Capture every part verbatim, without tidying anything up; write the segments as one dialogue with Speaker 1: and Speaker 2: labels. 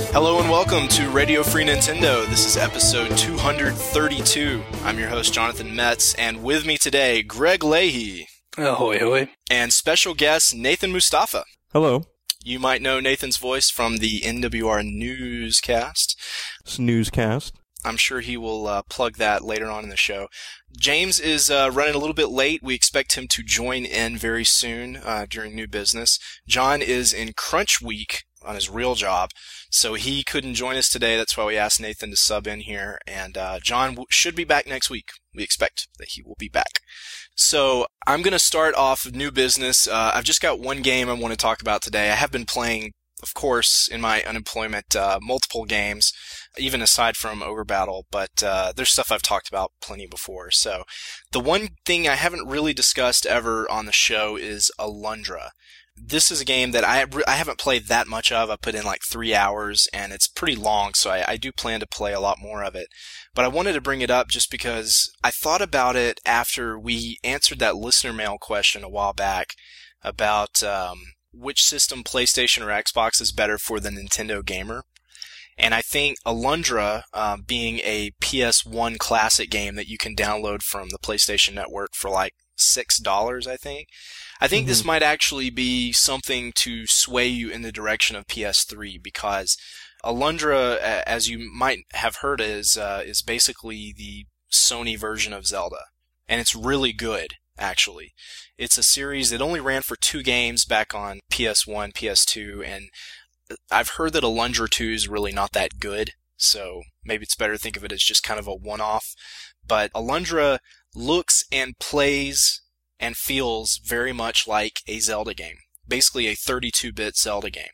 Speaker 1: Hello and welcome to Radio Free Nintendo. This is episode two hundred thirty-two. I'm your host, Jonathan Metz, and with me today, Greg Leahy.
Speaker 2: Ahoy, hoy.
Speaker 1: And special guest, Nathan Mustafa.
Speaker 3: Hello.
Speaker 1: You might know Nathan's voice from the N W R Newscast.
Speaker 3: Snoozecast.
Speaker 1: I'm sure he will uh, plug that later on in the show. James is uh, running a little bit late. We expect him to join in very soon uh, during New Business. John is in Crunch Week on his real job, so he couldn't join us today. That's why we asked Nathan to sub in here. And uh, John w- should be back next week. We expect that he will be back. So I'm going to start off New Business. Uh, I've just got one game I want to talk about today. I have been playing, of course, in my unemployment, uh, multiple games, even aside from Ogre Battle, but uh, there's stuff I've talked about plenty before. So the one thing I haven't really discussed ever on the show is Alundra. This is a game that I I haven't played that much of. I put in like three hours, and it's pretty long, so I, I do plan to play a lot more of it. But I wanted to bring it up just because I thought about it after we answered that listener mail question a while back about um, which system, PlayStation or Xbox, is better for the Nintendo gamer. And I think Alundra, um, being a P S one classic game that you can download from the PlayStation Network for like six dollars, I think. I think mm-hmm. this might actually be something to sway you in the direction of P S three, because Alundra, as you might have heard, is uh, is basically the Sony version of Zelda. And it's really good, actually. It's a series that only ran for two games back on P S one, P S two, and I've heard that Alundra two is really not that good, so maybe it's better to think of it as just kind of a one-off. But Alundra looks and plays and feels very much like a Zelda game, basically a thirty-two bit Zelda game.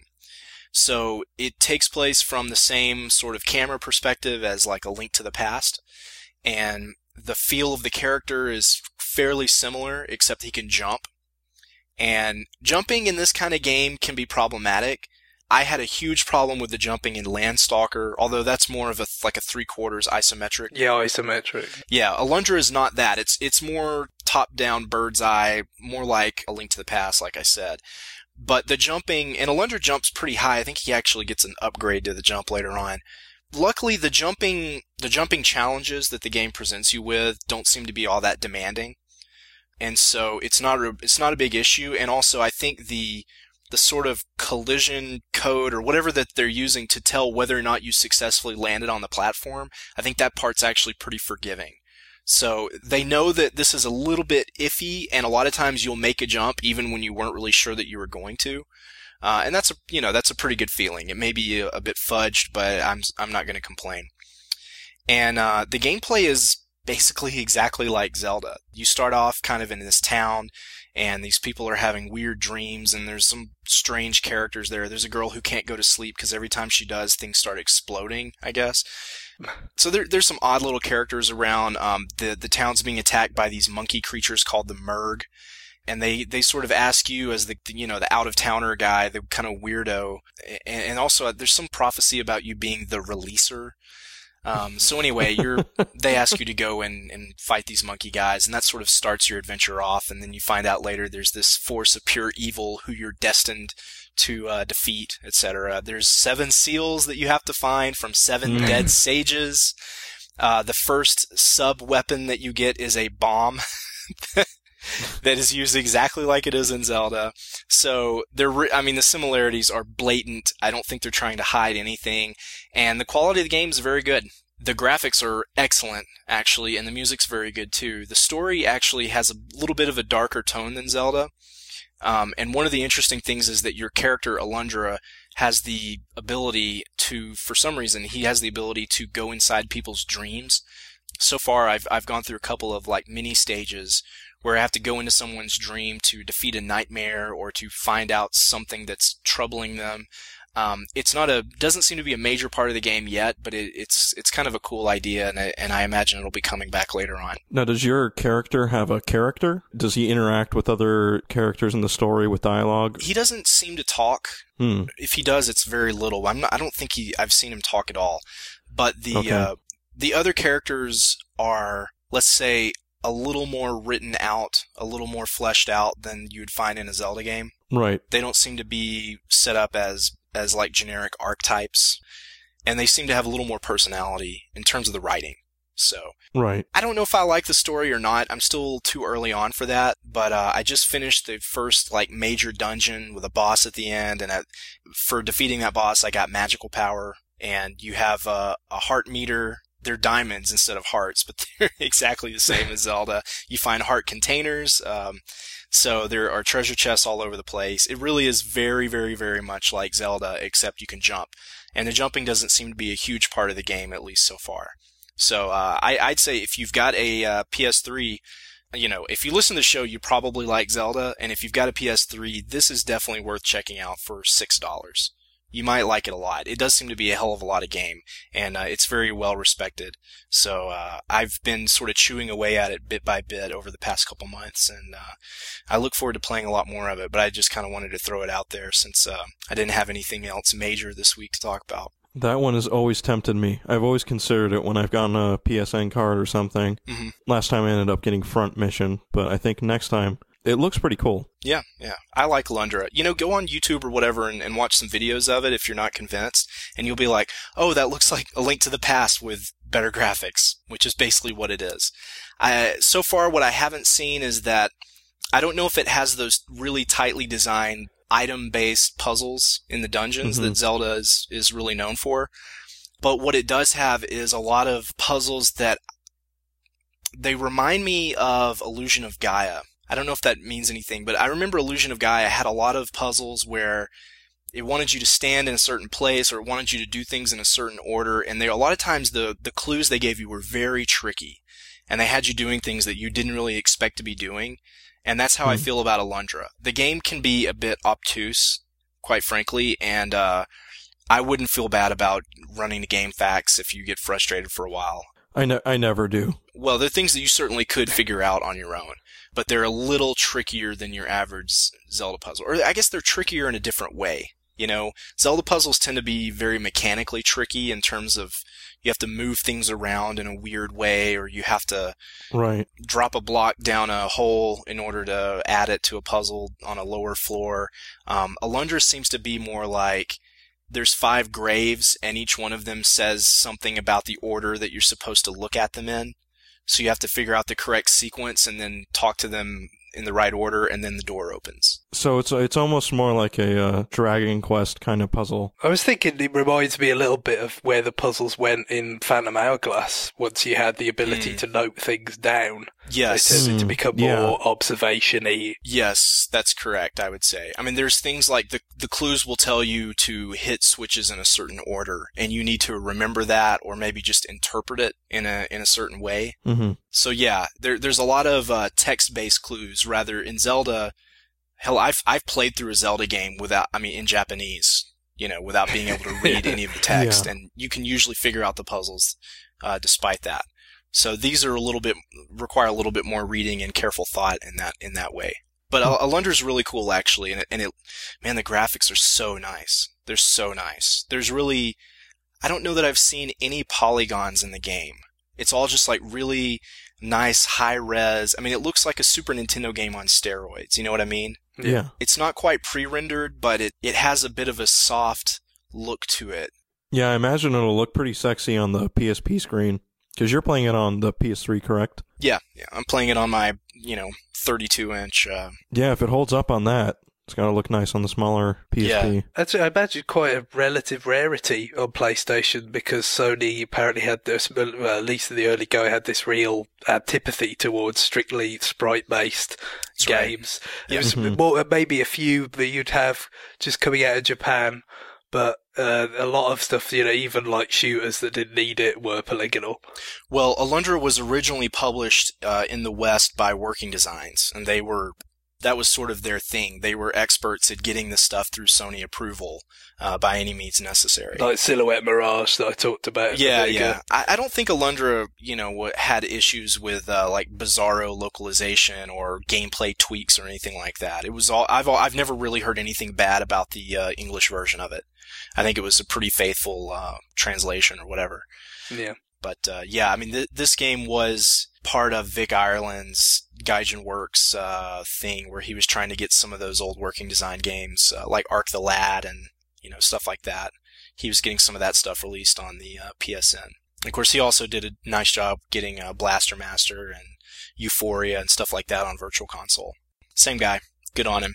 Speaker 1: So it takes place from the same sort of camera perspective as like A Link to the Past, and the feel of the character is fairly similar, except he can jump. And jumping in this kind of game can be problematic. I had a huge problem with the jumping in Landstalker, although that's more of a like a three-quarters isometric.
Speaker 2: Yeah, isometric.
Speaker 1: Yeah, Alundra is not that. It's it's more top-down, bird's eye, more like A Link to the Past, like I said. But the jumping, and Alundra jumps pretty high. I think he actually gets an upgrade to the jump later on. Luckily, the jumping the jumping challenges that the game presents you with don't seem to be all that demanding, and so it's not a, it's not a big issue. And also, I think the the sort of collision code or whatever that they're using to tell whether or not you successfully landed on the platform, I think that part's actually pretty forgiving. So they know that this is a little bit iffy, and a lot of times you'll make a jump even when you weren't really sure that you were going to. Uh, and that's a, you know, that's a pretty good feeling. It may be a, a bit fudged, but I'm, I'm not going to complain. And, uh, the gameplay is basically exactly like Zelda. You start off kind of in this town, and these people are having weird dreams, and there's some strange characters there. There's a girl who can't go to sleep because every time she does, things start exploding, I guess. So there, there's some odd little characters around. Um, the, the town's being attacked by these monkey creatures called the Murg, and they, they sort of ask you as the, you know, the out-of-towner guy, the kind of weirdo, and, and also there's some prophecy about you being the releaser. Um, so anyway, you're, they ask you to go and, and fight these monkey guys, and that sort of starts your adventure off, and then you find out later there's this force of pure evil who you're destined to uh, defeat, et cetera. There's seven seals that you have to find from seven mm. dead sages. Uh, the first sub-weapon that you get is a bomb that is used exactly like it is in Zelda. So they're, re- I mean, the similarities are blatant. I don't think they're trying to hide anything. And the quality of the game is very good. The graphics are excellent, actually, and the music's very good, too. The story actually has a little bit of a darker tone than Zelda. Um, and one of the interesting things is that your character, Alundra, has the ability to, for some reason, he has the ability to go inside people's dreams. So far, I've I've gone through a couple of like mini stages where I have to go into someone's dream to defeat a nightmare or to find out something that's troubling them. Um, it's not a doesn't seem to be a major part of the game yet, but it, it's it's kind of a cool idea, and I, and I imagine it'll be coming back later on.
Speaker 3: Now, does your character have a character? Does he interact with other characters in the story with dialogue?
Speaker 1: He doesn't seem to talk.
Speaker 3: Hmm.
Speaker 1: If he does, it's very little. I'm not, I don't think he I've seen him talk at all. But the
Speaker 3: okay.
Speaker 1: uh, the other characters are, let's say, a little more written out, a little more fleshed out than you'd find in a Zelda game.
Speaker 3: Right.
Speaker 1: They don't seem to be set up as as like generic archetypes. and they seem to have a little more personality in terms of the writing. So,
Speaker 3: Right.
Speaker 1: I don't know if I like the story or not. I'm still too early on for that, but uh, I just finished the first like major dungeon with a boss at the end, and I, for defeating that boss, I got magical power, and you have a, a heart meter. They're diamonds instead of hearts, but they're exactly the same as Zelda. You find heart containers, um, so there are treasure chests all over the place. It really is very, very, very much like Zelda, except you can jump, and the jumping doesn't seem to be a huge part of the game, at least so far. So uh, I, I'd say if you've got a uh, P S three, you know, if you listen to the show, you probably like Zelda, and if you've got a P S three, this is definitely worth checking out for six dollars. You might like it a lot. It does seem to be a hell of a lot of game, and uh, it's very well respected. So uh, I've been sort of chewing away at it bit by bit over the past couple months, and uh, I look forward to playing a lot more of it, but I just kind of wanted to throw it out there since uh, I didn't have anything else major this week to talk about.
Speaker 3: That one has always tempted me. I've always considered it when I've gotten a P S N card or something.
Speaker 1: Mm-hmm.
Speaker 3: Last time I ended up getting Front Mission, but I think next time it looks pretty cool.
Speaker 1: Yeah, yeah. I like Alundra. You know, go on YouTube or whatever and, and watch some videos of it if you're not convinced, and you'll be like, oh, that looks like A Link to the Past with better graphics, which is basically what it is. I, so far, what I haven't seen is that I don't know if it has those really tightly designed item-based puzzles in the dungeons
Speaker 3: Mm-hmm.
Speaker 1: that Zelda is, is really known for. But what it does have is a lot of puzzles that they remind me of Illusion of Gaia. I don't know if that means anything, but I remember Illusion of Gaia had a lot of puzzles where it wanted you to stand in a certain place or it wanted you to do things in a certain order, and they, a lot of times the, the clues they gave you were very tricky, and they had you doing things that you didn't really expect to be doing. And that's how hmm. I feel about Alundra. The game can be a bit obtuse, quite frankly, and uh, I wouldn't feel bad about running the game facts if you get frustrated for a while.
Speaker 3: I, ne- I never do.
Speaker 1: Well, they're things that you certainly could figure out on your own, but they're a little trickier than your average Zelda puzzle. Or I guess they're trickier in a different way. You know, Zelda puzzles tend to be very mechanically tricky in terms of you have to move things around in a weird way, or you have to
Speaker 3: right.
Speaker 1: drop a block down a hole in order to add it to a puzzle on a lower floor. Um, Alundra seems to be more like there's five graves, and each one of them says something about the order that you're supposed to look at them in. So you have to figure out the correct sequence and then talk to them in the right order, and then the door opens.
Speaker 3: So it's it's almost more like a uh, Dragon Quest kind of puzzle.
Speaker 2: I was thinking it reminds me a little bit of where the puzzles went in Phantom Hourglass. Once you had the ability mm. to note things down,
Speaker 1: yes,
Speaker 2: it tended mm. to become
Speaker 3: yeah.
Speaker 2: more observation-y.
Speaker 1: Yes, that's correct, I would say. I mean, there's things like the the clues will tell you to hit switches in a certain order, and you need to remember that, or maybe just interpret it in a in a certain way.
Speaker 3: Mm-hmm.
Speaker 1: So yeah, there there's a lot of uh, text-based clues. Rather, in Zelda, hell, I've I've played through a Zelda game without, I mean, in Japanese, you know, without being able to read any of the text, yeah. and you can usually figure out the puzzles uh, despite that. So these are a little bit require a little bit more reading and careful thought in that in that way. But mm-hmm. Alundra's really cool actually, and it, and it, man, the graphics are so nice. They're so nice. There's really, I don't know that I've seen any polygons in the game. It's all just like really nice, high-res. I mean, it looks like a Super Nintendo game on steroids. You know what I mean?
Speaker 3: Yeah.
Speaker 1: It's not quite pre-rendered, but it, it has a bit of a soft look to it.
Speaker 3: Yeah, I imagine it'll look pretty sexy on the P S P screen. Because you're playing it on the P S three, correct?
Speaker 1: Yeah, yeah. I'm playing it on my, you know, thirty-two inch. Uh...
Speaker 3: Yeah, if it holds up on that, it's got to look nice on the smaller P S P.
Speaker 2: Yeah. That's, I imagine, quite a relative rarity on PlayStation because Sony apparently had this, well, at least in the early go, had this real antipathy towards strictly sprite-based
Speaker 1: That's
Speaker 2: games.
Speaker 1: Right. Yeah.
Speaker 2: It was
Speaker 3: Mm-hmm.
Speaker 2: more, maybe a few that you'd have just coming out of Japan, but uh, a lot of stuff, you know, even like shooters that didn't need it were polygonal.
Speaker 1: Well, Alundra was originally published uh, in the West by Working Designs, and they were that was sort of their thing. They were experts at getting the stuff through Sony approval uh, by any means necessary.
Speaker 2: Like Silhouette Mirage that I talked about.
Speaker 1: Yeah, yeah. I, I don't think Alundra, you know, had issues with uh, like bizarro localization or gameplay tweaks or anything like that. It was all I've I've never really heard anything bad about the uh, English version of it. I think it was a pretty faithful uh, translation or whatever.
Speaker 2: Yeah.
Speaker 1: But uh, yeah, I mean, th- this game was part of Vic Ireland's Gaijin Works uh, thing, where he was trying to get some of those old Working Design games, uh, like Ark the Lad and you know stuff like that, he was getting some of that stuff released on the uh, P S N. Of course, he also did a nice job getting uh, Blaster Master and Euphoria and stuff like that on Virtual Console. Same guy. Good on him.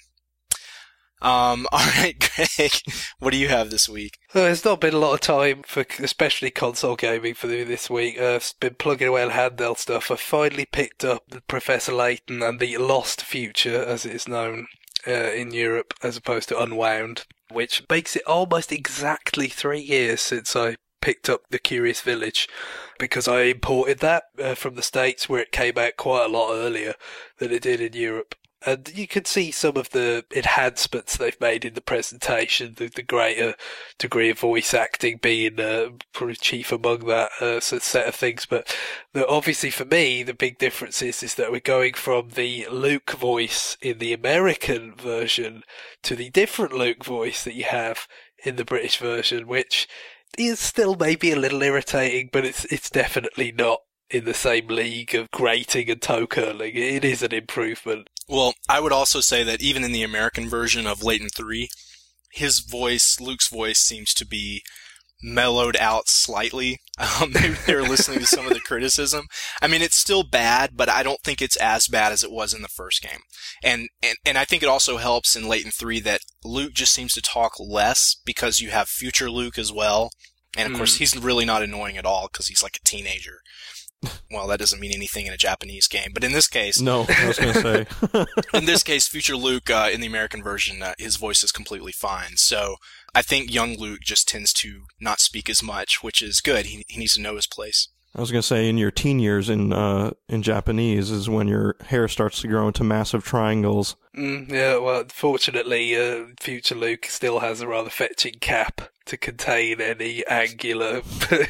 Speaker 1: Um, alright, Greg, what do you have this week?
Speaker 2: Well, there's not been a lot of time for especially console gaming for me this week. Uh, I've been plugging away on handheld stuff. I finally picked up Professor Layton and the Lost Future, as it is known uh, in Europe, as opposed to Unwound, which makes it almost exactly three years since I picked up The Curious Village, because I imported that uh, from the States, where it came out quite a lot earlier than it did in Europe. And you can see some of the enhancements they've made in the presentation, the, the greater degree of voice acting being uh, probably chief among that uh, set of things. But the, obviously for me, the big difference is, is that we're going from the Luke voice in the American version to the different Luke voice that you have in the British version, which is still maybe a little irritating, but it's it's definitely not in the same league of grating and toe curling. It is an improvement.
Speaker 1: Well, I would also say that even in the American version of Layton three, his voice, Luke's voice, seems to be mellowed out slightly. Um, maybe they're listening to some of the criticism. I mean, it's still bad, but I don't think it's as bad as it was in the first game. And, and, and I think it also helps in Layton three that Luke just seems to talk less because you have future Luke as well. And of mm. course, he's really not annoying at all because he's like a teenager. Well, that doesn't mean anything in a Japanese game, but in this case...
Speaker 3: No, I was going to say.
Speaker 1: In this case, future Luke, uh, in the American version, uh, his voice is completely fine. So I think young Luke just tends to not speak as much, which is good. He, he needs to know his place.
Speaker 3: I was going to say, in your teen years in uh, in Japanese is when your hair starts to grow into massive triangles.
Speaker 2: Mm, yeah, well, fortunately, uh, future Luke still has a rather fetching cap to contain any angular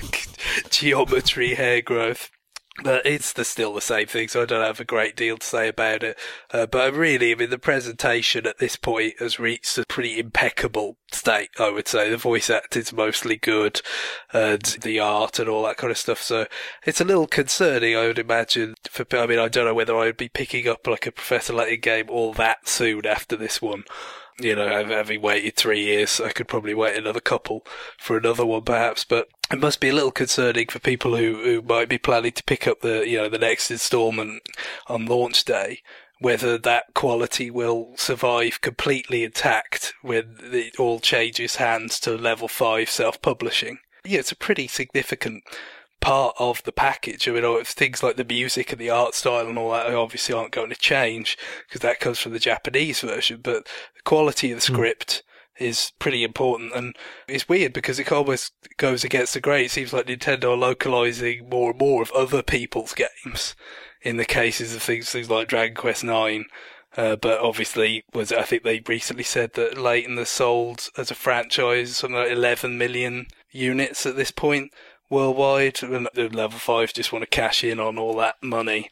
Speaker 2: geometry hair growth. But it's the, still the same thing, so I don't have a great deal to say about it. Uh, but really, I mean, the presentation at this point has reached a pretty impeccable state, I would say. The voice acting's mostly good, and the art and all that kind of stuff. So it's a little concerning, I would imagine. For, I mean, I don't know whether I would be picking up like a Professor Layton game all that soon after this one. You know, having waited three years, I could probably wait another couple for another one, perhaps. But it must be a little concerning for people who, who might be planning to pick up the, you know, the next instalment on launch day, whether that quality will survive completely intact when it all changes hands to level five self-publishing. Yeah, it's a pretty significant part of the package. I mean, things like the music and the art style and all that obviously aren't going to change because that comes from the Japanese version, but the quality of the script mm. is pretty important. And it's weird because it almost goes against the grain. It seems like Nintendo are localizing more and more of other people's games in the cases of things, things like Dragon Quest nine. Uh, but obviously, was I think they recently said that Layton has sold as a franchise something like eleven million units at this point worldwide, and the level five just want to cash in on all that money.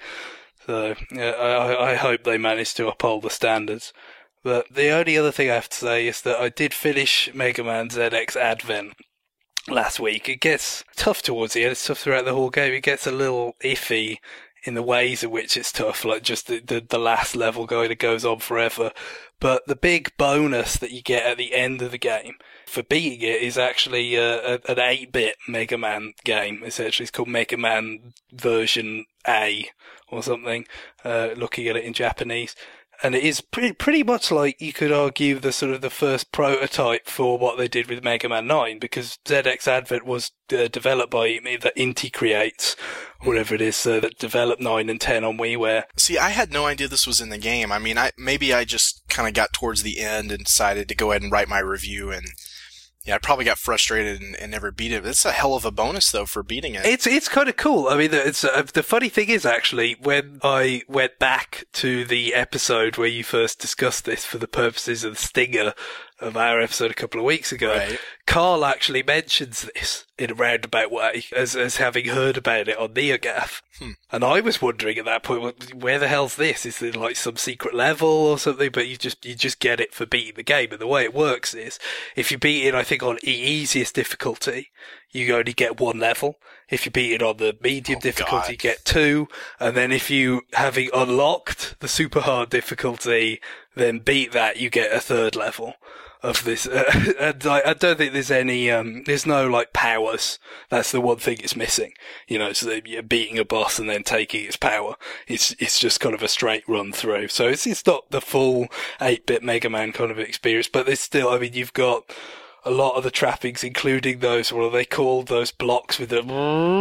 Speaker 2: So yeah, I, I hope they manage to uphold the standards. But the only other thing I have to say is that I did finish Mega Man Z X Advent last week. It gets tough towards the end. It's tough throughout the whole game. It gets a little iffy in the ways in which it's tough, like just the, the, the last level going, it goes on forever. But the big bonus that you get at the end of the game for beating it is actually uh, a, an eight-bit Mega Man game. Essentially, it's called Mega Man version A or something, uh, looking at it in Japanese. And it is pretty, pretty much like, you could argue, the sort of the first prototype for what they did with Mega Man nine, because Z X Advent was uh, developed by the Inti Creates, whatever it is, uh, that developed nine and ten on WiiWare.
Speaker 1: See, I had no idea this was in the game. I mean, I maybe I just kind of got towards the end and decided to go ahead and write my review, and yeah, I probably got frustrated and, and never beat it. It's a hell of a bonus, though, for beating it.
Speaker 2: It's it's kind of cool. I mean, it's uh, the funny thing is, actually, when I went back to the episode where you first discussed this for the purposes of the stinger of our episode a couple of weeks ago,
Speaker 1: right.
Speaker 2: Carl actually mentions this in a roundabout way as as having heard about it on NeoGAF.
Speaker 1: Hmm.
Speaker 2: And I was wondering at that point, where the hell's this? Is it like some secret level or something? But you just you just get it for beating the game. And the way it works is, if you beat it, I think, on the easiest difficulty, you only get one level. If you beat it on the medium
Speaker 1: oh,
Speaker 2: difficulty,
Speaker 1: God.
Speaker 2: you get two. And then if you, having unlocked the super hard difficulty, then beat that, you get a third level of this. Uh, and I, I don't think there's any, um, there's no like powers. That's the one thing it's missing. You know, so that you're beating a boss and then taking its power. It's, it's just kind of a straight run through. So it's, it's not the full eight-bit Mega Man kind of experience, but there's still, I mean, you've got a lot of the trappings, including those, what are they called? Those blocks with the...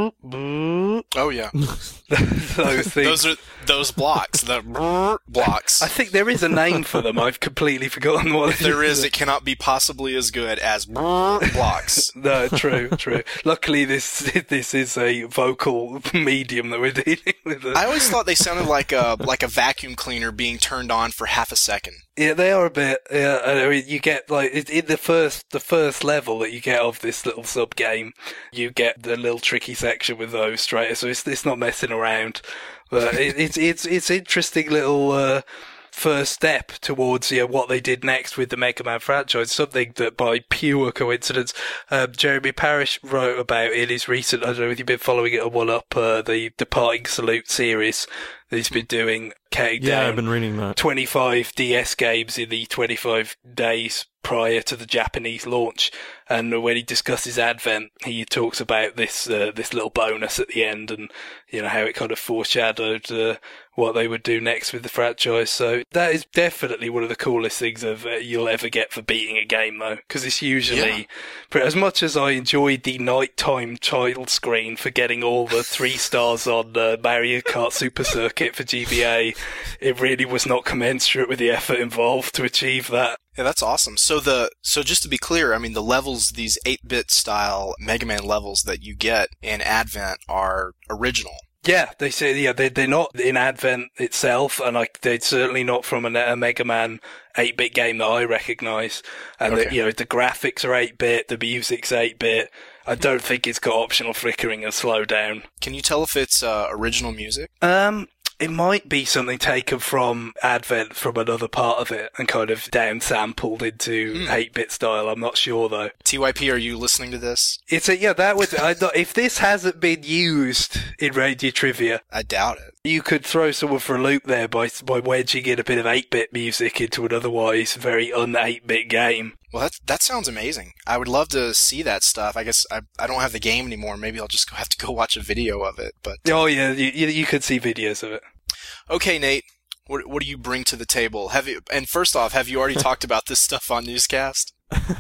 Speaker 1: Oh, yeah.
Speaker 2: those things.
Speaker 1: Those are those blocks, the blocks.
Speaker 2: I think there is a name for them. I've completely forgotten what
Speaker 1: If there is, it cannot be possibly as good as blocks.
Speaker 2: No, true, true. Luckily, this this is a vocal medium that we're dealing with.
Speaker 1: I always thought they sounded like a like a vacuum cleaner being turned on for half a second.
Speaker 2: Yeah, they are a bit. Yeah, I mean, you get like in the first the first level that you get of this little sub game, you get the little tricky section with those straight. So it's it's not messing around, but it, it's it's it's interesting little uh, first step towards you know, what they did next with the Mega Man franchise. Something that by pure coincidence, um, Jeremy Parish wrote about in his recent. I don't know if you've been following it on One Up, uh, the Departing Salute series that he's been doing. Counting
Speaker 3: yeah,
Speaker 2: down
Speaker 3: I've been reading that.
Speaker 2: twenty-five D S games in the twenty-five days prior to the Japanese launch, and when he discusses Advent, he talks about this uh, this little bonus at the end, and you know how it kind of foreshadowed uh, what they would do next with the franchise. So that is definitely one of the coolest things of uh, you'll ever get for beating a game, though, because it's usually yeah. as much as I enjoyed the nighttime title screen for getting all the three stars on uh, Mario Kart Super Circuit for G B A. It really was not commensurate with the effort involved to achieve that.
Speaker 1: Yeah, that's awesome. So the so just to be clear, I mean the levels, these eight-bit style Mega Man levels that you get in Advent are original.
Speaker 2: Yeah, they say yeah they they're not in Advent itself, and like they're certainly not from a, a Mega Man eight-bit game that I recognise. And
Speaker 1: okay.
Speaker 2: the, you know the graphics are eight-bit, the music's eight-bit. I don't think it's got optional flickering and slowdown.
Speaker 1: Can you tell if it's uh, original music?
Speaker 2: Um. It might be something taken from Advent from another part of it and kind of down-sampled into mm. eight-bit style. I'm not sure, though.
Speaker 1: T Y P, are you listening to this?
Speaker 2: It's a, yeah, that would, I thought, if this hasn't been used in Radio Trivia,
Speaker 1: I doubt it.
Speaker 2: You could throw someone for a loop there by, by wedging in a bit of eight-bit music into an otherwise very un-eight-bit game.
Speaker 1: Well, that that sounds amazing. I would love to see that stuff. I guess I I don't have the game anymore. Maybe I'll just have to go watch a video of it. But
Speaker 2: oh yeah, you you could see videos of it.
Speaker 1: Okay, Nate, what what do you bring to the table? Have you? And first off, have you already talked about this stuff on Newscast?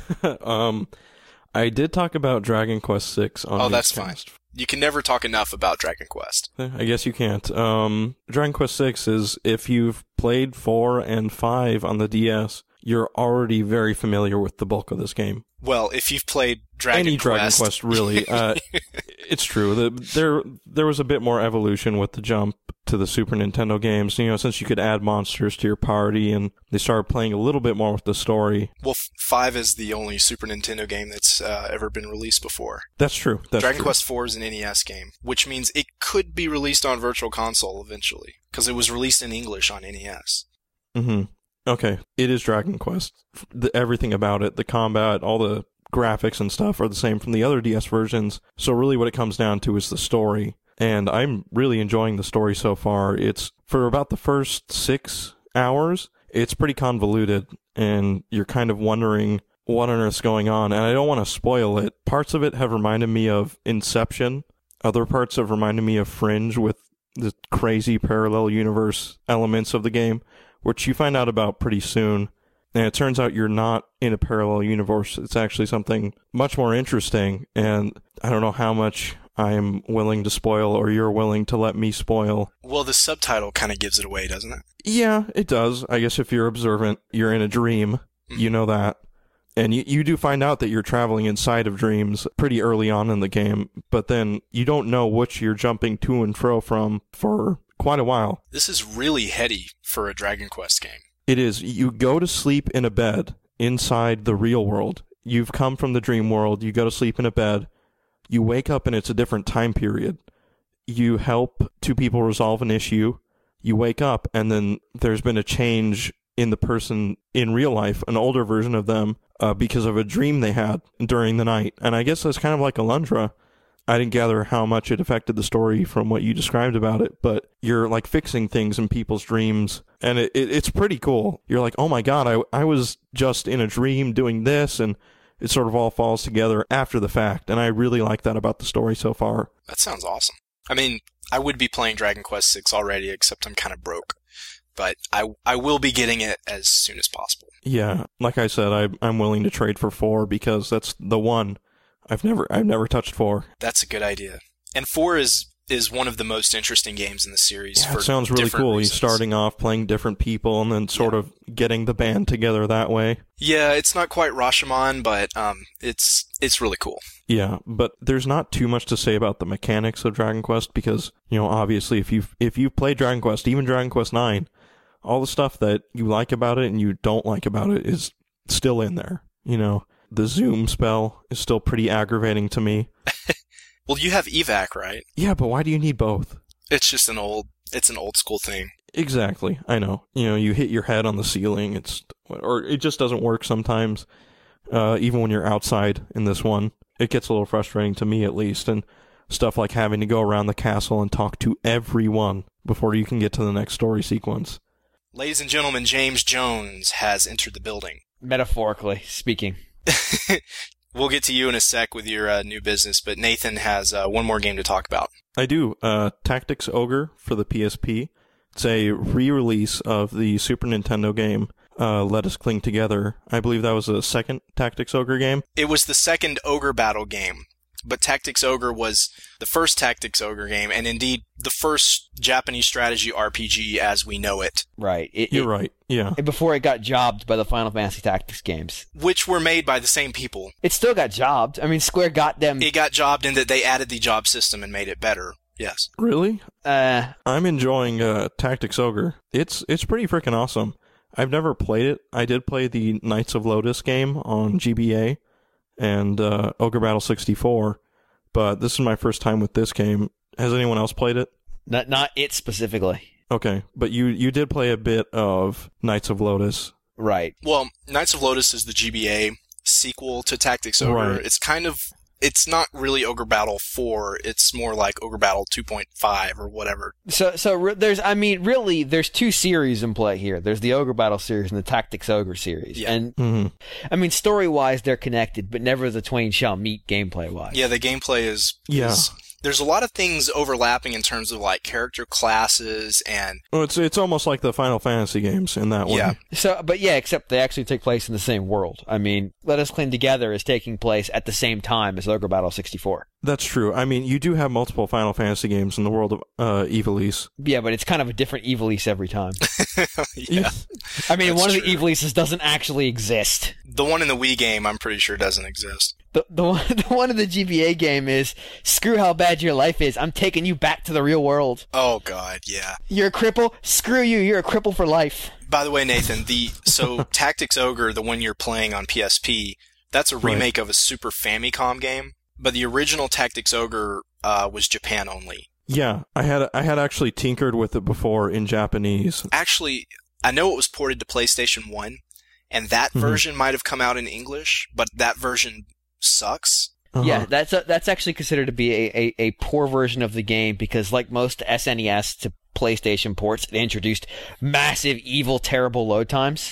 Speaker 3: um, I did talk about Dragon Quest six on.
Speaker 1: Oh, that's
Speaker 3: Newscast.
Speaker 1: fine. You can never talk enough about Dragon Quest.
Speaker 3: I guess you can't. Um, Dragon Quest six is if you've played four and five on the D S. You're already very familiar with the bulk of this game.
Speaker 1: Well, if you've played Dragon
Speaker 3: Any
Speaker 1: Quest...
Speaker 3: Any Dragon Quest, really. Uh, it's true. The, there there was a bit more evolution with the jump to the Super Nintendo games, you know, since you could add monsters to your party, and they started playing a little bit more with the story.
Speaker 1: Well, five is the only Super Nintendo game that's uh, ever been released before.
Speaker 3: That's true. That's
Speaker 1: Dragon
Speaker 3: true.
Speaker 1: Quest four is an N E S game, which means it could be released on Virtual Console eventually, because it was released in English on N E S.
Speaker 3: Mm-hmm. Okay, it is Dragon Quest. The, everything about it, the combat, all the graphics and stuff are the same from the other D S versions. So really what it comes down to is the story. And I'm really enjoying the story so far. It's, for about the first six hours, it's pretty convoluted. And you're kind of wondering what on earth's going on. And I don't want to spoil it. Parts of it have reminded me of Inception. Other parts have reminded me of Fringe with the crazy parallel universe elements of the game, which you find out about pretty soon. And it turns out you're not in a parallel universe. It's actually something much more interesting. And I don't know how much I'm willing to spoil or you're willing to let me spoil.
Speaker 1: Well, the subtitle kind of gives it away, doesn't it?
Speaker 3: Yeah, it does. I guess if you're observant, you're in a dream. Mm-hmm. You know that. And you, you do find out that you're traveling inside of dreams pretty early on in the game. But then you don't know which you're jumping to and fro from for quite a while.
Speaker 1: This is really heady for a Dragon Quest game.
Speaker 3: It is. You go to sleep in a bed inside the real world. You've come from the dream world. You go to sleep in a bed. You wake up and it's a different time period. You help two people resolve an issue. You wake up and then there's been a change in the person in real life, an older version of them, uh, because of a dream they had during the night. And I guess that's kind of like Alundra. I didn't gather how much it affected the story from what you described about it, but you're like fixing things in people's dreams, and it, it, it's pretty cool. You're like, oh my god, I, I was just in a dream doing this, and it sort of all falls together after the fact, and I really like that about the story so far.
Speaker 1: That sounds awesome. I mean, I would be playing Dragon Quest six already, except I'm kind of broke. But I, I will be getting it as soon as possible.
Speaker 3: Yeah, like I said, I, I'm willing to trade for four because that's the one. I've never I've never touched four.
Speaker 1: That's a good idea. And four is is one of the most interesting games in the series.
Speaker 3: Yeah,
Speaker 1: for
Speaker 3: it sounds really cool.
Speaker 1: reasons.
Speaker 3: He's starting off playing different people and then sort
Speaker 1: Yeah.
Speaker 3: of getting the band together that way.
Speaker 1: Yeah, it's not quite Rashomon, but um, it's it's really cool.
Speaker 3: Yeah, but there's not too much to say about the mechanics of Dragon Quest because, you know, obviously if you've, if you've played Dragon Quest, even Dragon Quest nine, all the stuff that you like about it and you don't like about it is still in there. You know, the zoom spell is still pretty aggravating to me.
Speaker 1: Well, you have evac, right?
Speaker 3: Yeah, but why do you need both?
Speaker 1: It's just an old it's an old school thing.
Speaker 3: Exactly, I know. You know, you hit your head on the ceiling, it's or it just doesn't work sometimes. Uh, even when you're outside in this one, it gets a little frustrating to me at least, and stuff like having to go around the castle and talk to everyone before you can get to the next story sequence.
Speaker 1: Ladies and gentlemen, James Jones has entered the building.
Speaker 4: Metaphorically speaking.
Speaker 1: We'll get to you in a sec with your uh, new business, but Nathan has uh, one more game to talk about.
Speaker 3: I do. Uh, Tactics Ogre for the P S P. It's a re-release of the Super Nintendo game, uh, Let Us Cling Together. I believe that was the second Tactics Ogre game.
Speaker 1: It was the second Ogre Battle game, but Tactics Ogre was the first Tactics Ogre game, and indeed the first Japanese strategy R P G as we know it,
Speaker 4: Right. It,
Speaker 3: You're
Speaker 4: it-
Speaker 3: right, yeah.
Speaker 4: Before it got jobbed by the Final Fantasy Tactics games.
Speaker 1: which were made by the same people.
Speaker 4: It still got jobbed. I mean, Square got them.
Speaker 1: It got jobbed in that they added the job system and made it better. Yes.
Speaker 3: Really?
Speaker 4: Uh,
Speaker 3: I'm enjoying uh, Tactics Ogre. It's it's pretty freaking awesome. I've never played it. I did play the Knights of Lotus game on G B A and uh, Ogre Battle sixty-four, but this is my first time with this game. Has anyone else played it?
Speaker 4: not not it specifically.
Speaker 3: Okay, but you, you did play a bit of Knights of Lotus.
Speaker 4: Right.
Speaker 1: Well, Knights of Lotus is the G B A sequel to Tactics Ogre.
Speaker 3: Right.
Speaker 1: It's kind of, it's not really Ogre Battle four. It's more like Ogre Battle two point five or whatever.
Speaker 4: So, so re- there's, I mean, really, there's two series in play here. There's the Ogre Battle series and the Tactics Ogre series.
Speaker 1: Yeah.
Speaker 4: And,
Speaker 3: hmm
Speaker 4: I mean, story-wise, they're connected, but never the twain shall meet gameplay-wise.
Speaker 1: Yeah, the gameplay is,
Speaker 3: Yeah.
Speaker 1: is there's a lot of things overlapping in terms of like character classes and
Speaker 3: Well, it's it's almost like the Final Fantasy games in that way.
Speaker 1: Yeah.
Speaker 4: So, but yeah, except they actually take place in the same world. I mean, Let Us Cling Together is taking place at the same time as Ogre Battle sixty-four.
Speaker 3: That's true. I mean, you do have multiple Final Fantasy games in the world of uh, Ivalice.
Speaker 4: Yeah, but it's kind of a different Ivalice every time.
Speaker 1: yeah.
Speaker 4: I mean,
Speaker 1: That's
Speaker 4: one of the
Speaker 1: true.
Speaker 4: Ivalices doesn't actually exist.
Speaker 1: The one in the Wii game, I'm pretty sure doesn't exist.
Speaker 4: The, the, one, the one in the G B A game is, screw how bad your life is, I'm taking you back to the real world.
Speaker 1: Oh god, yeah.
Speaker 4: You're a cripple? Screw you, you're a cripple for life.
Speaker 1: By the way, Nathan, the so Tactics Ogre, the one you're playing on P S P, that's a
Speaker 3: Right.
Speaker 1: remake of a Super Famicom game, but the original Tactics Ogre uh, was Japan only.
Speaker 3: Yeah, I had I had actually tinkered with it before in Japanese.
Speaker 1: Actually, I know it was ported to PlayStation one, and that
Speaker 3: Mhm.
Speaker 1: version might have come out in English, but that version sucks.
Speaker 3: Uh-huh.
Speaker 4: Yeah, that's a, that's actually considered to be a, a, a poor version of the game because, like most S N E S to PlayStation ports, they introduced massive, evil, terrible load times.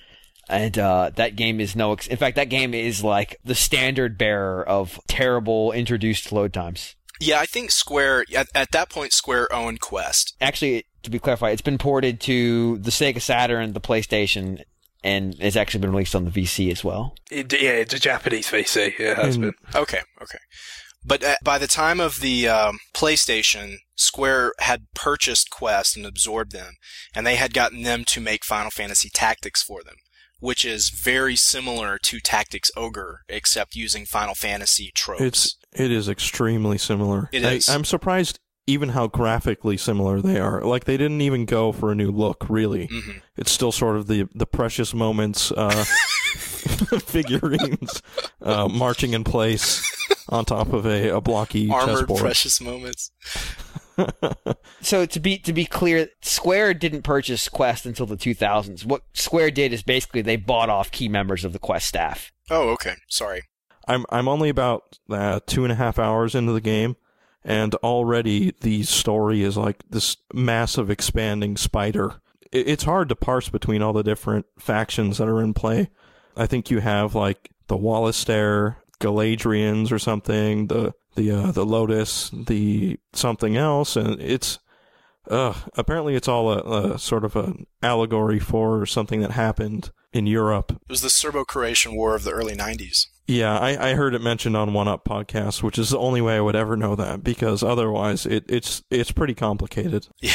Speaker 4: And uh, that game is no... Ex- in fact, that game is like the standard bearer of terrible introduced load times.
Speaker 1: Yeah, I think Square, at, at that point, Square owned Quest.
Speaker 4: Actually, to be clarified, it's been ported to the Sega Saturn, the PlayStation, and it's actually been released on the V C as well.
Speaker 2: It, yeah, it's a Japanese V C. It has
Speaker 3: And-
Speaker 2: been.
Speaker 1: Okay, okay. But uh, by the time of the um, PlayStation, Square had purchased Quest and absorbed them, and they had gotten them to make Final Fantasy Tactics for them, which is very similar to Tactics Ogre, except using Final Fantasy tropes.
Speaker 3: It's it is extremely similar.
Speaker 1: It
Speaker 3: I,
Speaker 1: is.
Speaker 3: I'm surprised even how graphically similar they are. Like they didn't even go for a new look, really.
Speaker 1: hmm
Speaker 3: It's still sort of the the Precious Moments uh, figurines uh, marching in place on top of a, a blocky
Speaker 1: Armored
Speaker 3: chessboard.
Speaker 1: Precious Moments.
Speaker 4: So to be to be clear, Square didn't purchase Quest until the two thousands. What Square did is basically they bought off key members of the Quest staff.
Speaker 1: Oh, okay. Sorry.
Speaker 3: I'm I'm only about uh, two and a half hours into the game, and already the story is like this massive expanding spider. It, it's hard to parse between all the different factions that are in play. I think you have like the Wallistare, Galadrians or something, the the uh, the Lotus, the something else, and it's uh apparently it's all a, a sort of an allegory for something that happened in Europe.
Speaker 1: It was the Serbo-Croatian War of the early nineties.
Speaker 3: Yeah, I, I heard it mentioned on One Up podcast, which is the only way I would ever know that, because otherwise it, it's it's pretty complicated.
Speaker 1: Yeah.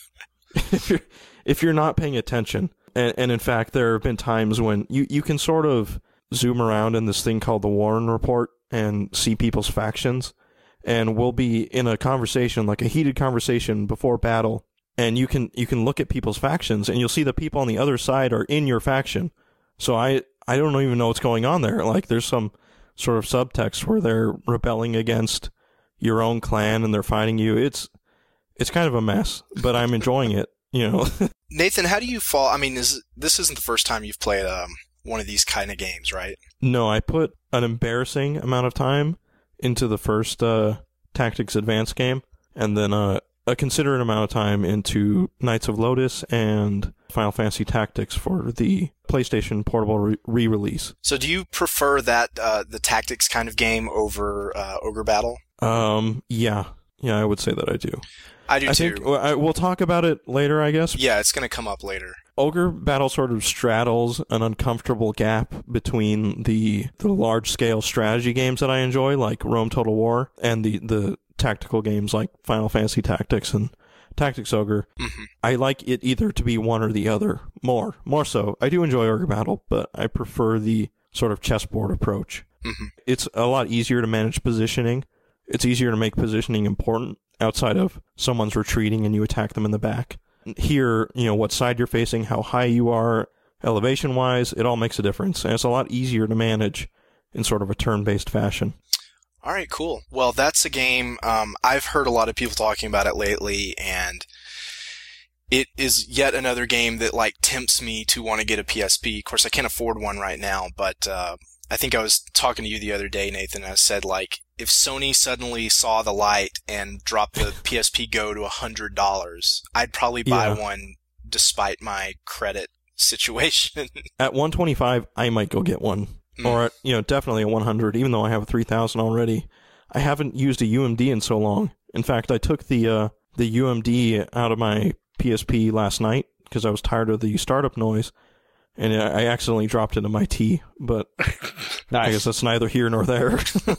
Speaker 3: if you're if you're not paying attention, and, and in fact there have been times when you, you can sort of zoom around in this thing called the Warren Report and see people's factions, and we'll be in a conversation, like a heated conversation before battle, and you can you can look at people's factions, and you'll see the people on the other side are in your faction. So I I don't even know what's going on there. Like, there's some sort of subtext where they're rebelling against your own clan and they're fighting you. It's it's kind of a mess, but I'm enjoying it, you know.
Speaker 1: Nathan, how do you fall? I mean, is this isn't the first time you've played um, one of these kind of games, right?
Speaker 3: No, I put an embarrassing amount of time into the first uh, Tactics Advance game, and then uh, a considerate amount of time into Knights of Lotus and Final Fantasy Tactics for the PlayStation Portable re- re-release.
Speaker 1: So do you prefer that uh, the Tactics kind of game over uh, Ogre Battle?
Speaker 3: Um, yeah. Yeah, I would say that I do.
Speaker 1: I do
Speaker 3: I
Speaker 1: too.
Speaker 3: think, well, I, we'll talk about it later, I guess.
Speaker 1: Yeah, it's going to come up later.
Speaker 3: Ogre Battle sort of straddles an uncomfortable gap between the the large-scale strategy games that I enjoy, like Rome Total War, and the, the tactical games like Final Fantasy Tactics and Tactics Ogre.
Speaker 1: Mm-hmm.
Speaker 3: I like it either to be one or the other. More. More so. I do enjoy Ogre Battle, but I prefer the sort of chessboard approach.
Speaker 1: Mm-hmm.
Speaker 3: It's a lot easier to manage positioning. It's easier to make positioning important outside of someone's retreating and you attack them in the back. Here, you know, what side you're facing, how high you are, elevation-wise, it all makes a difference. And it's a lot easier to manage in sort of a turn-based fashion.
Speaker 1: All right, cool. Well, that's a game, um, I've heard a lot of people talking about it lately, and it is yet another game that, like, tempts me to want to get a P S P. Of course, I can't afford one right now, but uh, I think I was talking to you the other day, Nathan, and I said, like, if Sony suddenly saw the light and dropped the P S P Go to one hundred dollars, I'd probably buy
Speaker 3: Yeah.
Speaker 1: one despite my credit situation.
Speaker 3: At one twenty-five, I might go get one.
Speaker 1: Mm.
Speaker 3: Or, at, you know, definitely at one hundred, even though I have a three thousand already. I haven't used a U M D in so long. In fact, I took the uh, the U M D out of my P S P last night because I was tired of the startup noise, and I accidentally dropped it in my tea, but
Speaker 4: Nice.
Speaker 3: I guess that's neither here nor there.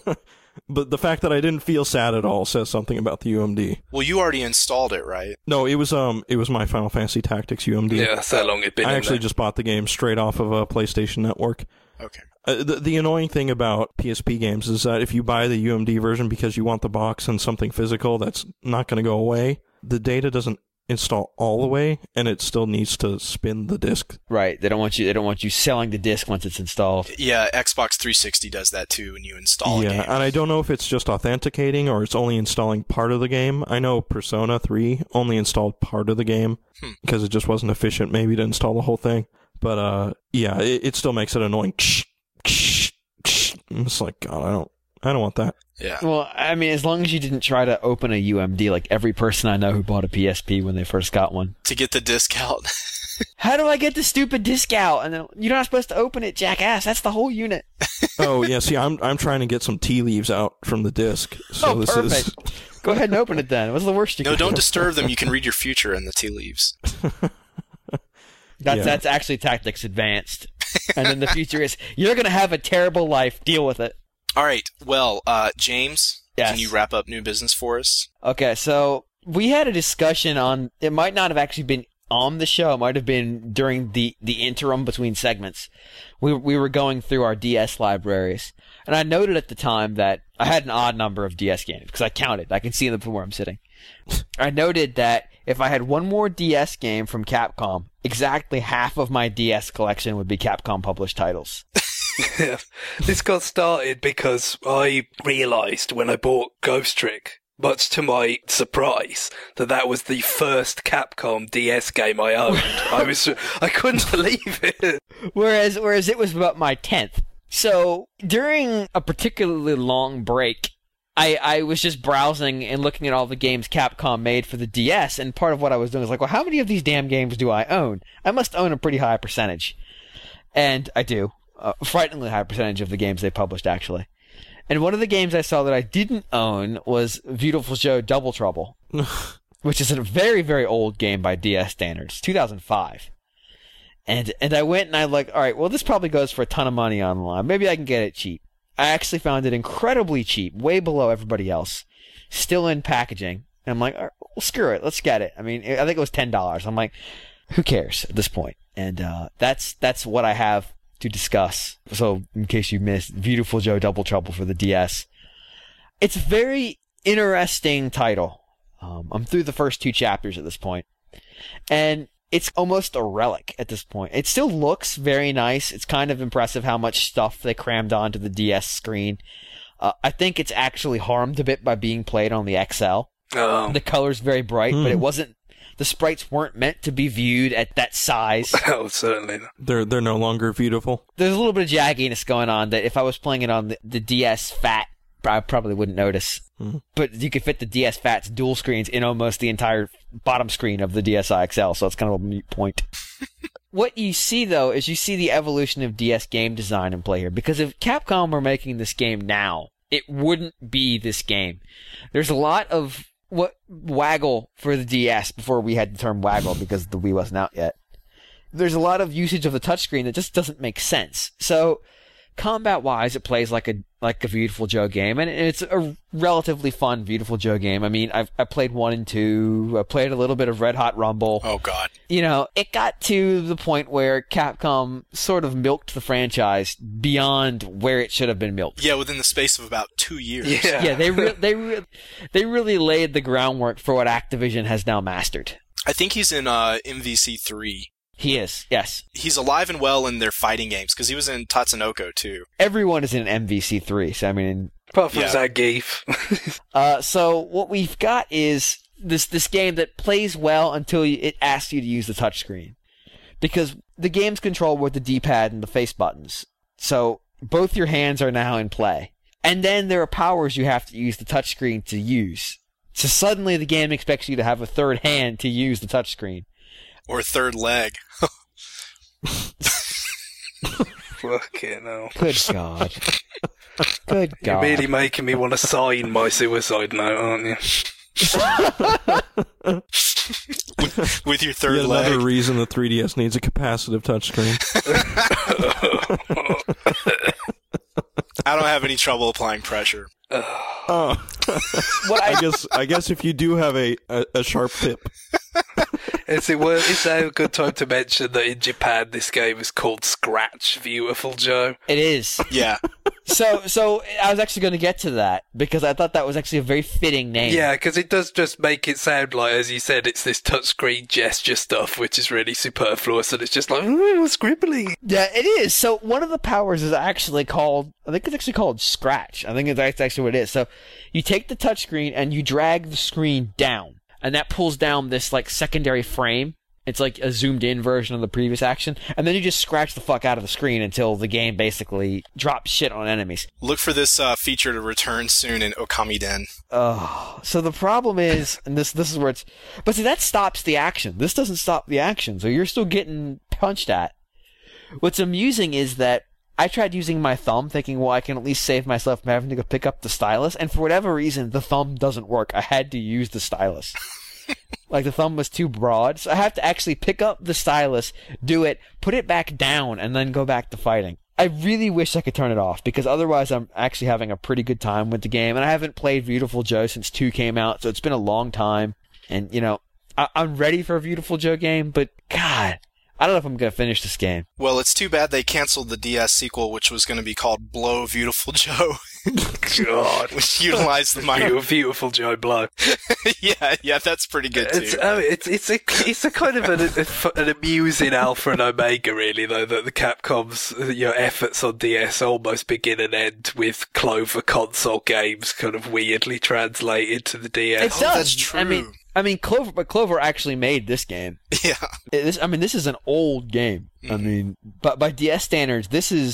Speaker 3: But the fact that I didn't feel sad at all says something about the U M D.
Speaker 1: Well, you already installed it, right?
Speaker 3: No, it was um, it was my Final Fantasy Tactics U M D.
Speaker 2: Yeah, that's how long it's been
Speaker 3: I
Speaker 2: in
Speaker 3: actually
Speaker 2: there.
Speaker 3: just bought the game straight off of a PlayStation Network.
Speaker 1: Okay.
Speaker 3: Uh, the, the annoying thing about P S P games is that if you buy the U M D version because you want the box and something physical that's not going to go away, the data doesn't install all the way, and it still needs to spin the disc.
Speaker 4: Right. They don't want you. They don't want you selling the disc once it's installed.
Speaker 1: Yeah, Xbox three sixty does that too when you install a
Speaker 3: Yeah,
Speaker 1: game.
Speaker 3: and I don't know if it's just authenticating or it's only installing part of the game. I know Persona three only installed part of the game
Speaker 1: Hmm.
Speaker 3: because it just wasn't efficient maybe to install the whole thing. But uh, yeah, it, it still makes it annoying. It's like, God, I don't, I don't want that.
Speaker 1: Yeah.
Speaker 4: Well, I mean, as long as you didn't try to open a U M D like every person I know who bought a P S P when they first got one.
Speaker 1: To get the disc out.
Speaker 4: How do I get the stupid disc out? And then you're not supposed to open it, jackass. That's the whole unit.
Speaker 3: Oh yeah, see, I'm I'm trying to get some tea leaves out from the disc. So
Speaker 4: Oh,
Speaker 3: this
Speaker 4: perfect.
Speaker 3: is
Speaker 4: Go ahead and open it then. What's the worst you
Speaker 1: No,
Speaker 4: can
Speaker 1: don't
Speaker 4: do?
Speaker 1: disturb them. You can read your future in the tea leaves.
Speaker 4: That's
Speaker 3: Yeah.
Speaker 4: that's actually Tactics Advanced. And then the future is you're gonna have a terrible life. Deal with it.
Speaker 1: All right. Well, uh, James,
Speaker 4: Yes.
Speaker 1: can you wrap up new business for us?
Speaker 4: Okay, so we had a discussion on. It might not have actually been on the show. It might have been during the the interim between segments. We we were going through our D S libraries, and I noted at the time that I had an odd number of D S games because I counted. I can see them from where I'm sitting. I noted that if I had one more D S game from Capcom, exactly half of my D S collection would be Capcom published titles.
Speaker 2: Yeah. This got started because I realised when I bought Ghost Trick, much to my surprise, that that was the first Capcom D S game I owned. I was, I couldn't believe it.
Speaker 4: Whereas whereas it was about my tenth. So during a particularly long break, I, I was just browsing and looking at all the games Capcom made for the D S, and part of what I was doing was like, well, how many of these damn games do I own? I must own a pretty high percentage. And I do. A frighteningly high percentage of the games they published, actually. And one of the games I saw that I didn't own was Beautiful Joe Double Trouble, which is a very, very old game by D S standards, two thousand five. And and I went and I like, all right, well, this probably goes for a ton of money online. Maybe I can get it cheap. I actually found it incredibly cheap, way below everybody else, still in packaging. And I'm like, all right, well, screw it, let's get it. I mean, I think it was ten dollars. I'm like, who cares at this point? And uh, that's that's what I have to discuss. So, in case you missed, Beautiful Joe Double Trouble for the D S. It's a very interesting title. Um, I'm through the first two chapters at this point, and it's almost a relic at this point. It still looks very nice. It's kind of impressive how much stuff they crammed onto the D S screen. Uh, I think it's actually harmed a bit by being played on the X L.
Speaker 2: Oh.
Speaker 4: The color's very bright,
Speaker 3: Hmm.
Speaker 4: but it wasn't. The sprites weren't meant to be viewed at that size.
Speaker 2: Oh, certainly not.
Speaker 3: They're they're no longer beautiful.
Speaker 4: There's a little bit of jagginess going on that if I was playing it on the, the D S Fat, I probably wouldn't notice.
Speaker 3: Mm-hmm.
Speaker 4: But you could fit the D S Fat's dual screens in almost the entire bottom screen of the D S i X L, so it's kind of a moot point. What you see, though, is you see the evolution of D S game design in play here. Because if Capcom were making this game now, it wouldn't be this game. There's a lot of what waggle for the D S before we had the term waggle because the Wii wasn't out yet. There's a lot of usage of the touchscreen that just doesn't make sense. So, combat-wise, it plays like a like a Beautiful Joe game, and it's a relatively fun Beautiful Joe game. I mean, I've I played one and two. I played a little bit of Red Hot Rumble.
Speaker 1: Oh, God.
Speaker 4: You know, it got to the point where Capcom sort of milked the franchise beyond where it should have been milked.
Speaker 1: Yeah, within the space of about two years.
Speaker 2: Yeah.
Speaker 4: Yeah, they re- they re- they really laid the groundwork for what Activision has now mastered.
Speaker 1: I think he's in uh, M V C three.
Speaker 4: He is, yes.
Speaker 1: He's alive and well in their fighting games, because he was in Tatsunoko, too.
Speaker 4: Everyone is in M V C three, so I mean...
Speaker 2: Apart from
Speaker 1: Yeah.
Speaker 2: Zangief.
Speaker 4: Uh, so what we've got is this this game that plays well until you, it asks you to use the touchscreen. Because the game's controlled with the D-pad and the face buttons. So both your hands are now in play. And then there are powers you have to use the touchscreen to use. So suddenly the game expects you to have a third hand to use the touchscreen.
Speaker 1: Or third leg.
Speaker 2: Fucking hell.
Speaker 4: Good God. Good
Speaker 2: You're
Speaker 4: God.
Speaker 2: really making me want to sign my suicide note, aren't you?
Speaker 1: with, with your third
Speaker 3: Yet
Speaker 1: leg.
Speaker 3: another reason the three D S needs a capacitive touchscreen.
Speaker 1: I don't have any trouble applying pressure.
Speaker 3: Oh,
Speaker 4: What
Speaker 3: I
Speaker 4: I,
Speaker 3: guess I guess if you do have a, a, a sharp tip,
Speaker 2: Is it worth, is that a good time to mention that in Japan this game is called Scratch Beautiful Joe?
Speaker 4: it is.
Speaker 1: Yeah.
Speaker 4: So, so I was actually going to get to that because I thought that was actually a very fitting name.
Speaker 2: Yeah, because it does just make it sound like, as you said, it's this touchscreen gesture stuff, which is really superfluous, and it's just like, ooh, scribbly.
Speaker 4: Yeah, it is. So one of the powers is actually called, I think it's actually called Scratch. I think that's actually what it is. So you take the touchscreen and you drag the screen down, and that pulls down this like secondary frame. It's like a zoomed in version of the previous action, and then you just scratch the fuck out of the screen until the game basically drops shit on enemies.
Speaker 1: Look for this uh, feature to return soon in Okamiden.
Speaker 4: Oh, so the problem is, and this this is where it's, but see that stops the action. This doesn't stop the action, so you're still getting punched at. What's amusing is that I tried using my thumb, thinking, well, I can at least save myself from having to go pick up the stylus, and for whatever reason, the thumb doesn't work. I had to use the stylus. Like, the thumb was too broad, so I have to actually pick up the stylus, do it, put it back down, and then go back to fighting. I really wish I could turn it off, because otherwise I'm actually having a pretty good time with the game, and I haven't played Beautiful Joe since two came out, so it's been a long time, and, you know, I- I'm ready for a Beautiful Joe game, but, God, I don't know if I'm going to finish this game.
Speaker 1: Well, it's too bad they canceled the D S sequel, which was going to be called Blow Beautiful Joe,
Speaker 2: God.
Speaker 1: which utilized the minor.
Speaker 2: Beautiful, beautiful Joe Blow.
Speaker 1: yeah, yeah, that's pretty good
Speaker 2: It's,
Speaker 1: too.
Speaker 2: I mean, it's it's a it's a kind of an, an amusing alpha and omega, really, though, that the Capcom's you know efforts on D S almost begin and end with Clover console games, kind of weirdly translated to the D S.
Speaker 4: It
Speaker 1: Oh,
Speaker 4: does.
Speaker 1: that's true.
Speaker 4: I mean, I mean, Clover, but Clover actually made this game.
Speaker 1: Yeah.
Speaker 4: It- This, I mean, this is an old game. I
Speaker 1: Mhm.
Speaker 4: mean, but by D S standards, this is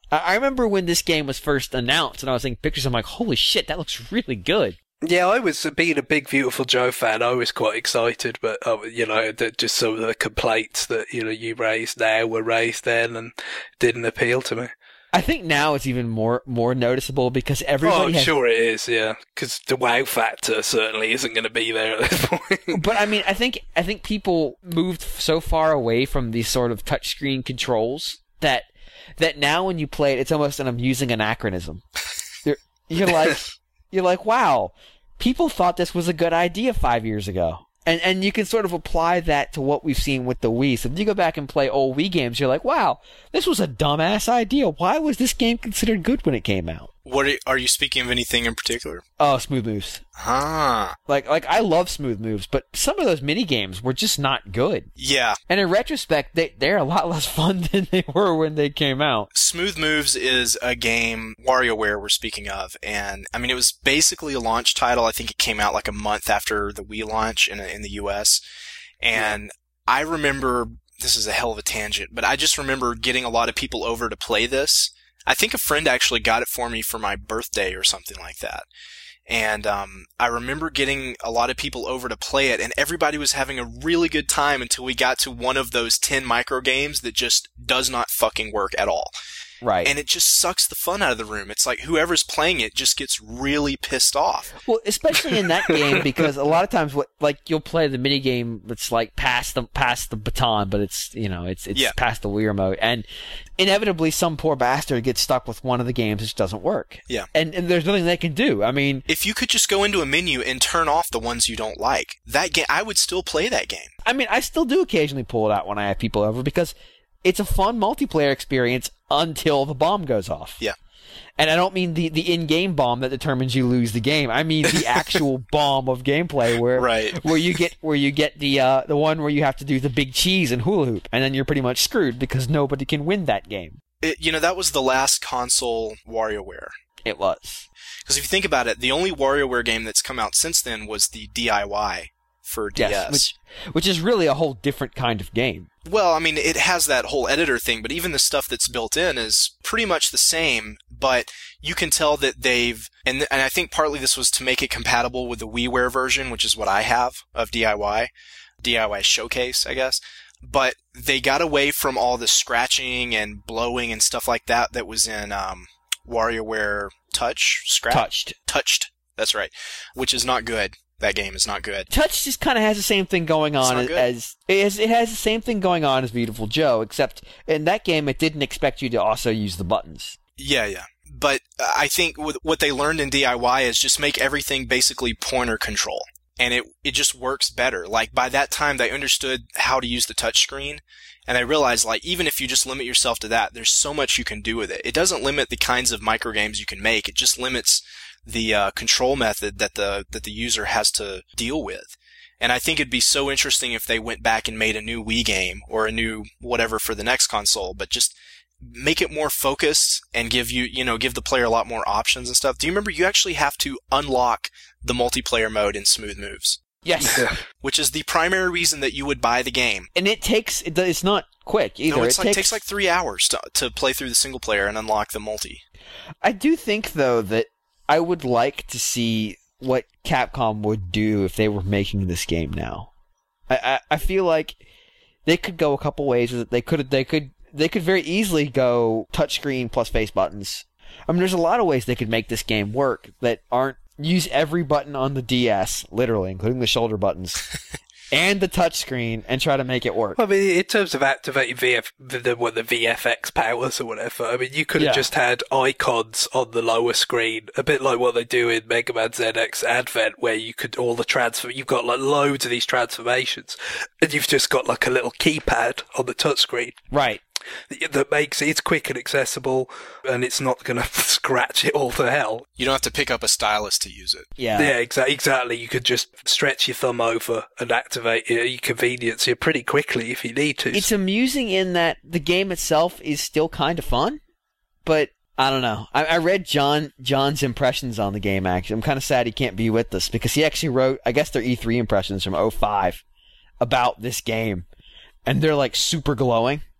Speaker 4: I, I remember when this game was first announced, and I was seeing pictures. I'm like, holy shit, that looks really good.
Speaker 2: Yeah, I was, being a big Beautiful Joe fan, I was quite excited, but, uh, you know, that just some of the complaints that, you know, you raised now were raised then and didn't appeal to me.
Speaker 4: I think now it's even more more noticeable because
Speaker 2: Oh,
Speaker 4: everybody
Speaker 2: I'm
Speaker 4: has...
Speaker 2: sure it is, yeah. Because the wow factor certainly isn't going to be there at this point.
Speaker 4: But I mean, I think I think people moved so far away from these sort of touchscreen controls that that now when you play it, it's almost an amusing anachronism. You're, you're like, you're like, wow, people thought this was a good idea five years ago. And and you can sort of apply that to what we've seen with the Wii. So if you go back and play old Wii games, you're like, wow, this was a dumbass idea. Why was this game considered good when it came out?
Speaker 1: What are, are you speaking of anything in particular?
Speaker 4: Oh, Smooth Moves.
Speaker 1: Ah,
Speaker 4: Like like I love Smooth Moves, but some of those mini games were just not good.
Speaker 1: yeah.
Speaker 4: And in retrospect, they they're a lot less fun than they were when they came out.
Speaker 1: Smooth Moves is a game WarioWare we're speaking of, and I mean it was basically a launch title. I think it came out like a month after the Wii launch in in the U S. And yeah. I remember, this is a hell of a tangent, but I just remember getting a lot of people over to play this. I think a friend actually got it for me for my birthday or something like that. And um, I remember getting a lot of people over to play it, and everybody was having a really good time until we got to one of those ten micro games that just does not fucking work at all.
Speaker 4: Right.
Speaker 1: And it just sucks the fun out of the room. It's like whoever's playing it just gets really pissed off.
Speaker 4: Well, especially in that game, because a lot of times, what like you'll play the mini game that's like past the past the baton, but it's you know it's it's
Speaker 1: Yeah.
Speaker 4: past the Wii remote, and inevitably some poor bastard gets stuck with one of the games that doesn't work.
Speaker 1: Yeah.
Speaker 4: And and there's nothing they can do. I mean,
Speaker 1: If you could just go into a menu and turn off the ones you don't like, that game, I would still play that game.
Speaker 4: I mean, I still do occasionally pull it out when I have people over because it's a fun multiplayer experience until the bomb goes off.
Speaker 1: Yeah.
Speaker 4: And I don't mean the, the in-game bomb that determines you lose the game. I mean the actual bomb of gameplay where
Speaker 1: Right.
Speaker 4: where you get where you get the uh, the one where you have to do the big cheese and hula hoop, and then you're pretty much screwed because nobody can win that game.
Speaker 1: It, you know, that was the last console WarioWare.
Speaker 4: It was.
Speaker 1: Because if you think about it, the only WarioWare game that's come out since then was the D I Y for D S.
Speaker 4: Yes, which which is really a whole different kind of game.
Speaker 1: Well, I mean, it has that whole editor thing, but even the stuff that's built in is pretty much the same, but you can tell that they've, and, and I think partly this was to make it compatible with the WiiWare version, which is what I have of D I Y, D I Y Showcase, I guess, but they got away from all the scratching and blowing and stuff like that that was in um, WarioWare Touch, Scratch?
Speaker 4: Touched.
Speaker 1: Touched, that's right, which is not good. That game is not good.
Speaker 4: Touch just kind of has the same thing going on
Speaker 1: not
Speaker 4: as,
Speaker 1: good.
Speaker 4: as it has, it has the same thing going on as Beautiful Joe, except in that game it didn't expect you to also use the buttons.
Speaker 1: Yeah, yeah. But uh, I think with, what they learned in D I Y is just make everything basically pointer control. And it it just works better. Like, by that time, they understood how to use the touchscreen. And I realized, like, even if you just limit yourself to that, there's so much you can do with it. It doesn't limit the kinds of microgames you can make. It just limits the uh, control method that the that the user has to deal with. And I think it'd be so interesting if they went back and made a new Wii game or a new whatever for the next console, but just make it more focused and give you, you know, give the player a lot more options and stuff. Do you remember you actually have to unlock the multiplayer mode in Smooth Moves?
Speaker 4: Yes.
Speaker 1: Which is the primary reason that you would buy the game.
Speaker 4: And it takes, it, it's not quick either.
Speaker 1: No, it's
Speaker 4: it
Speaker 1: like,
Speaker 4: takes,
Speaker 1: takes like three hours to, to play through the single player and unlock the multi.
Speaker 4: I do think, though, that I would like to see what Capcom would do if they were making this game now. I, I, I feel like they could go a couple ways with it. They could, they could, they could very easily go touchscreen plus face buttons. I mean, there's a lot of ways they could make this game work that aren't use every button on the D S, literally, including the shoulder buttons, and the touchscreen, and try to make it work.
Speaker 2: I mean, in terms of activating V F, the, what, the V F X powers or whatever, I mean, you could have
Speaker 4: Yeah.
Speaker 2: just had icons on the lower screen, a bit like what they do in Mega Man Z X Advent, where you could, all the transfer, you've got like loads of these transformations, and you've just got like a little keypad on the touchscreen.
Speaker 4: Right.
Speaker 2: That makes it, it's quick and accessible, and it's not going to scratch it all to hell.
Speaker 1: You don't have to pick up a stylus to use it.
Speaker 4: Yeah.
Speaker 2: Yeah, exa- exactly. You could just stretch your thumb over and activate your, your convenience here pretty quickly if you need to.
Speaker 4: It's amusing in that the game itself is still kind of fun, but I don't know. I, I read John John's impressions on the game, actually. I'm kind of sad he can't be with us because he actually wrote, I guess they're E three impressions from oh five about this game, and they're like super glowing.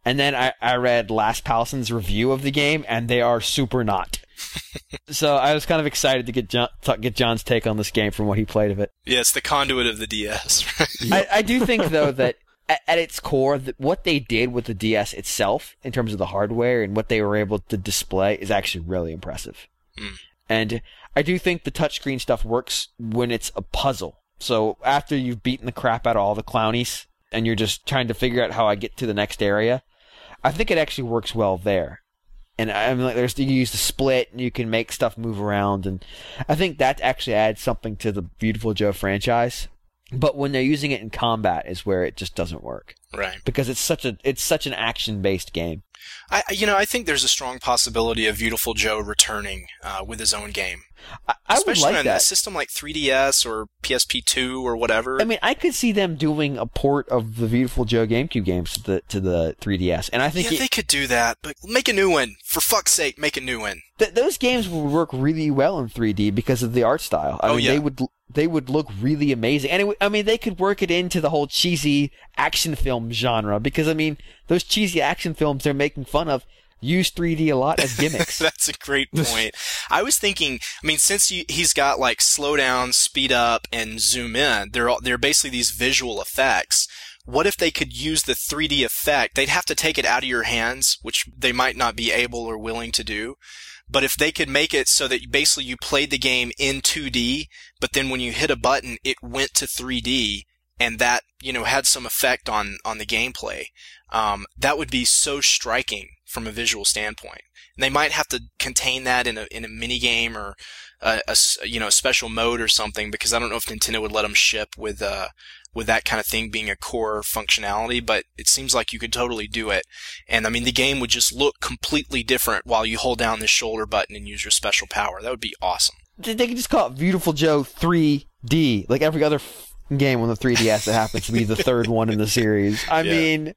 Speaker 4: And then I, I read Last Palson's review of the game, and they are super not. So I was kind of excited to get John, to get John's take on this game from what he played of it.
Speaker 1: Yeah, it's the conduit of the D S.
Speaker 4: I, I do think, though, that at, at its core, that what they did with the D S itself, in terms of the hardware and what they were able to display, is actually really impressive. Mm. And I do think the touchscreen stuff works when it's a puzzle. So after you've beaten the crap out of all the clownies, and you're just trying to figure out how I get to the next area, I think it actually works well there. And I mean, like, there's you use the split, and you can make stuff move around, and I think that actually adds something to the Beautiful Joe franchise. But when they're using it in combat, is where it just doesn't work.
Speaker 1: Right.
Speaker 4: Because it's such a it's such an action based game.
Speaker 1: I you know I think there's a strong possibility of Beautiful Joe returning uh, with his own game.
Speaker 4: I, I
Speaker 1: Especially
Speaker 4: would like
Speaker 1: on
Speaker 4: that.
Speaker 1: a system like three D S or P S P two or whatever.
Speaker 4: I mean, I could see them doing a port of the Beautiful Joe GameCube games to the to the three D S, and I think
Speaker 1: yeah,
Speaker 4: it,
Speaker 1: they could do that, but make a new one. For fuck's sake, make a new one.
Speaker 4: th- those games would work really well in three D because of the art style. I
Speaker 1: Oh,
Speaker 4: mean,
Speaker 1: yeah.
Speaker 4: they would they would look really amazing, and it, w- I mean, they could work it into the whole cheesy action film genre because I mean, those cheesy action films they're making fun of use three D a lot as gimmicks.
Speaker 1: That's a great point. I was thinking, I mean, since you, he's got like slow down, speed up, and zoom in, they're all, they're basically these visual effects. What if they could use the three D effect? They'd have to take it out of your hands, which they might not be able or willing to do. But if they could make it so that basically you played the game in two D, but then when you hit a button, it went to three D, and that, you know, had some effect on, on the gameplay, um, that would be so striking from a visual standpoint. And they might have to contain that in a, in a mini game or a, a, you know, a special mode or something, because I don't know if Nintendo would let them ship with, uh, with that kind of thing being a core functionality, but it seems like you could totally do it. And I mean, the game would just look completely different while you hold down the shoulder button and use your special power. That would be awesome.
Speaker 4: They could just call it Beautiful Joe three D, like every other f- game on the three D S that happens to be the third one in the series. I
Speaker 1: Yeah.
Speaker 4: mean,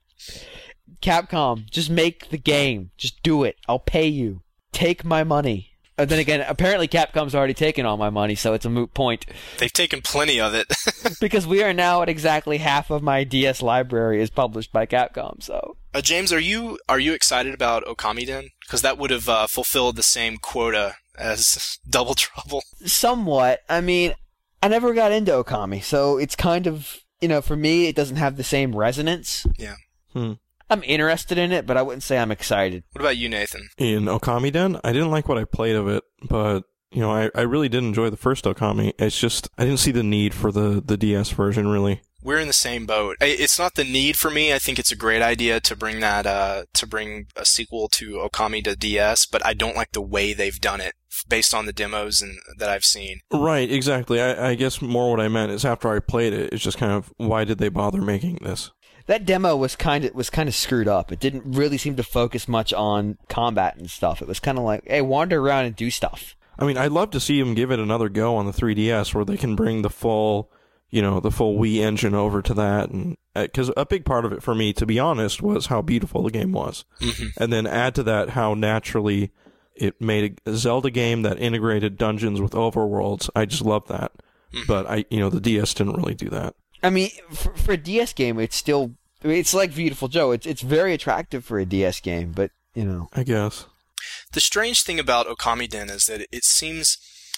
Speaker 4: Capcom, just make the game. Just do it. I'll pay you. Take my money. And then again, apparently Capcom's already taken all my money, so it's a moot point.
Speaker 1: They've taken plenty of it.
Speaker 4: Because we are now at exactly half of my D S library is published by Capcom, so...
Speaker 1: Uh, James, are you are you excited about Okamiden? Because that would have uh, fulfilled the same quota as Double Trouble.
Speaker 4: Somewhat. I mean, I never got into Okami, so it's kind of, you know, for me, it doesn't have the same resonance.
Speaker 1: Yeah.
Speaker 3: Hmm.
Speaker 4: I'm interested in it, but I wouldn't say I'm excited.
Speaker 1: What about you, Nathan?
Speaker 3: In Okamiden, I didn't like what I played of it, but you know, I, I really did enjoy the first Okami. It's just I didn't see the need for the, the D S version really.
Speaker 1: We're in the same boat. I- It's not the need for me. I think it's a great idea to bring that uh, to bring a sequel to Okami to D S, but I don't like the way they've done it based on the demos and that I've seen.
Speaker 3: Right, exactly. I, I guess more what I meant is after I played it, it's just kind of why did they bother making this?
Speaker 4: That demo was kind of was kind of screwed up. It didn't really seem to focus much on combat and stuff. It was kind of like, hey, wander around and do stuff.
Speaker 3: I mean, I'd love to see them give it another go on the three D S where they can bring the full, you know, the full Wii engine over to that. And because a big part of it for me, to be honest, was how beautiful the game was.
Speaker 1: Mm-hmm.
Speaker 3: And then add to that how naturally it made a Zelda game that integrated dungeons with overworlds. I just love that.
Speaker 1: Mm-hmm.
Speaker 3: But I, you know, the D S didn't really do that.
Speaker 4: I mean, for, for a D S game, it's still I mean, it's like Beautiful Joe. It's it's very attractive for a D S game, but you know,
Speaker 3: I guess.
Speaker 1: The strange thing about Okamiden is that it seems,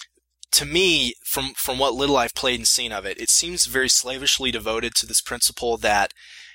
Speaker 1: to me, from from what little I've played and seen of it, it seems very slavishly devoted to this principle that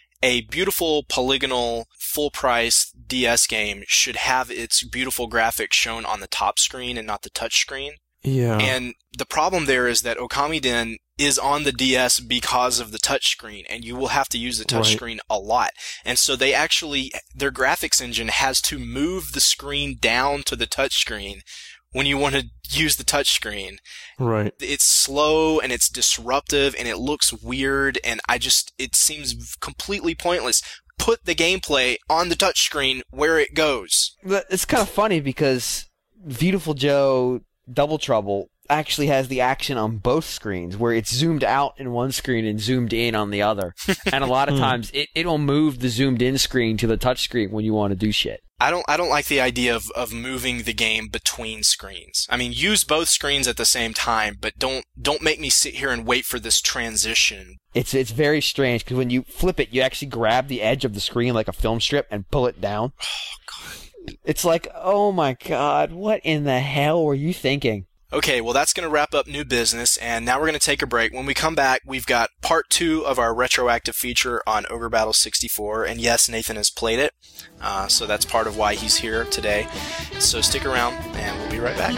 Speaker 1: a beautiful polygonal full-price D S game should have its beautiful graphics shown on the top screen and not the touch screen.
Speaker 3: Yeah.
Speaker 1: And the problem there is that Okamiden is on the D S because of the touchscreen, and you will have to use the touchscreen right. a lot. And so they actually, their graphics engine has to move the screen down to the touchscreen when you want to use the touchscreen.
Speaker 3: Right.
Speaker 1: It's slow and it's disruptive and it looks weird, and I just, it seems completely pointless. Put the gameplay on the touchscreen where it goes.
Speaker 4: But it's kind of funny because Beautiful Joe Double Trouble actually has the action on both screens, where it's zoomed out in one screen and zoomed in on the other. And a lot of times it, it'll move the zoomed in screen to the touch screen when you want to do shit.
Speaker 1: I don't I don't like the idea of, of moving the game between screens. I mean, use both screens at the same time, but don't don't make me sit here and wait for this transition.
Speaker 4: It's it's very strange, because when you flip it, you actually grab the edge of the screen like a film strip and pull it down.
Speaker 1: Oh, God.
Speaker 4: It's like, oh my God, what in the hell were you thinking?
Speaker 1: Okay, well, that's going to wrap up new business, and now we're going to take a break. When we come back, we've got part two of our retroactive feature on Ogre Battle sixty-four, and yes, Nathan has played it, uh, so that's part of why he's here today. So stick around, and we'll be right back.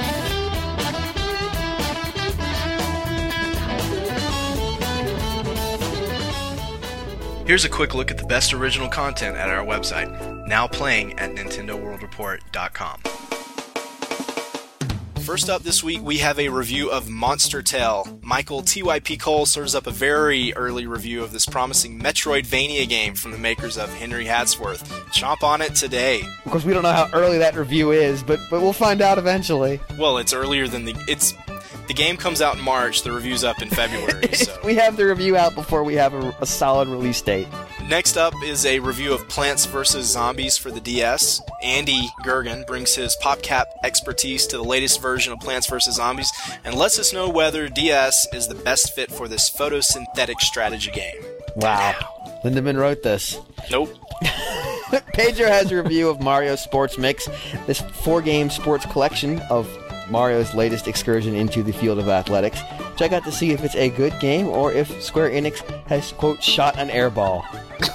Speaker 1: Here's a quick look at the best original content at our website, now playing at Nintendo World Report dot com. First up this week, we have a review of Monster Tale. Michael T Y P Cole serves up a very early review of this promising Metroidvania game from the makers of Henry Hadsworth. Chomp on it today.
Speaker 4: Of course, we don't know how early that review is, but but we'll find out eventually.
Speaker 1: Well, it's earlier than the... it's the game comes out in March, the review's up in February, so...
Speaker 4: We have the review out before we have a, a solid release date.
Speaker 1: Next up is a review of Plants versus. Zombies for the D S. Andy Gergen brings his PopCap expertise to the latest version of Plants versus. Zombies and lets us know whether D S is the best fit for this photosynthetic strategy game.
Speaker 4: Wow. Lindemann wrote this.
Speaker 1: Nope.
Speaker 4: Pedro has a review of Mario Sports Mix, this four-game sports collection of Mario's latest excursion into the field of athletics. Check out to see if it's a good game or if Square Enix has, quote, shot an airball.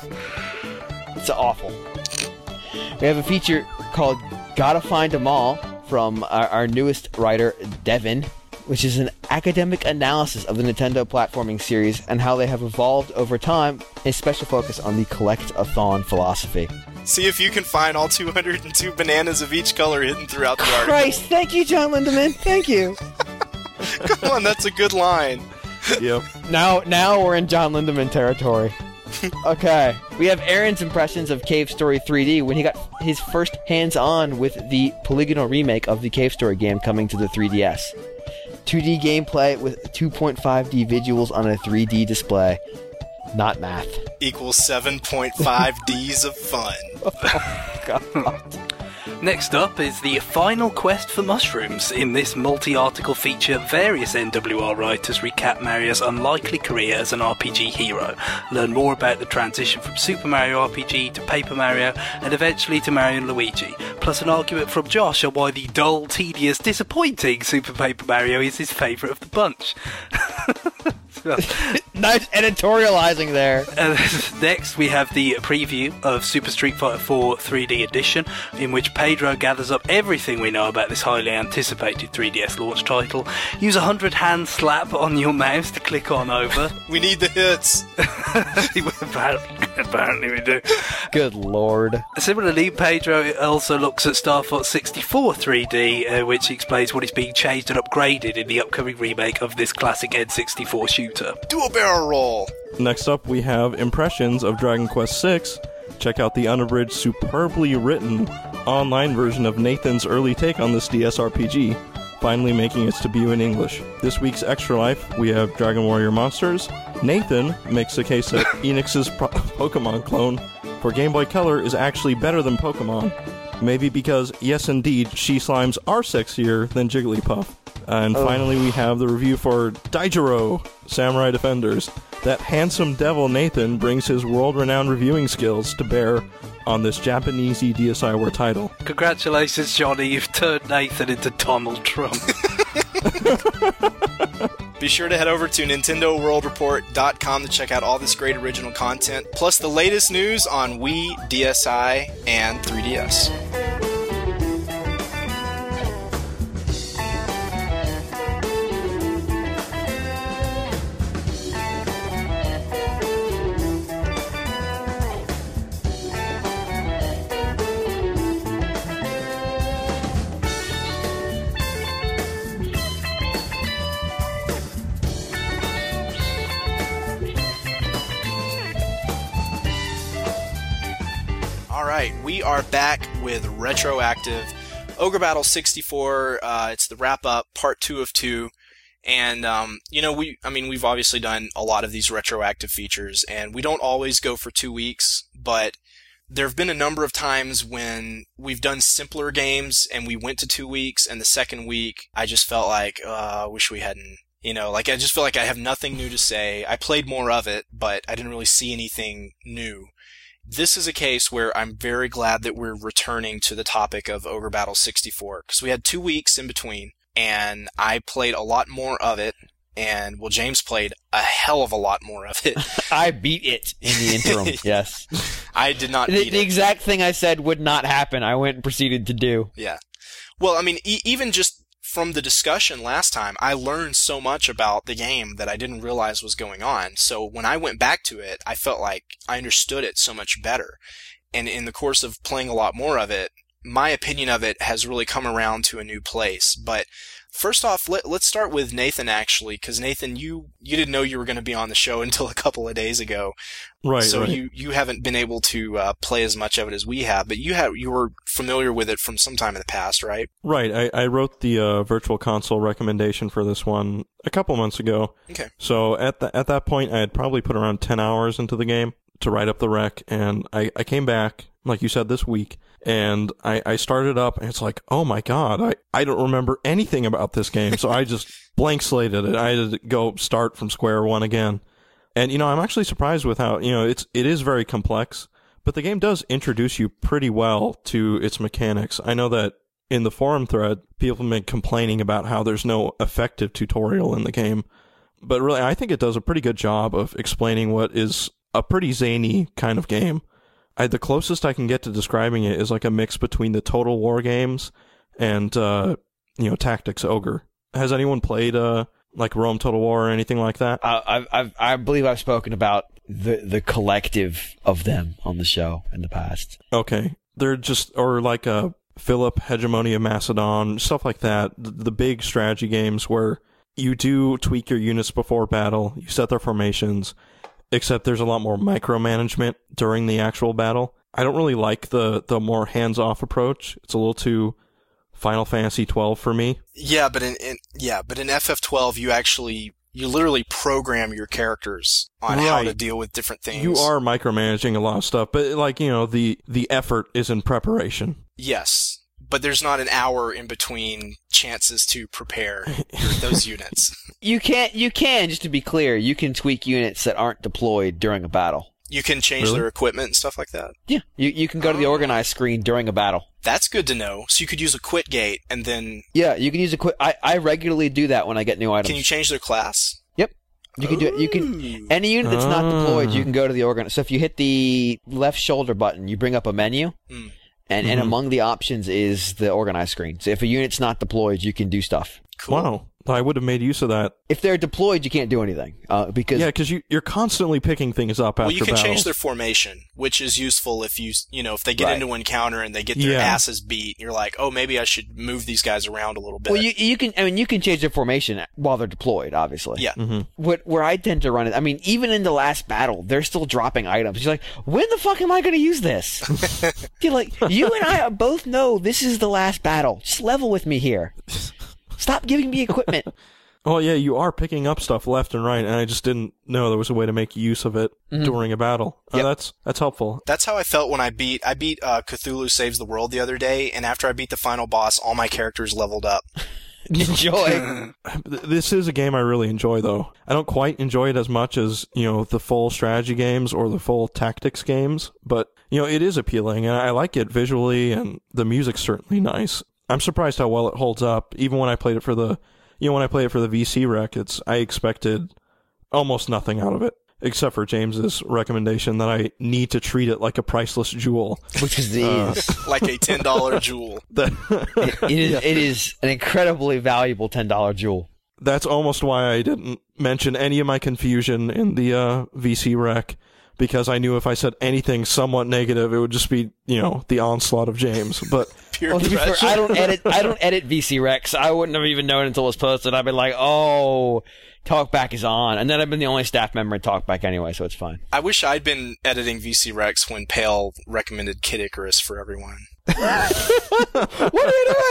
Speaker 4: It's awful. We have a feature called Gotta Find 'Em All from our, our newest writer, Devin, which is an academic analysis of the Nintendo platforming series and how they have evolved over time, a special focus on the collect-a-thon philosophy.
Speaker 1: See if you can find all two hundred two bananas of each color hidden throughout the article.
Speaker 4: Christ, thank you, John Lindemann. Thank you.
Speaker 1: Come on, that's a good line.
Speaker 3: Yep.
Speaker 4: Now, now we're in John Lindemann territory. Okay, we have Aaron's impressions of Cave Story three D when he got his first hands-on with the polygonal remake of the Cave Story game coming to the three D S. two D gameplay with two point five D visuals on a three D display. Not math.
Speaker 1: Equals seven point five Ds of fun.
Speaker 4: Oh, God.
Speaker 2: Next up is the final quest for mushrooms. In this multi-article feature, various N W R writers recap Mario's unlikely career as an R P G hero, learn more about the transition from Super Mario R P G to Paper Mario, and eventually to Mario and Luigi, plus an argument from Josh on why the dull, tedious, disappointing Super Paper Mario is his favourite of the bunch.
Speaker 4: Nice editorializing there.
Speaker 2: Uh, next, we have the preview of Super Street Fighter four three D Edition, in which Pedro gathers up everything we know about this highly anticipated three D S launch title. Use a hundred hand slap on your mouse to click on over.
Speaker 1: We need the hits.
Speaker 2: apparently, apparently we do.
Speaker 4: Good lord.
Speaker 2: Similarly, Pedro also looks at Star Fox sixty-four three D, uh, which explains what is being changed and upgraded in the upcoming remake of this classic N sixty-four shooter.
Speaker 1: Do a barrel roll.
Speaker 3: Next up, we have impressions of Dragon Quest six. Check out the unabridged, superbly written online version of Nathan's early take on this D S R P G, finally making its debut in English. This week's Extra Life, we have Dragon Warrior Monsters. Nathan makes the case that Enix's pro- Pokemon clone for Game Boy Color is actually better than Pokemon. Maybe because, yes indeed, She-Slimes are sexier than Jigglypuff. And oh. finally, we have the review for Daijiro, Samurai Defenders. That handsome devil Nathan brings his world-renowned reviewing skills to bear on this Japanesey D S I W A R title.
Speaker 2: Congratulations, Johnny. You've turned Nathan into Donald Trump.
Speaker 1: Be sure to head over to Nintendo World Report dot com to check out all this great original content, plus the latest news on Wii, D S i, and three D S. We are back with Retroactive Ogre Battle sixty-four. Uh, it's the wrap-up, part two of two. And, um, you know, we, I mean, we've obviously done a lot of these retroactive features, and we don't always go for two weeks, but there have been a number of times when we've done simpler games and we went to two weeks, and the second week I just felt like, uh, I wish we hadn't, you know, like I just feel like I have nothing new to say. I played more of it, but I didn't really see anything new. This is a case where I'm very glad that we're returning to the topic of Ogre Battle sixty-four, because we had two weeks in between, and I played a lot more of it. And, well, James played a hell of a lot more of it.
Speaker 4: I beat it in the interim, yes.
Speaker 1: I did not
Speaker 4: the,
Speaker 1: beat
Speaker 4: the
Speaker 1: it.
Speaker 4: exact thing I said would not happen, I went and proceeded to do.
Speaker 1: Yeah. Well, I mean, e- even just from the discussion last time, I learned so much about the game that I didn't realize was going on. So when I went back to it, I felt like I understood it so much better. And in the course of playing a lot more of it, my opinion of it has really come around to a new place. But first off, let, let's start with Nathan, actually, because Nathan, you, you didn't know you were going to be on the show until a couple of days ago.
Speaker 3: Right,
Speaker 1: so
Speaker 3: right.
Speaker 1: you, you haven't been able to uh, play as much of it as we have, but you have you were familiar with it from some time in the past, right?
Speaker 3: Right. I, I wrote the uh, Virtual Console recommendation for this one a couple months ago.
Speaker 1: Okay.
Speaker 3: So at the, at that point, I had probably put around ten hours into the game to write up the rec, and I, I came back, like you said, this week, and I, I started up, and it's like, oh my god, I, I don't remember anything about this game, so I just blank slated it. I had to go start from square one again. And, you know, I'm actually surprised with how, you know, it's it is very complex, but the game does introduce you pretty well to its mechanics. I know that in the forum thread, people have been complaining about how there's no effective tutorial in the game, but really, I think it does a pretty good job of explaining what is a pretty zany kind of game. I, the closest I can get to describing it is like a mix between the Total War games and, uh, you know, Tactics Ogre. Has anyone played, uh, like Rome Total War or anything like that?
Speaker 4: Uh, I've, I've, I believe I've spoken about the the collective of them on the show in the past.
Speaker 3: Okay. They're just, or like a Philip, Hegemony of Macedon, stuff like that. The, the big strategy games where you do tweak your units before battle, you set their formations, except there's a lot more micromanagement during the actual battle. I don't really like the, the more hands-off approach. It's a little too Final Fantasy twelve for me.
Speaker 1: Yeah, but in, in yeah, but in F F twelve, you actually you literally program your characters on
Speaker 3: Right.
Speaker 1: how to deal with different things.
Speaker 3: You are micromanaging a lot of stuff, but like, you know, the the effort is in preparation.
Speaker 1: Yes, but there's not an hour in between chances to prepare your, those units.
Speaker 4: You can't. You can. Just to be clear, you can tweak units that aren't deployed during a battle.
Speaker 1: You can change
Speaker 3: Really?
Speaker 1: their equipment and stuff like that.
Speaker 4: Yeah. You you can go to the
Speaker 1: Oh.
Speaker 4: organized screen during a battle.
Speaker 1: That's good to know. So you could use a quit gate, and then
Speaker 4: Yeah, you can use a quick. I, I regularly do that when I get new items.
Speaker 1: can you change their class?
Speaker 4: Yep. You can do it. You can
Speaker 1: Ooh.
Speaker 4: any unit that's not deployed,
Speaker 3: Ah.
Speaker 4: you can go to the organ. So if you hit the left shoulder button, you bring up a menu,
Speaker 1: Mm.
Speaker 4: and and
Speaker 3: Mhm.
Speaker 4: among the options is the organized screen. So if a unit's not deployed, you can do stuff.
Speaker 1: Cool.
Speaker 3: Wow. I would have made use of that.
Speaker 4: If they're deployed, you can't do anything uh, because
Speaker 3: Yeah, because you, you're constantly picking things up after
Speaker 1: Well, you can
Speaker 3: battle.
Speaker 1: change their formation, which is useful if you, you know, if they get
Speaker 4: Right.
Speaker 1: into an encounter and they get their
Speaker 3: Yeah.
Speaker 1: asses beat, you're like, oh, maybe I should move these guys around a little bit.
Speaker 4: well, you you can. I mean, you can change their formation while they're deployed. Obviously.
Speaker 1: Yeah.
Speaker 3: hmm
Speaker 4: What where I tend to run it. I mean, even in the last battle, they're still dropping items. You're like, when the fuck am I going to use this? You're like, you and I both know this is the last battle. Just level with me here. Stop giving me equipment.
Speaker 3: Oh, yeah, you are picking up stuff left and right, and I just didn't know there was a way to make use of it during a battle. Oh,
Speaker 4: Yep.
Speaker 3: that's that's helpful.
Speaker 1: That's how I felt when I beat, I beat, uh, Cthulhu Saves the World the other day, and after I beat the final boss, all my characters leveled up.
Speaker 4: Enjoy.
Speaker 3: Th- This is a game I really enjoy, though. I don't quite enjoy it as much as, you know, the full strategy games or the full tactics games, but, you know, it is appealing, and I like it visually, and the music's certainly nice. I'm surprised how well it holds up, even when I played it for the, you know, when I played it for the V C rec, it's, I expected almost nothing out of it, except for James's recommendation that I need to treat it like a priceless jewel.
Speaker 4: Which is the
Speaker 1: Like a ten dollar jewel.
Speaker 3: That
Speaker 4: it, it is it is an incredibly valuable ten dollar jewel.
Speaker 3: That's almost why I didn't mention any of my confusion in the uh, V C rec, because I knew if I said anything somewhat negative, it would just be, you know, the onslaught of James. But
Speaker 1: Pure
Speaker 4: Well, to be fair,
Speaker 1: pressure.
Speaker 4: I don't edit. I don't edit V C Rex. I wouldn't have even known until it was posted. I'd be like, "Oh, Talkback is on," and then I've been the only staff member in Talkback anyway, so it's fine.
Speaker 1: I wish I'd been editing V C Rex when Pale recommended Kid Icarus for everyone.
Speaker 4: What are you doing?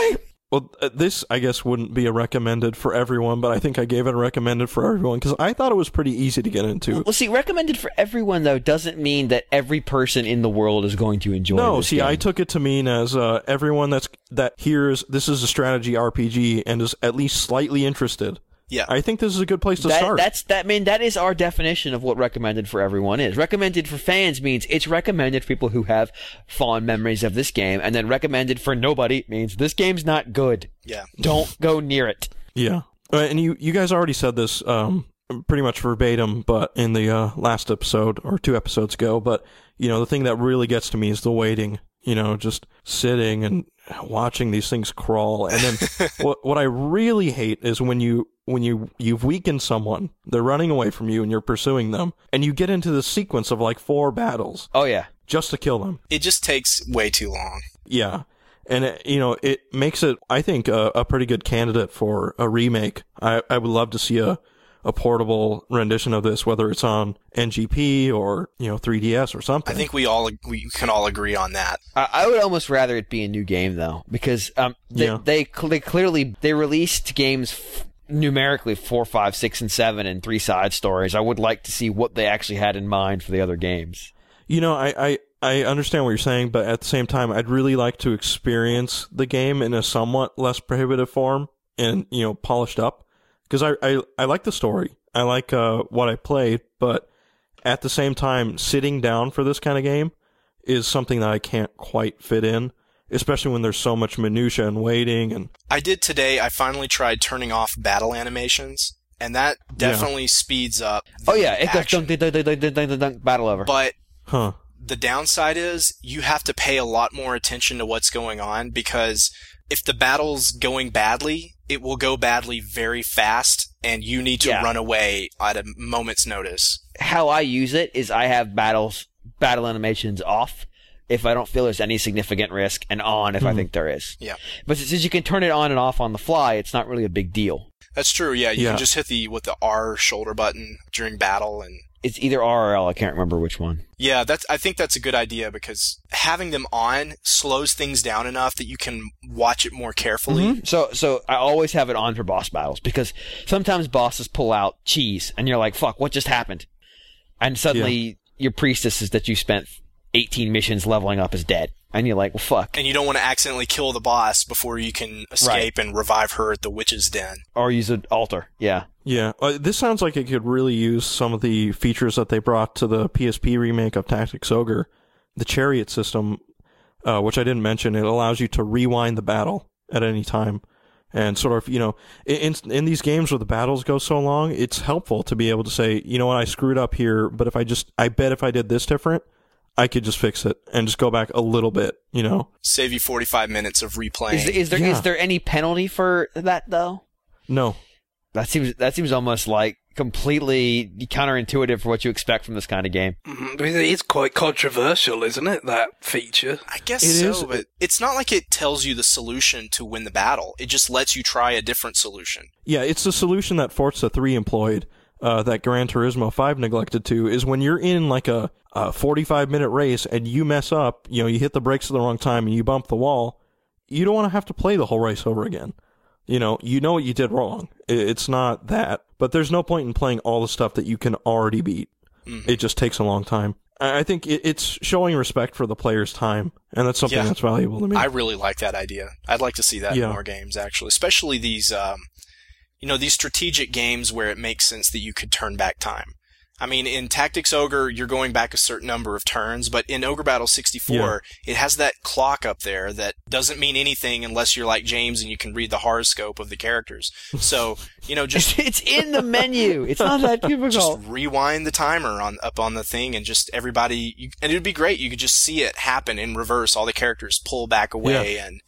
Speaker 3: Well, uh, this, I guess, wouldn't be a recommended for everyone, but I think I gave it a recommended for everyone because I thought it was pretty easy to get into.
Speaker 4: Well, see, recommended for everyone, though, doesn't mean that every person in the world is going to enjoy
Speaker 3: No,
Speaker 4: this
Speaker 3: see,
Speaker 4: game.
Speaker 3: I took it to mean as uh, everyone that's that hears this is a strategy R P G and is at least slightly interested.
Speaker 1: Yeah.
Speaker 3: I think this is a good place to
Speaker 4: that,
Speaker 3: start.
Speaker 4: That's that. I mean, that is our definition of what recommended for everyone is. Recommended for fans means it's recommended for people who have fond memories of this game, and then recommended for nobody means this game's not good.
Speaker 1: Yeah.
Speaker 4: Don't go near it.
Speaker 3: Yeah. Uh, and you, you guys already said this um, pretty much verbatim, but in the uh, last episode or two episodes ago. But, you know, the thing that really gets to me is the waiting. You know, just sitting and watching these things crawl. And then what what I really hate is when you when you you've weakened someone, they're running away from you and you're pursuing them, and you get into this sequence of like four battles.
Speaker 4: Oh yeah.
Speaker 3: Just to kill them.
Speaker 1: It just takes way too long.
Speaker 3: Yeah. And, it, you know, it makes it, I think, a, a pretty good candidate for a remake. I, I would love to see a, a portable rendition of this, whether it's on N G P or, you know, three D S or something.
Speaker 1: I think we all we can all agree on that.
Speaker 4: I, I would almost rather it be a new game, though, because um, they,
Speaker 3: Yeah.
Speaker 4: they, cl- they clearly, they released games f- numerically four, five, six, and seven and three side stories. I would like to see what they actually had in mind for the other games.
Speaker 3: You know, I, I, I understand what you're saying, but at the same time, I'd really like to experience the game in a somewhat less prohibitive form and, you know, polished up. Because I, I, I like the story. I like uh, what I played, but at the same time, sitting down for this kind of game is something that I can't quite fit in, especially when there's so much minutia and waiting. And
Speaker 1: I did today, I finally tried turning off battle animations, and that definitely yeah. speeds up the
Speaker 4: Oh yeah, it goes
Speaker 1: action.
Speaker 4: dunk, dunk, dunk, dunk, dunk, dunk, dunk, battle over.
Speaker 1: But
Speaker 3: huh.
Speaker 1: the downside is you have to pay a lot more attention to what's going on, because if the battle's going badly, it will go badly very fast, and you need to
Speaker 4: Yeah.
Speaker 1: run away at a moment's notice.
Speaker 4: How I use it is I have battles, battle animations off if I don't feel there's any significant risk, and on if I think there is.
Speaker 1: Yeah.
Speaker 4: But since you can turn it on and off on the fly, it's not really a big deal.
Speaker 1: That's true, yeah. You
Speaker 3: Yeah.
Speaker 1: can just hit the with the R shoulder button during battle, and
Speaker 4: It's either R or L. I can't remember which one.
Speaker 1: yeah, that's. I think that's a good idea, because having them on slows things down enough that you can watch it more carefully.
Speaker 4: Mm-hmm. So, so I always have it on for boss battles, because sometimes bosses pull out cheese, and you're like, "Fuck, what just happened?" And suddenly your priestess is that you spent eighteen missions leveling up is dead, and you're like, "Well, fuck."
Speaker 1: And you don't want to accidentally kill the boss before you can escape and revive her at the witch's den.
Speaker 4: Or use an altar. Yeah.
Speaker 3: Yeah, uh, this sounds like it could really use some of the features that they brought to the P S P remake of Tactics Ogre. The chariot system, uh, which I didn't mention, it allows you to rewind the battle at any time. And sort of, you know, in in these games where the battles go so long, it's helpful to be able to say, you know what, I screwed up here, but if I just, I bet if I did this different, I could just fix it and just go back a little bit, you know?
Speaker 1: Save you forty-five minutes of replaying.
Speaker 4: Is, is there is
Speaker 3: Yeah.
Speaker 4: there any penalty for that though?
Speaker 3: No.
Speaker 4: That seems that seems almost like completely counterintuitive for what you expect from this kind of game.
Speaker 2: Mhm. I mean, it is quite controversial, isn't it, that feature?
Speaker 1: I guess
Speaker 3: It
Speaker 1: so,
Speaker 3: is-
Speaker 1: but it's not like it tells you the solution to win the battle. It just lets you try a different solution.
Speaker 3: Yeah, it's the solution that Forza three employed, uh, that Gran Turismo five neglected to, is when you're in like a, a forty-five minute race and you mess up, you know, you hit the brakes at the wrong time and you bump the wall, you don't want to have to play the whole race over again. You know, you know what you did wrong. I- It's not that. But there's no point in playing all the stuff that you can already beat.
Speaker 1: Mhm.
Speaker 3: It just takes a long time. I I think it, it's showing respect for the player's time, and that's something
Speaker 1: Yeah.
Speaker 3: that's valuable to me.
Speaker 1: I really like that idea. I'd like to see that
Speaker 3: Yeah.
Speaker 1: in more games, actually. Especially these, um, you know, these strategic games where it makes sense that you could turn back time. I mean, in Tactics Ogre, you're going back a certain number of turns, but in Ogre Battle sixty-four, it has that clock up there that doesn't mean anything unless you're like James and you can read the horoscope of the characters. So, you know, just
Speaker 4: It's in the menu. It's not that
Speaker 1: just
Speaker 4: difficult.
Speaker 1: rewind the timer on up on the thing, and just everybody, you, and it would be great. You could just see it happen in reverse. All the characters pull back away, and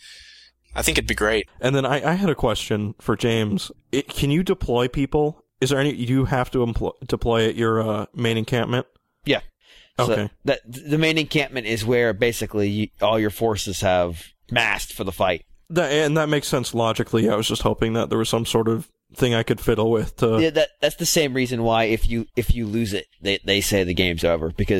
Speaker 1: I think it'd be great.
Speaker 3: And then I, I had a question for James. It, can you deploy people? Is there any, you have to employ, deploy at your uh, main encampment?
Speaker 4: Yeah. So
Speaker 3: Okay.
Speaker 4: that the main encampment is where basically you, all your forces have massed for the fight.
Speaker 3: That, and that makes sense logically. I was just hoping that there was some sort of thing I could fiddle with to...
Speaker 4: Yeah, that that's the same reason why if you if you lose it, they they say the game's over, because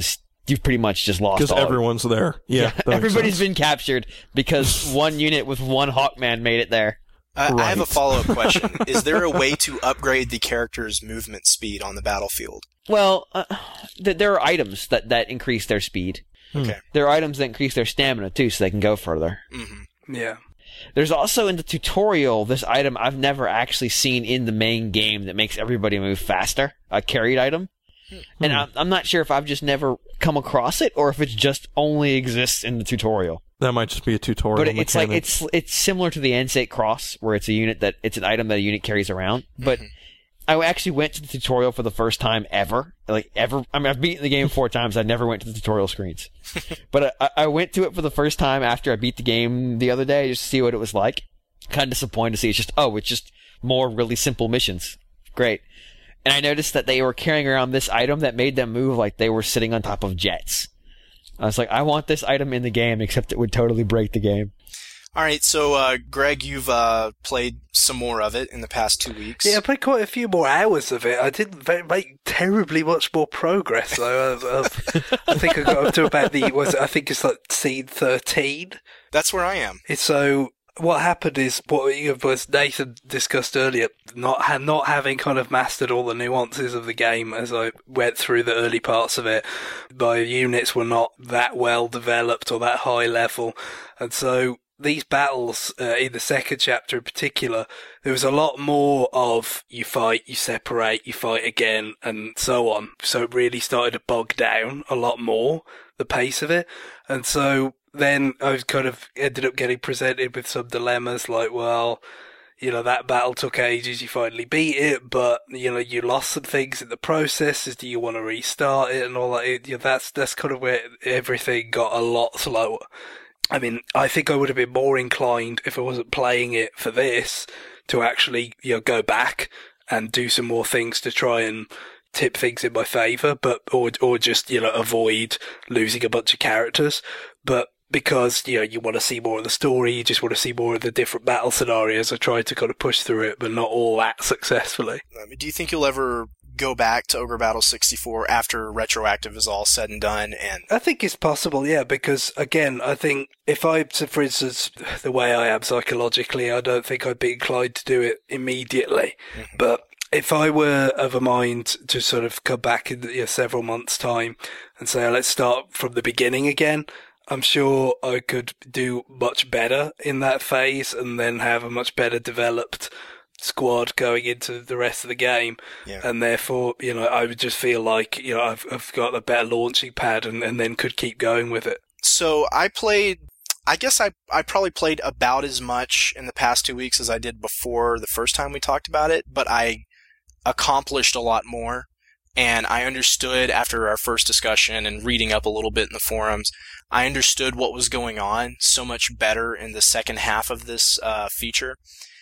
Speaker 4: you've pretty much just lost
Speaker 3: Because
Speaker 4: all
Speaker 3: everyone's there. Yeah,
Speaker 4: yeah
Speaker 3: that makes
Speaker 4: everybody's
Speaker 3: sense.
Speaker 4: been captured because one unit with one Hawkman made it there.
Speaker 1: Uh, I have a
Speaker 3: Right.
Speaker 1: follow-up question. Is there a way to upgrade the character's movement speed on the battlefield?
Speaker 4: Well, uh, th- there are items that, that increase their speed.
Speaker 1: Okay.
Speaker 4: There are items that increase their stamina, too, so they can go further.
Speaker 1: hmm
Speaker 2: Yeah.
Speaker 4: There's also in the tutorial this item I've never actually seen in the main game that makes everybody move faster, a carried item. And I'm, I'm not sure if I've just never come across it or if it just only exists in the tutorial.
Speaker 3: That might just be a tutorial
Speaker 4: But it's like
Speaker 3: mechanic.
Speaker 4: it's it's similar to the N SAIT Cross, where it's a unit that it's an item that a unit carries around. But
Speaker 1: Mhm.
Speaker 4: I actually went to the tutorial for the first time ever, like ever. I mean, I've beaten the game four times. I never went to the tutorial screens, but I, I went to it for the first time after I beat the game the other day just to see what it was like. Kind of disappointed to see it's just oh, it's just more really simple missions. Great. And I noticed that they were carrying around this item that made them move like they were sitting on top of jets. I was like, I want this item in the game, except it would totally break the game.
Speaker 1: All right, so uh, Greg, you've uh, played some more of it in the past two weeks.
Speaker 2: Yeah, I played quite a few more hours of it. I didn't ve- make terribly much more progress, though. I've, I've, I think I got up to about the, was it, I think it's like scene thirteen.
Speaker 1: That's where I am.
Speaker 2: It's so, what happened is, what was Nathan discussed earlier, not ha- not having kind of mastered all the nuances of the game as I went through the early parts of it. My units were not that well developed or that high level, and so these battles, uh, in the second chapter in particular, there was a lot more of you fight, you separate, you fight again, and so on. So it really started to bog down a lot more, the pace of it. And so then I was kind of ended up getting presented with some dilemmas like, well, you know, that battle took ages, you finally beat it, but, you know, you lost some things in the process. Do you want to restart it and all that? It, you know, that's, that's kind of where everything got a lot slower. I mean, I think I would have been more inclined if I wasn't playing it for this to actually, you know, go back and do some more things to try and tip things in my favour, but, or, or just, you know, avoid losing a bunch of characters. But because, you know, you want to see more of the story, you just want to see more of the different battle scenarios, I tried to kind of push through it, but not all that successfully.
Speaker 1: I mean, do you think you'll ever go back to Ogre Battle sixty-four after Retroactive is all said and done? And
Speaker 2: I think it's possible, yeah, because, again, I think if I, so for instance, the way I am psychologically, I don't think I'd be inclined to do it immediately.
Speaker 1: Mhm.
Speaker 2: But if I were of a mind to sort of come back in, you know, several months' time and say, let's start from the beginning again, I'm sure I could do much better in that phase and then have a much better developed squad going into the rest of the game.
Speaker 1: Yeah.
Speaker 2: And therefore, you know, I would just feel like, you know, I've, I've got a better launching pad and, and then could keep going with it.
Speaker 1: so I played, I guess I, I probably played about as much in the past two weeks as I did before the first time we talked about it, but I accomplished a lot more. And I understood after our first discussion and reading up a little bit in the forums, I understood what was going on so much better in the second half of this uh, feature.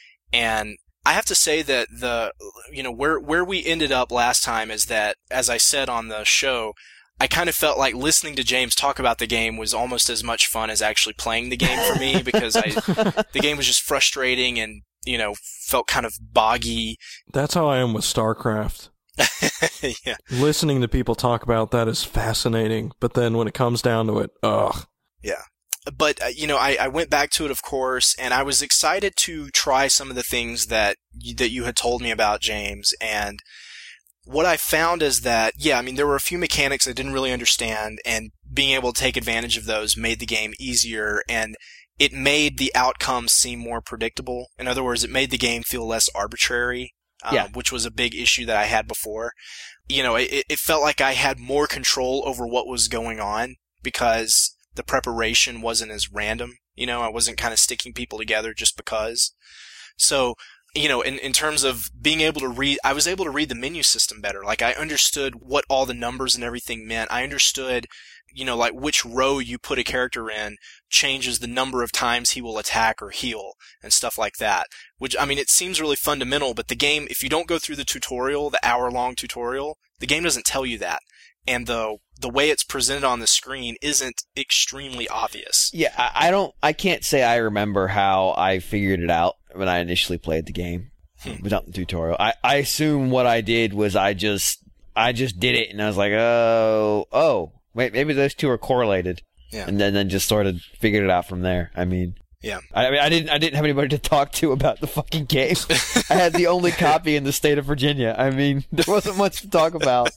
Speaker 1: And I have to say that the, you know, where, where we ended up last time is that, as I said on the show, I kind of felt like listening to James talk about the game was almost as much fun as actually playing the game for me because I, the game was just frustrating and, you know, felt kind of boggy.
Speaker 3: That's how I am with StarCraft.
Speaker 1: Yeah.
Speaker 3: Listening to people talk about that is fascinating, but then when it comes down to it, ugh.
Speaker 1: Yeah. But, uh, you know, I, I went back to it, of course, and I was excited to try some of the things that you, that you had told me about, James. And what I found is that, yeah, I mean, there were a few mechanics I didn't really understand, and being able to take advantage of those made the game easier, and it made the outcomes seem more predictable. In other words, it made the game feel less arbitrary, um,
Speaker 4: Yeah.
Speaker 1: which was a big issue that I had before. You know, it, it felt like I had more control over what was going on because the preparation wasn't as random. You know, I wasn't kind of sticking people together just because. So, you know, in, in terms of being able to read, I was able to read the menu system better. Like, I understood what all the numbers and everything meant. I understood, you know, like which row you put a character in changes the number of times he will attack or heal and stuff like that. Which, I mean, it seems really fundamental, but the game, if you don't go through the tutorial, the hour-long tutorial, the game doesn't tell you that. And the the way it's presented on the screen isn't extremely obvious.
Speaker 4: Yeah, I, I don't. I can't say I remember how I figured it out when I initially played the game
Speaker 1: Hmm.
Speaker 4: without the tutorial. I, I assume what I did was I just I just did it, and I was like, oh, oh, Wait, maybe those two are correlated.
Speaker 1: Yeah.
Speaker 4: And then, then just sort of figured it out from there. I mean,
Speaker 1: yeah.
Speaker 4: I, I mean, I didn't I didn't have anybody to talk to about the fucking game. I had the only copy in the state of Virginia. I mean, there wasn't much to talk about.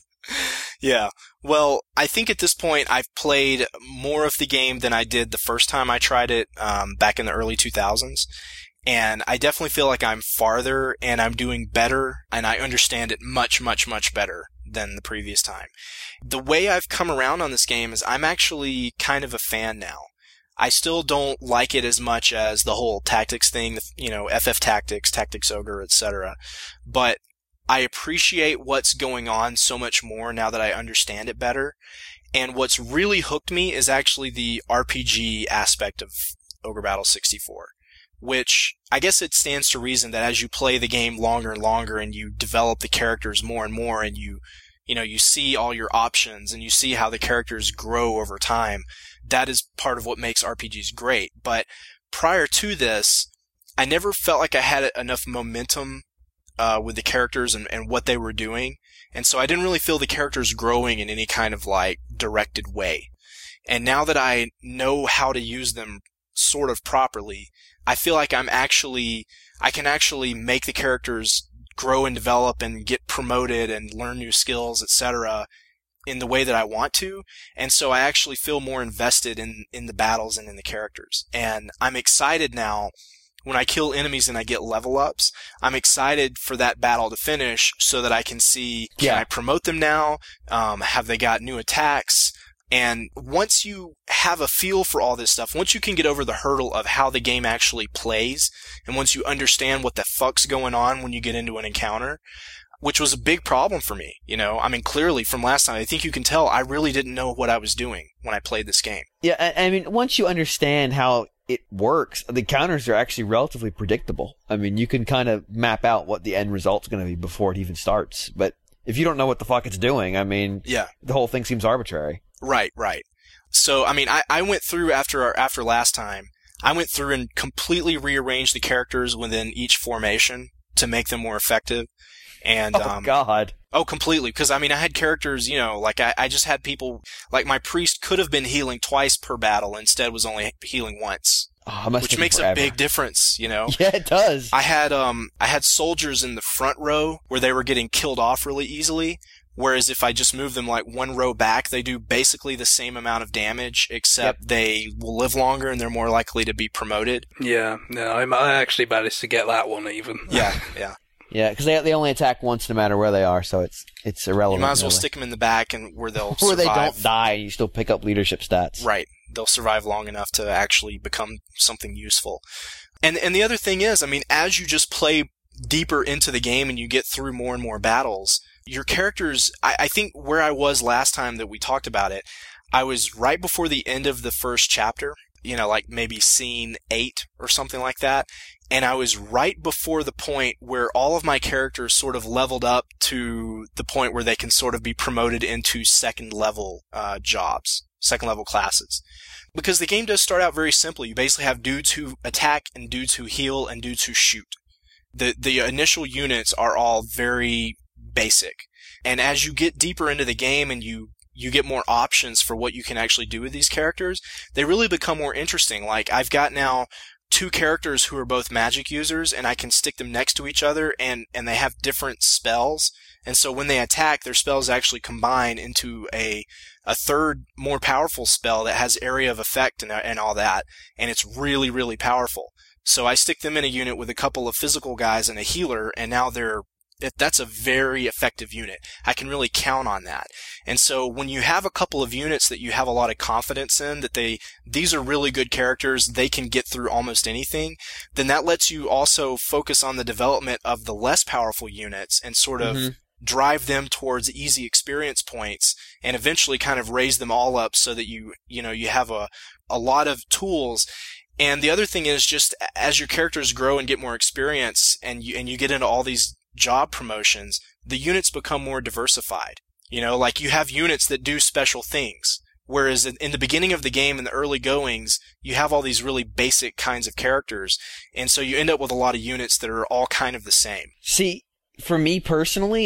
Speaker 1: Yeah. Well, I think at this point I've played more of the game than I did the first time I tried it um, back in the early two thousands. And I definitely feel like I'm farther and I'm doing better and I understand it much, much, much better than the previous time. The way I've come around on this game is I'm actually kind of a fan now. I still don't like it as much as the whole tactics thing, you know, F F Tactics, Tactics Ogre, et cetera. But I appreciate what's going on so much more now that I understand it better. And what's really hooked me is actually the R P G aspect of Ogre Battle sixty-four. Which I guess it stands to reason that as you play the game longer and longer and you develop the characters more and more and you, you know, you see all your options and you see how the characters grow over time, that is part of what makes R P Gs great. But prior to this, I never felt like I had enough momentum uh, with the characters and, and what they were doing. And so I didn't really feel the characters growing in any kind of like directed way. And now that I know how to use them sort of properly, I feel like I'm actually, I can actually make the characters grow and develop and get promoted and learn new skills, et cetera in the way that I want to. And so I actually feel more invested in, in the battles and in the characters. And I'm excited now when I kill enemies and I get level ups. I'm excited for that battle to finish so that I can see, can
Speaker 4: Yeah.
Speaker 1: I promote them now? Um, have they got new attacks? And once you have a feel for all this stuff, once you can get over the hurdle of how the game actually plays, and once you understand what the fuck's going on when you get into an encounter, which was a big problem for me, you know, I mean, clearly from last time, I think you can tell I really didn't know what I was doing when I played this game.
Speaker 4: Yeah, I, I mean, once you understand how it works, the counters are actually relatively predictable. I mean, you can kind of map out what the end result's going to be before it even starts. But if you don't know what the fuck it's doing, I mean,
Speaker 1: Yeah.
Speaker 4: the whole thing seems arbitrary.
Speaker 1: Right, right. So, I mean, I, I went through after our, after last time, I went through and completely rearranged the characters within each formation to make them more effective. And,
Speaker 4: Oh,
Speaker 1: um,
Speaker 4: God.
Speaker 1: oh, completely. Because, I mean, I had characters, you know, like I, I just had people, like my priest could have been healing twice per battle, instead was only healing once.
Speaker 4: Oh, it must
Speaker 1: Which
Speaker 4: take
Speaker 1: makes
Speaker 4: forever.
Speaker 1: a big difference, you know?
Speaker 4: Yeah, it does.
Speaker 1: I had, um, I had soldiers in the front row where they were getting killed off really easily. Whereas if I just move them like one row back, they do basically the same amount of damage, except
Speaker 4: Yep.
Speaker 1: they will live longer and they're more likely to be promoted.
Speaker 2: Yeah, no, I, I actually managed to get that one even.
Speaker 1: Yeah, yeah.
Speaker 4: Yeah, because they they only attack once no matter where they are, so it's it's
Speaker 1: You
Speaker 4: irrelevant.
Speaker 1: might as well
Speaker 4: really.
Speaker 1: stick them in the back and where they'll
Speaker 4: Where they
Speaker 1: survive.
Speaker 4: don't die, and you still pick up leadership stats.
Speaker 1: Right. They'll survive long enough to actually become something useful. And and the other thing is, I mean, as you just play deeper into the game and you get through more and more battles, your characters, I, I think where I was last time that we talked about it, I was right before the end of the first chapter, you know, like maybe scene eight or something like that. And I was right before the point where all of my characters sort of leveled up to the point where they can sort of be promoted into second level uh, jobs, second level classes. Because the game does start out very simple. You basically have dudes who attack and dudes who heal and dudes who shoot. The the initial units are all very basic. And as you get deeper into the game and you you get more options for what you can actually do with these characters, they really become more interesting. Like, I've got now two characters who are both magic users, and I can stick them next to each other, and, and they have different spells. And so when they attack, their spells actually combine into a a third, more powerful spell that has area of effect and, and all that. And it's really, really powerful. So I stick them in a unit with a couple of physical guys and a healer, and now they're It, that's a very effective unit. I can really count on that. And so when you have a couple of units that you have a lot of confidence in, that they, these are really good characters, they can get through almost anything, then that lets you also focus on the development of the less powerful units and sort of
Speaker 4: Mhm.
Speaker 1: drive them towards easy experience points and eventually kind of raise them all up so that you, you know, you have a, a lot of tools. And the other thing is just as your characters grow and get more experience and you, and you get into all these job promotions, the units become more diversified. You know, like you have units that do special things. Whereas in, in the beginning of the game, in the early goings, you have all these really basic kinds of characters. And so you end up with a lot of units that are all kind of the same.
Speaker 4: See, for me personally,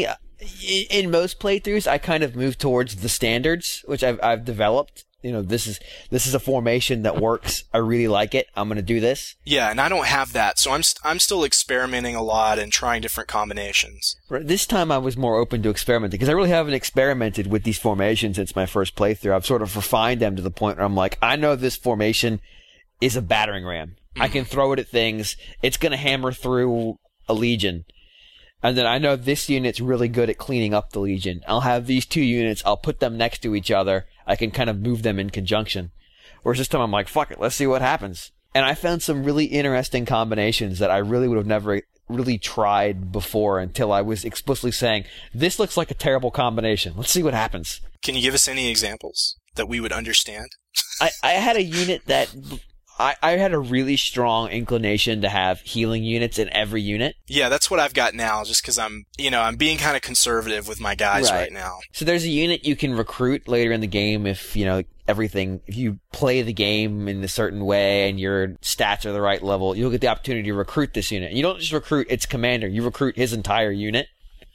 Speaker 4: In, in most playthroughs, I kind of move towards the standards, which I've I've developed. You know, this is this is a formation that works. I really like it. I'm going to do this.
Speaker 1: Yeah, and I don't have that, so I'm st- I'm still experimenting a lot and trying different combinations.
Speaker 4: This time I was more open to experimenting because I really haven't experimented with these formations since my first playthrough. I've sort of refined them to the point where I'm like, I know this formation is a battering ram. Mm-hmm. I can throw it at things. It's going to hammer through a legion. And then I know this unit's really good at cleaning up the legion. I'll have these two units. I'll put them next to each other. I can kind of move them in conjunction. Whereas this time I'm like, fuck it, let's see what happens. And I found some really interesting combinations that I really would have never really tried before until I was explicitly saying, this looks like a terrible combination. Let's see what happens.
Speaker 1: Can you give us any examples that we would understand?
Speaker 4: I, I had a unit that... I, I had a really strong inclination to have healing units in every unit.
Speaker 1: Yeah, that's what I've got now, just because I'm, you know, I'm being kind of conservative with my guys right. right now.
Speaker 4: So there's a unit you can recruit later in the game if, you know, everything, if you play the game in a certain way and your stats are the right level, you'll get the opportunity to recruit this unit. You don't just recruit its commander, you recruit his entire unit.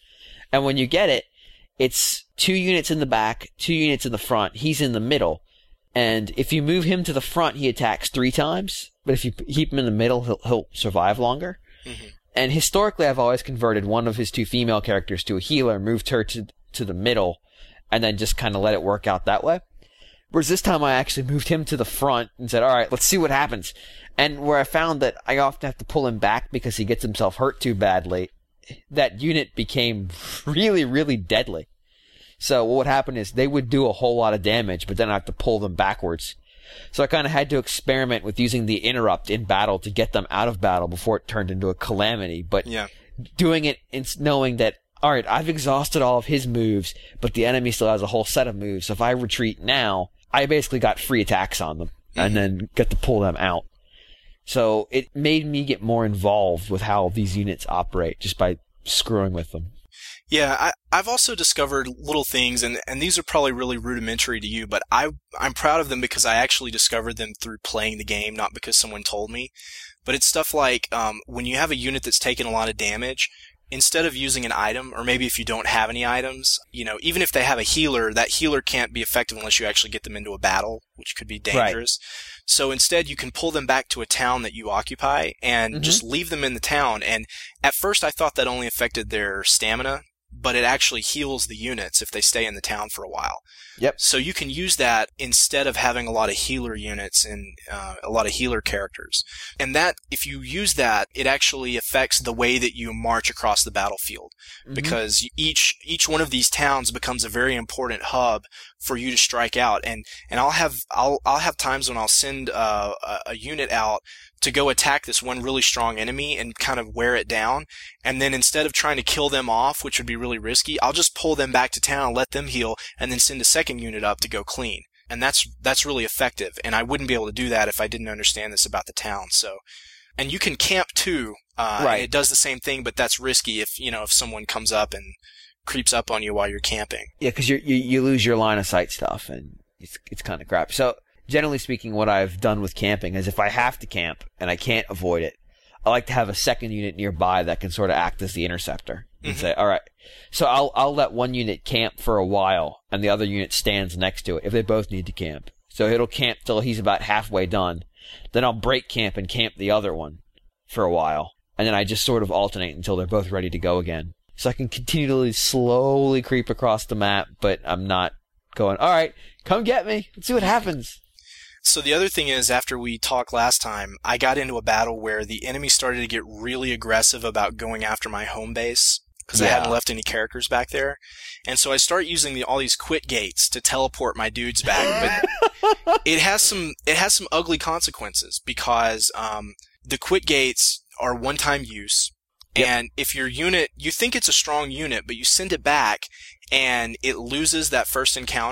Speaker 4: And when you get it, it's two units in the back, two units in the front, he's in the middle. And if you move him to the front, he attacks three times. But if you keep him in the middle, he'll, he'll survive longer. Mm-hmm. And historically, I've always converted one of his two female characters to a healer, moved her to to the middle, and then just kind of let it work out that way. Whereas this time, I actually moved him to the front and said, all right, let's see what happens. And where I found that I often have to pull him back because he gets himself hurt too badly, that unit became really, really deadly. So what would happen is they would do a whole lot of damage, but then I have to pull them backwards. So I kind of had to experiment with using the interrupt in battle to get them out of battle before it turned into a calamity. But yeah. doing it in knowing that, all right, I've exhausted all of his moves, but the enemy still has a whole set of moves. So if I retreat now, I basically got free attacks on them mm-hmm. and then get to pull them out. So it made me get more involved with how these units operate just by screwing with them.
Speaker 1: Yeah, I, I've also discovered little things, and, and these are probably really rudimentary to you, but I, I'm proud of them because I actually discovered them through playing the game, not because someone told me. But it's stuff like um, when you have a unit that's taken a lot of damage, instead of using an item, or maybe if you don't have any items, you know, even if they have a healer, that healer can't be effective unless you actually get them into a battle, which could be dangerous. Right. So instead, you can pull them back to a town that you occupy and mm-hmm. just leave them in the town. And at first, I thought that only affected their stamina, but it actually heals the units if they stay in the town for a while.
Speaker 4: Yep.
Speaker 1: So you can use that instead of having a lot of healer units and uh, a lot of healer characters. And that, if you use that, it actually affects the way that you march across the battlefield. Mm-hmm. Because each each one of these towns becomes a very important hub for you to strike out. And and I'll have I'll I'll have times when I'll send uh, a, a unit out to go attack this one really strong enemy and kind of wear it down. And then instead of trying to kill them off, which would be really risky, I'll just pull them back to town, let them heal, and then send a second unit up to go clean. And that's that's really effective. And I wouldn't be able to do that if I didn't understand this about the town. So, and you can camp too. Uh,
Speaker 4: right.
Speaker 1: And it does the same thing, but that's risky if, you know, if someone comes up and creeps up on you while you're camping.
Speaker 4: Yeah, because you you lose your line of sight stuff, and it's it's kind of crap. So, generally speaking, what I've done with camping is if I have to camp and I can't avoid it, I like to have a second unit nearby that can sort of act as the interceptor and mm-hmm. say, all right, so I'll I'll let one unit camp for a while and the other unit stands next to it if they both need to camp. So it'll camp till he's about halfway done. Then I'll break camp and camp the other one for a while. And then I just sort of alternate until they're both ready to go again. So I can continually slowly creep across the map, but I'm not going, all right, come get me. Let's see what happens.
Speaker 1: So the other thing is, after we talked last time, I got into a battle where the enemy started to get really aggressive about going after my home base because yeah. I hadn't left any characters back there. And so I start using the, all these quit gates to teleport my dudes back. But it has some it has some ugly consequences because um, the quit gates are one-time use. Yep. And if your unit, you think it's a strong unit, but you send it back and it loses that first encounter,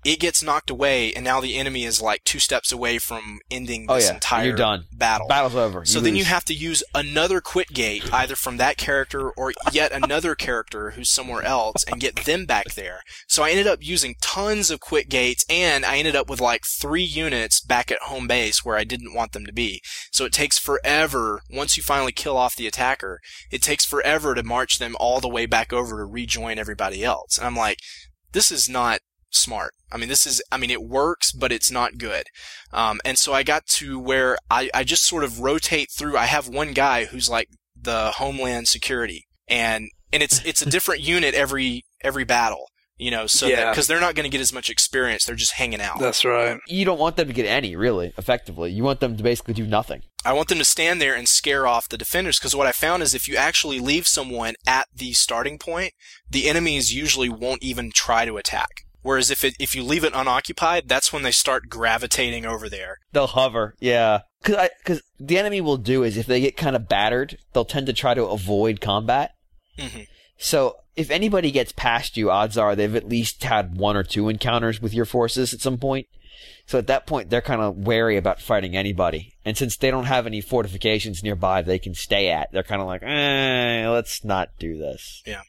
Speaker 1: it gets knocked away, and now the enemy is like two steps away from ending this
Speaker 4: oh, yeah.
Speaker 1: entire
Speaker 4: You're done.
Speaker 1: battle.
Speaker 4: Battle's over.
Speaker 1: So
Speaker 4: you
Speaker 1: then
Speaker 4: lose.
Speaker 1: you have to use another quit gate, either from that character or yet another character who's somewhere else, and get them back there. So I ended up using tons of quit gates, and I ended up with like three units back at home base where I didn't want them to be. So it takes forever, once you finally kill off the attacker, it takes forever to march them all the way back over to rejoin everybody else. And I'm like, this is not smart. I mean, this is, I mean, it works, but it's not good. Um, and so I got to where I, I just sort of rotate through. I have one guy who's like the Homeland Security, and, and it's, it's a different unit every, every battle, you know, so
Speaker 2: Yeah.
Speaker 1: that, cause they're not going to get as much experience. They're just hanging out.
Speaker 2: That's right.
Speaker 4: You don't want them to get any, really, effectively. You want them to basically do nothing.
Speaker 1: I want them to stand there and scare off the defenders, because what I found is if you actually leave someone at the starting point, the enemies usually won't even try to attack. Whereas if it, if you leave it unoccupied, that's when they start gravitating over there.
Speaker 4: They'll hover, yeah. Because because the enemy will do is if they get kind of battered, they'll tend to try to avoid combat.
Speaker 1: Mm-hmm.
Speaker 4: So if anybody gets past you, odds are they've at least had one or two encounters with your forces at some point. So at that point, they're kind of wary about fighting anybody. And since they don't have any fortifications nearby they can stay at, they're kind of like, eh, let's not do this.
Speaker 1: Yeah.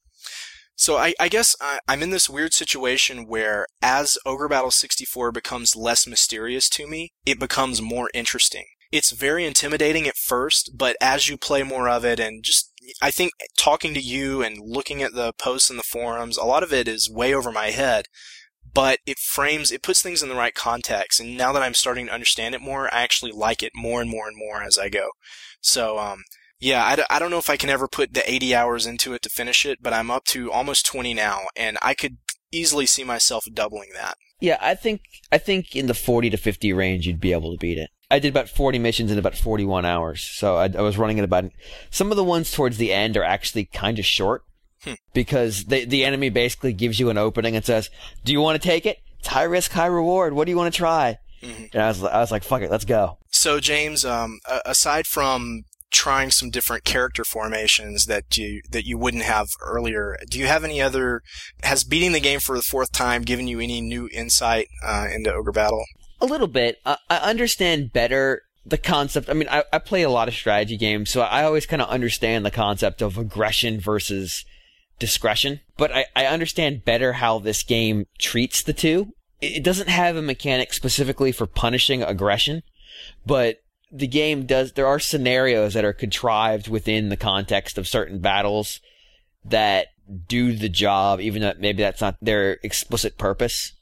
Speaker 1: So I, I guess I, I'm in this weird situation where as Ogre Battle sixty-four becomes less mysterious to me, it becomes more interesting. It's very intimidating at first, but as you play more of it and just, I think talking to you and looking at the posts in the forums, a lot of it is way over my head, but it frames, it puts things in the right context. And now that I'm starting to understand it more, I actually like it more and more and more as I go. So, um, yeah, I, d- I don't know if I can ever put the eighty hours into it to finish it, but I'm up to almost twenty now, and I could easily see myself doubling that.
Speaker 4: Yeah, I think I think in the forty to fifty range you'd be able to beat it. I did about forty missions in about forty-one hours, so I, I was running at about. Some of the ones towards the end are actually kind of short
Speaker 1: hmm.
Speaker 4: because the the enemy basically gives you an opening and says, "Do you want to take it? It's high risk, high reward. What do you want to try?" Mm-hmm. And I was I was like, "Fuck it, let's go."
Speaker 1: So James, um, aside from trying some different character formations that you that you wouldn't have earlier, do you have any other? Has beating the game for the fourth time given you any new insight uh, into Ogre Battle?
Speaker 4: A little bit. Uh, I understand better the concept. I mean, I, I play a lot of strategy games, so I always kind of understand the concept of aggression versus discretion. But I, I understand better how this game treats the two. It doesn't have a mechanic specifically for punishing aggression, but the game does. There are scenarios that are contrived within the context of certain battles that do the job, even though maybe that's not their explicit purpose.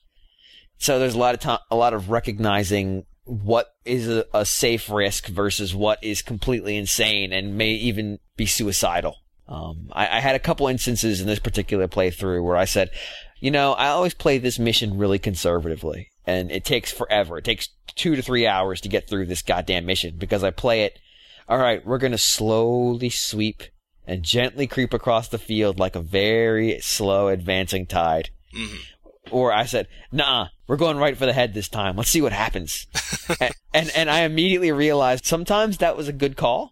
Speaker 4: So there's a lot of time, a lot of recognizing what is a, a safe risk versus what is completely insane and may even be suicidal. Um, I, I had a couple instances in this particular playthrough where I said, you know, I always play this mission really conservatively, and it takes forever. It takes two to three hours to get through this goddamn mission because I play it. All right, we're going to slowly sweep and gently creep across the field like a very slow advancing tide.
Speaker 1: Mm-hmm.
Speaker 4: Or I said, nah, we're going right for the head this time. Let's see what happens. and, and and I immediately realized sometimes that was a good call.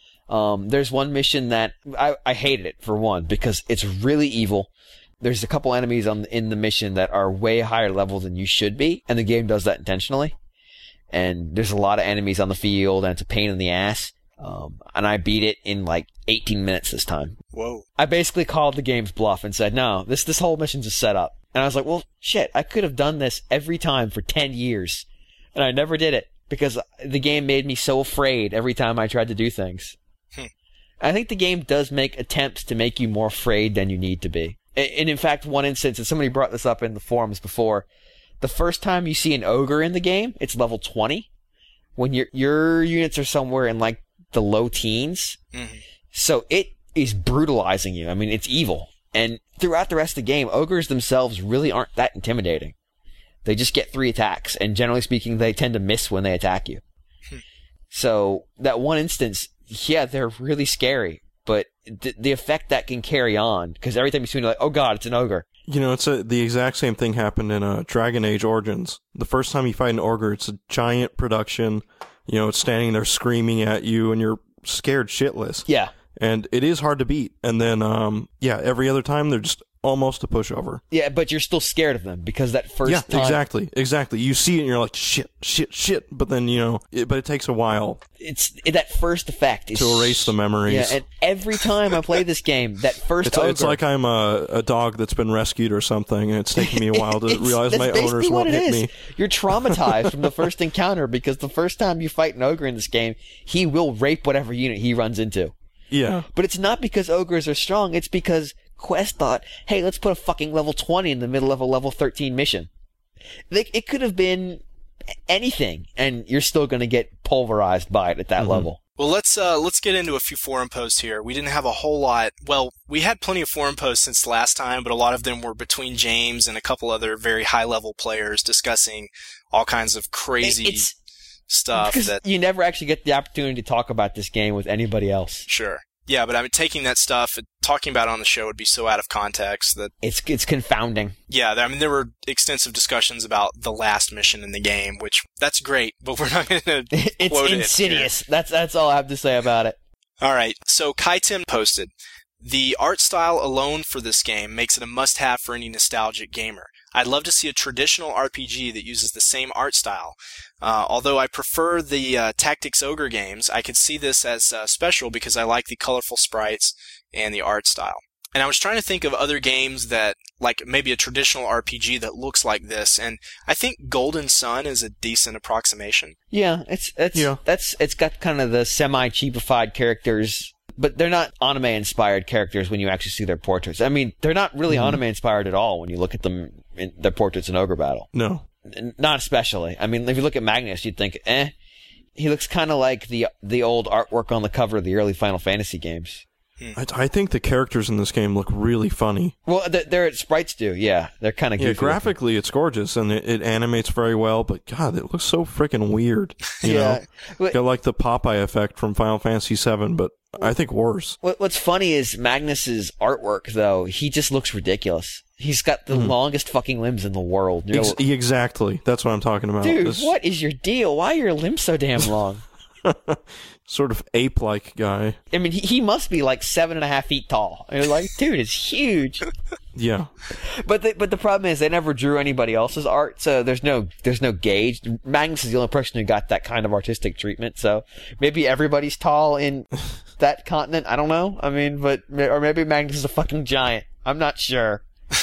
Speaker 4: Um, there's one mission that I, I hated it, for one, because it's really evil. There's a couple enemies on in the mission that are way higher level than you should be, and the game does that intentionally. And there's a lot of enemies on the field, and it's a pain in the ass. Um, and I beat it in like eighteen minutes this time.
Speaker 1: Whoa.
Speaker 4: I basically called the game's bluff and said, no, this this whole mission's a setup. And I was like, well, shit, I could have done this every time for ten years. And I never did it because the game made me so afraid every time I tried to do things. Hmm. I think the game does make attempts to make you more afraid than you need to be. And in fact, one instance, and somebody brought this up in the forums before, the first time you see an ogre in the game, it's level twenty. When your your units are somewhere in like the low teens. Mm-hmm. So it is brutalizing you. I mean, it's evil. And throughout the rest of the game, ogres themselves really aren't that intimidating. They just get three attacks, and generally speaking, they tend to miss when they attack you. Hmm. So that one instance, yeah, they're really scary, but th- the effect that can carry on, because every time you see them, you're like, oh god, it's an ogre.
Speaker 3: You know, it's a, the exact same thing happened in uh, Dragon Age Origins. The first time you fight an ogre, it's a giant production. You know, it's standing there screaming at you, and you're scared shitless.
Speaker 4: Yeah.
Speaker 3: And it is hard to beat. And then, um, yeah, every other time they're just almost a pushover.
Speaker 4: Yeah, but you're still scared of them because that first
Speaker 3: yeah,
Speaker 4: time...
Speaker 3: exactly, exactly. You see it and you're like, shit, shit, shit. But then, you know, it, but it takes a while.
Speaker 4: It's that first effect is...
Speaker 3: To erase the memories.
Speaker 4: Yeah, and every time I play this game, that first
Speaker 3: It's,
Speaker 4: ogre...
Speaker 3: it's like I'm a, a dog that's been rescued or something, and it's taking me a while to
Speaker 4: It's-
Speaker 3: realize
Speaker 4: that's
Speaker 3: my
Speaker 4: basically
Speaker 3: owners
Speaker 4: what
Speaker 3: won't
Speaker 4: it
Speaker 3: hit
Speaker 4: is.
Speaker 3: me.
Speaker 4: You're traumatized from the first encounter because the first time you fight an ogre in this game, he will rape whatever unit he runs into.
Speaker 3: Yeah.
Speaker 4: But it's not because ogres are strong, it's because Quest thought, hey, let's put a fucking level twenty in the middle of a level thirteen mission. They, it could have been anything, and you're still going to get pulverized by it at that
Speaker 3: Mhm.
Speaker 4: level.
Speaker 1: Well, let's uh, let's get into a few forum posts here. We didn't have a whole lot. Well, we had plenty of forum posts since last time, but a lot of them were between James and a couple other very high-level players discussing all kinds of crazy
Speaker 4: It's
Speaker 1: stuff.
Speaker 4: because
Speaker 1: That
Speaker 4: you never actually get the opportunity to talk about this game with anybody else.
Speaker 1: sure, yeah, but I mean, taking that stuff and talking about it on the show would be so out of context that
Speaker 4: It's it's confounding.
Speaker 1: yeah, I mean, there were extensive discussions about the last mission in the game, which that's great, but we're not going to
Speaker 4: It's
Speaker 1: quote it
Speaker 4: insidious. That's that's all I have to say about it.
Speaker 1: All right, so Kai Tim posted, the art style alone for this game makes it a must-have for any nostalgic gamer. I'd love to see a traditional R P G that uses the same art style. Uh, although I prefer the uh, Tactics Ogre games, I could see this as uh, special because I like the colorful sprites and the art style. And I was trying to think of other games that, like maybe a traditional R P G that looks like this, and I think Golden Sun is a decent approximation.
Speaker 4: Yeah, it's it's
Speaker 3: Yeah.
Speaker 4: that's it's got kind of the semi-cheapified characters, but they're not anime-inspired characters when you actually see their portraits. I mean, they're not really
Speaker 3: Mhm.
Speaker 4: anime-inspired at all when you look at them in their portraits in Ogre Battle.
Speaker 3: No.
Speaker 4: N- Not especially. I mean, if you look at Magnus, you'd think, eh, he looks kind of like the the old artwork on the cover of the early Final Fantasy games.
Speaker 3: I, I think the characters in this game look really funny.
Speaker 4: Well, th- their sprites do, yeah. They're kind of
Speaker 3: Yeah,
Speaker 4: goofy.
Speaker 3: graphically it's gorgeous and it, it animates very well, but God, it looks so freaking weird. You
Speaker 4: Yeah.
Speaker 3: know?
Speaker 4: But-
Speaker 3: Got like the Popeye effect from Final Fantasy seven, but I think worse.
Speaker 4: What, what's funny is Magnus's artwork, though. He just looks ridiculous. He's got the
Speaker 3: Mhm.
Speaker 4: longest fucking limbs in the world. You know,
Speaker 3: Ex- exactly. That's what I'm talking about.
Speaker 4: dude,
Speaker 3: This
Speaker 4: what is your deal? Why are your limbs so damn long?
Speaker 3: sort of ape-like guy.
Speaker 4: I mean, he, he must be like seven and a half feet tall. And you're like, dude, it's huge.
Speaker 3: Yeah.
Speaker 4: But the, but the problem is they never drew anybody else's art, so there's no there's no gauge. Magnus is the only person who got that kind of artistic treatment. So maybe everybody's tall in that continent. I don't know. I mean, but or maybe Magnus is a fucking giant. I'm not sure.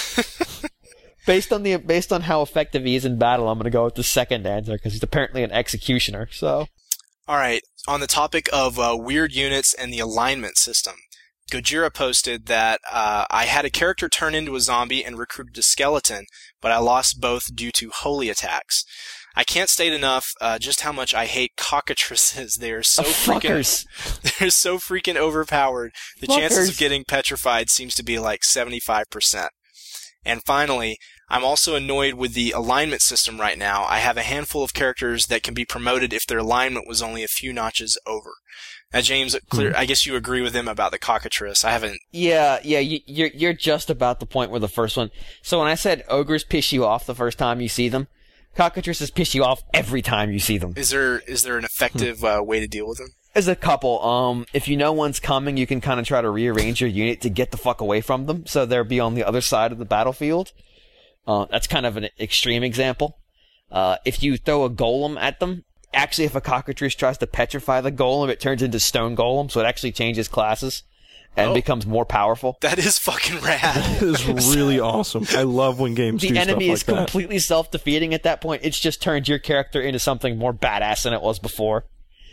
Speaker 4: Based on the based on how effective he is in battle, I'm going to go with the second answer because he's apparently an executioner. So
Speaker 1: All right, on the topic of uh, weird units and the alignment system, Gojira posted that uh, I had a character turn into a zombie and recruited a skeleton, but I lost both due to holy attacks. I can't state enough uh, just how much I hate cockatrices. They are so
Speaker 4: Oh,
Speaker 1: freaking
Speaker 4: fuckers.
Speaker 1: they're so freaking overpowered. The
Speaker 4: Fuckers.
Speaker 1: chances of getting petrified seems to be like seventy-five percent. And finally, I'm also annoyed with the alignment system right now. I have a handful of characters that can be promoted if their alignment was only a few notches over. Now, James, clear, I guess you agree with him about the cockatrice. I haven't...
Speaker 4: yeah, yeah, you, you're you're just about the point where the first one. So when I said ogres piss you off the first time you see them, cockatrices piss you off every time you see them.
Speaker 1: Is there is there an effective uh, way to deal with them?
Speaker 4: There's a couple. Um, if you know one's coming, you can kind of try to rearrange your unit to get the fuck away from them, so they'll be on the other side of the battlefield. Uh, that's kind of an extreme example. Uh, if you throw a golem at them, actually, if a cockatrice tries to petrify the golem, it turns into stone golem, so it actually changes classes and
Speaker 1: Oh.
Speaker 4: becomes more powerful.
Speaker 1: That is fucking rad.
Speaker 3: It is really awesome. I love when games
Speaker 4: The
Speaker 3: do
Speaker 4: enemy
Speaker 3: stuff
Speaker 4: is
Speaker 3: like that.
Speaker 4: completely self-defeating at that point. It's just turned your character into something more badass than it was before.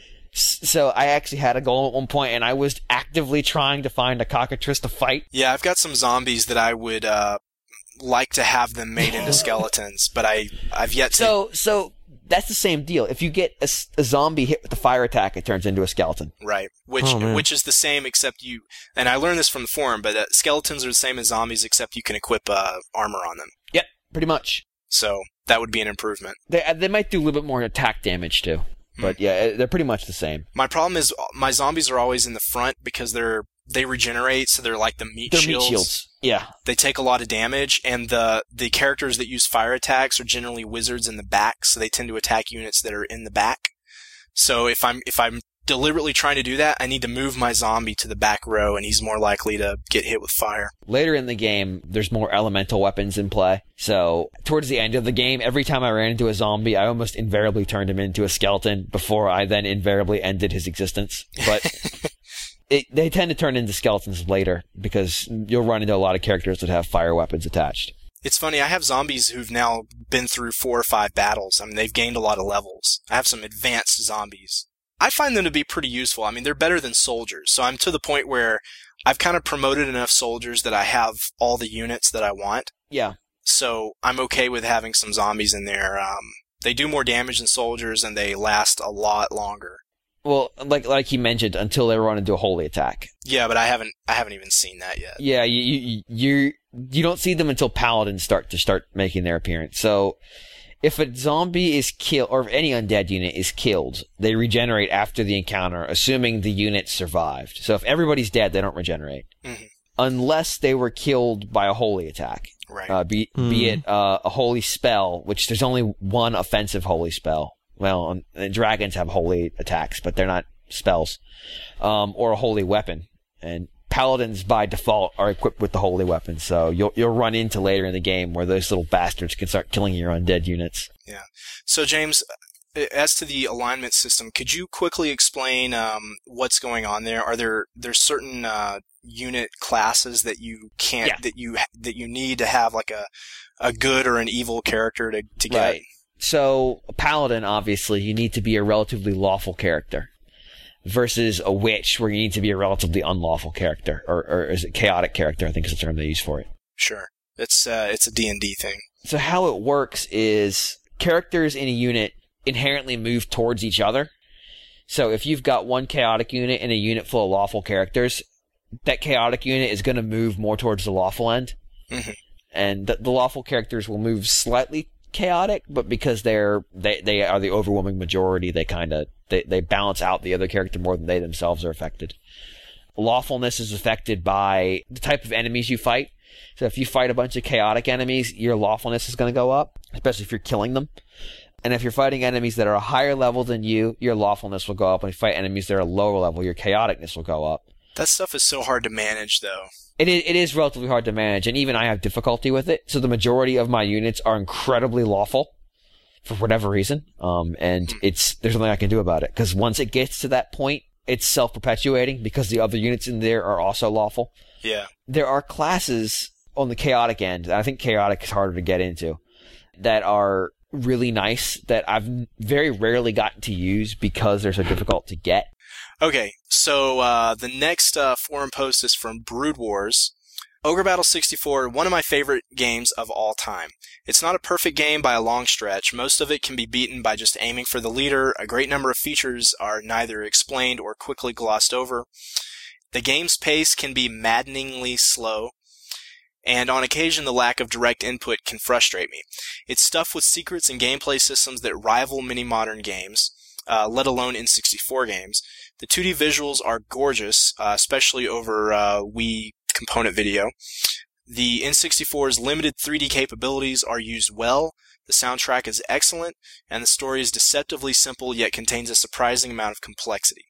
Speaker 4: S- So I actually had a goal at one point, and I was actively trying to find a cockatrice to fight.
Speaker 1: Yeah, I've got some zombies that I would uh, like to have them made into skeletons, but I, I've yet to...
Speaker 4: So, so that's the same deal. If you get a, s- a zombie hit with a fire attack, it turns into a skeleton.
Speaker 1: Right, which
Speaker 3: Oh, man.
Speaker 1: which is the same except you... And I learned this from the forum, but uh, skeletons are the same as zombies except you can equip uh, armor on them.
Speaker 4: Yep, pretty much.
Speaker 1: So that would be an improvement.
Speaker 4: They they might do a little bit more attack damage too, but yeah, they're pretty much the same.
Speaker 1: My problem is my zombies are always in the front because they're they regenerate, so they're like the meat
Speaker 4: They're
Speaker 1: shields.
Speaker 4: meat shields. Yeah.
Speaker 1: They take a lot of damage, and the the characters that use fire attacks are generally wizards in the back, so they tend to attack units that are in the back. So if I'm if I'm deliberately trying to do that, I need to move my zombie to the back row, and he's more likely to get hit with fire.
Speaker 4: Later in the game, there's more elemental weapons in play. So towards the end of the game, every time I ran into a zombie, I almost invariably turned him into a skeleton before I then invariably ended his existence. But it, they tend to turn into skeletons later because you'll run into a lot of characters that have fire weapons attached.
Speaker 1: It's funny, I have zombies who've now been through four or five battles. I mean, they've gained a lot of levels. I have some advanced zombies. I find them to be pretty useful. I mean, they're better than soldiers. So I'm to the point where I've kind of promoted enough soldiers that I have all the units that I want.
Speaker 4: Yeah.
Speaker 1: So I'm okay with having some zombies in there. Um, they do more damage than soldiers, and they last a lot longer.
Speaker 4: Well, like like you mentioned, until they run into a holy attack.
Speaker 1: Yeah, but I haven't I haven't even seen that yet.
Speaker 4: Yeah, you you you, you don't see them until paladins start to start making their appearance. So if a zombie is killed, or if any undead unit is killed, they regenerate after the encounter, assuming the unit survived. So if everybody's dead, they don't regenerate.
Speaker 1: Mm-hmm. Unless
Speaker 4: they were killed by a holy attack.
Speaker 1: Right.
Speaker 4: Uh, be, mm. be it uh, a holy spell, which there's only one offensive holy spell. Well, and dragons have holy attacks, but they're not spells. Um, or a holy weapon. And paladins by default are equipped with the holy weapon, so you'll you'll run into later in the game where those little bastards can start killing your undead units.
Speaker 1: Yeah. So James, as to the alignment system, could you quickly explain um, what's going on there? Are there there's certain uh, unit classes that you can't
Speaker 4: yeah.
Speaker 1: that you that you need to have like a a good or an evil character to to get?
Speaker 4: Right. So a paladin, obviously, you need to be a relatively lawful character. Versus a witch, where you need to be a relatively unlawful character, or, or is it chaotic character? I think is the term they use for it.
Speaker 1: Sure, it's uh, it's a D and D thing.
Speaker 4: So how it works is characters in a unit inherently move towards each other. So if you've got one chaotic unit and a unit full of lawful characters, that chaotic unit is going to move more towards the lawful end,
Speaker 1: mm-hmm.
Speaker 4: and the, the lawful characters will move slightly chaotic, but because they're they they are the overwhelming majority, they kind of they they balance out the other character more than they themselves are affected. Lawfulness is affected by the type of enemies you fight. So if you fight a bunch of chaotic enemies, your lawfulness is going to go up, especially if you're killing them. And if you're fighting enemies that are a higher level than you, your lawfulness will go up. And if you fight enemies that are a lower level, your chaoticness will go up.
Speaker 1: That stuff is so hard to manage, though.
Speaker 4: It is, it is relatively hard to manage, and even I have difficulty with it. So the majority of my units are incredibly lawful for whatever reason, um, and it's there's nothing I can do about it. Because once it gets to that point, it's self-perpetuating because the other units in there are also lawful.
Speaker 1: Yeah.
Speaker 4: There are classes on the chaotic end, and I think chaotic is harder to get into, that are really nice that I've very rarely gotten to use because they're so difficult to get.
Speaker 1: Okay, so uh, the next uh, forum post is from Brood Wars. Ogre Battle sixty-four, one of my favorite games of all time. It's not a perfect game by a long stretch. Most of it can be beaten by just aiming for the leader. A great number of features are neither explained or quickly glossed over. The game's pace can be maddeningly slow, and on occasion the lack of direct input can frustrate me. It's stuffed with secrets and gameplay systems that rival many modern games, uh, let alone N sixty-four games. The two D visuals are gorgeous, uh, especially over uh, Wii component video. The N sixty-four's limited three D capabilities are used well, the soundtrack is excellent, and the story is deceptively simple yet contains a surprising amount of complexity.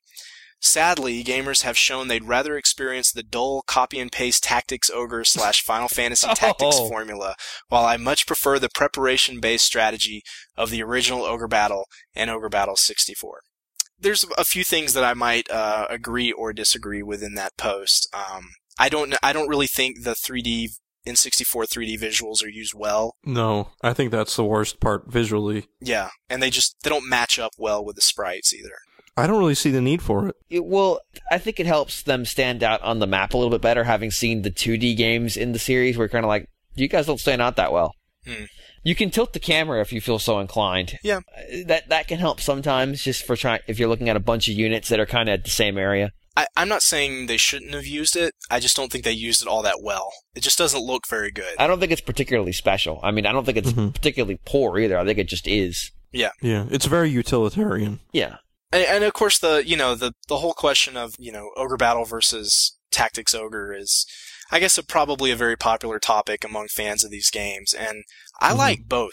Speaker 1: Sadly, gamers have shown they'd rather experience the dull copy-and-paste Tactics Ogre slash Final Fantasy Tactics
Speaker 4: Oh.
Speaker 1: formula, while I much prefer the preparation-based strategy of the original Ogre Battle and Ogre Battle sixty-four. There's a few things that I might uh, agree or disagree with in that post. Um, I don't I don't really think the three D N sixty-four three D visuals are used well.
Speaker 3: No, I think that's the worst part visually.
Speaker 1: Yeah, and they just they don't match up well with the sprites either.
Speaker 3: I don't really see the need for it.
Speaker 4: It, well, I think it helps them stand out on the map a little bit better, having seen the two D games in the series where you're kind of like, you guys don't stand out that well.
Speaker 1: Hmm.
Speaker 4: You can tilt the camera if you feel so inclined.
Speaker 1: Yeah.
Speaker 4: Uh, That that can help sometimes, just for trying if you're looking at a bunch of units that are kind of at the same area.
Speaker 1: I, I'm not saying they shouldn't have used it. I just don't think they used it all that well. It just doesn't look very good.
Speaker 4: I don't think it's particularly special. I mean, I don't think it's
Speaker 3: Mhm.
Speaker 4: particularly poor either. I think it just is.
Speaker 1: Yeah.
Speaker 3: Yeah, it's very utilitarian.
Speaker 4: Yeah.
Speaker 1: And, and of course, the you know the the whole question of you know Ogre Battle versus Tactics Ogre is, I guess, a, probably a very popular topic among fans of these games, and I
Speaker 3: Mhm.
Speaker 1: like both.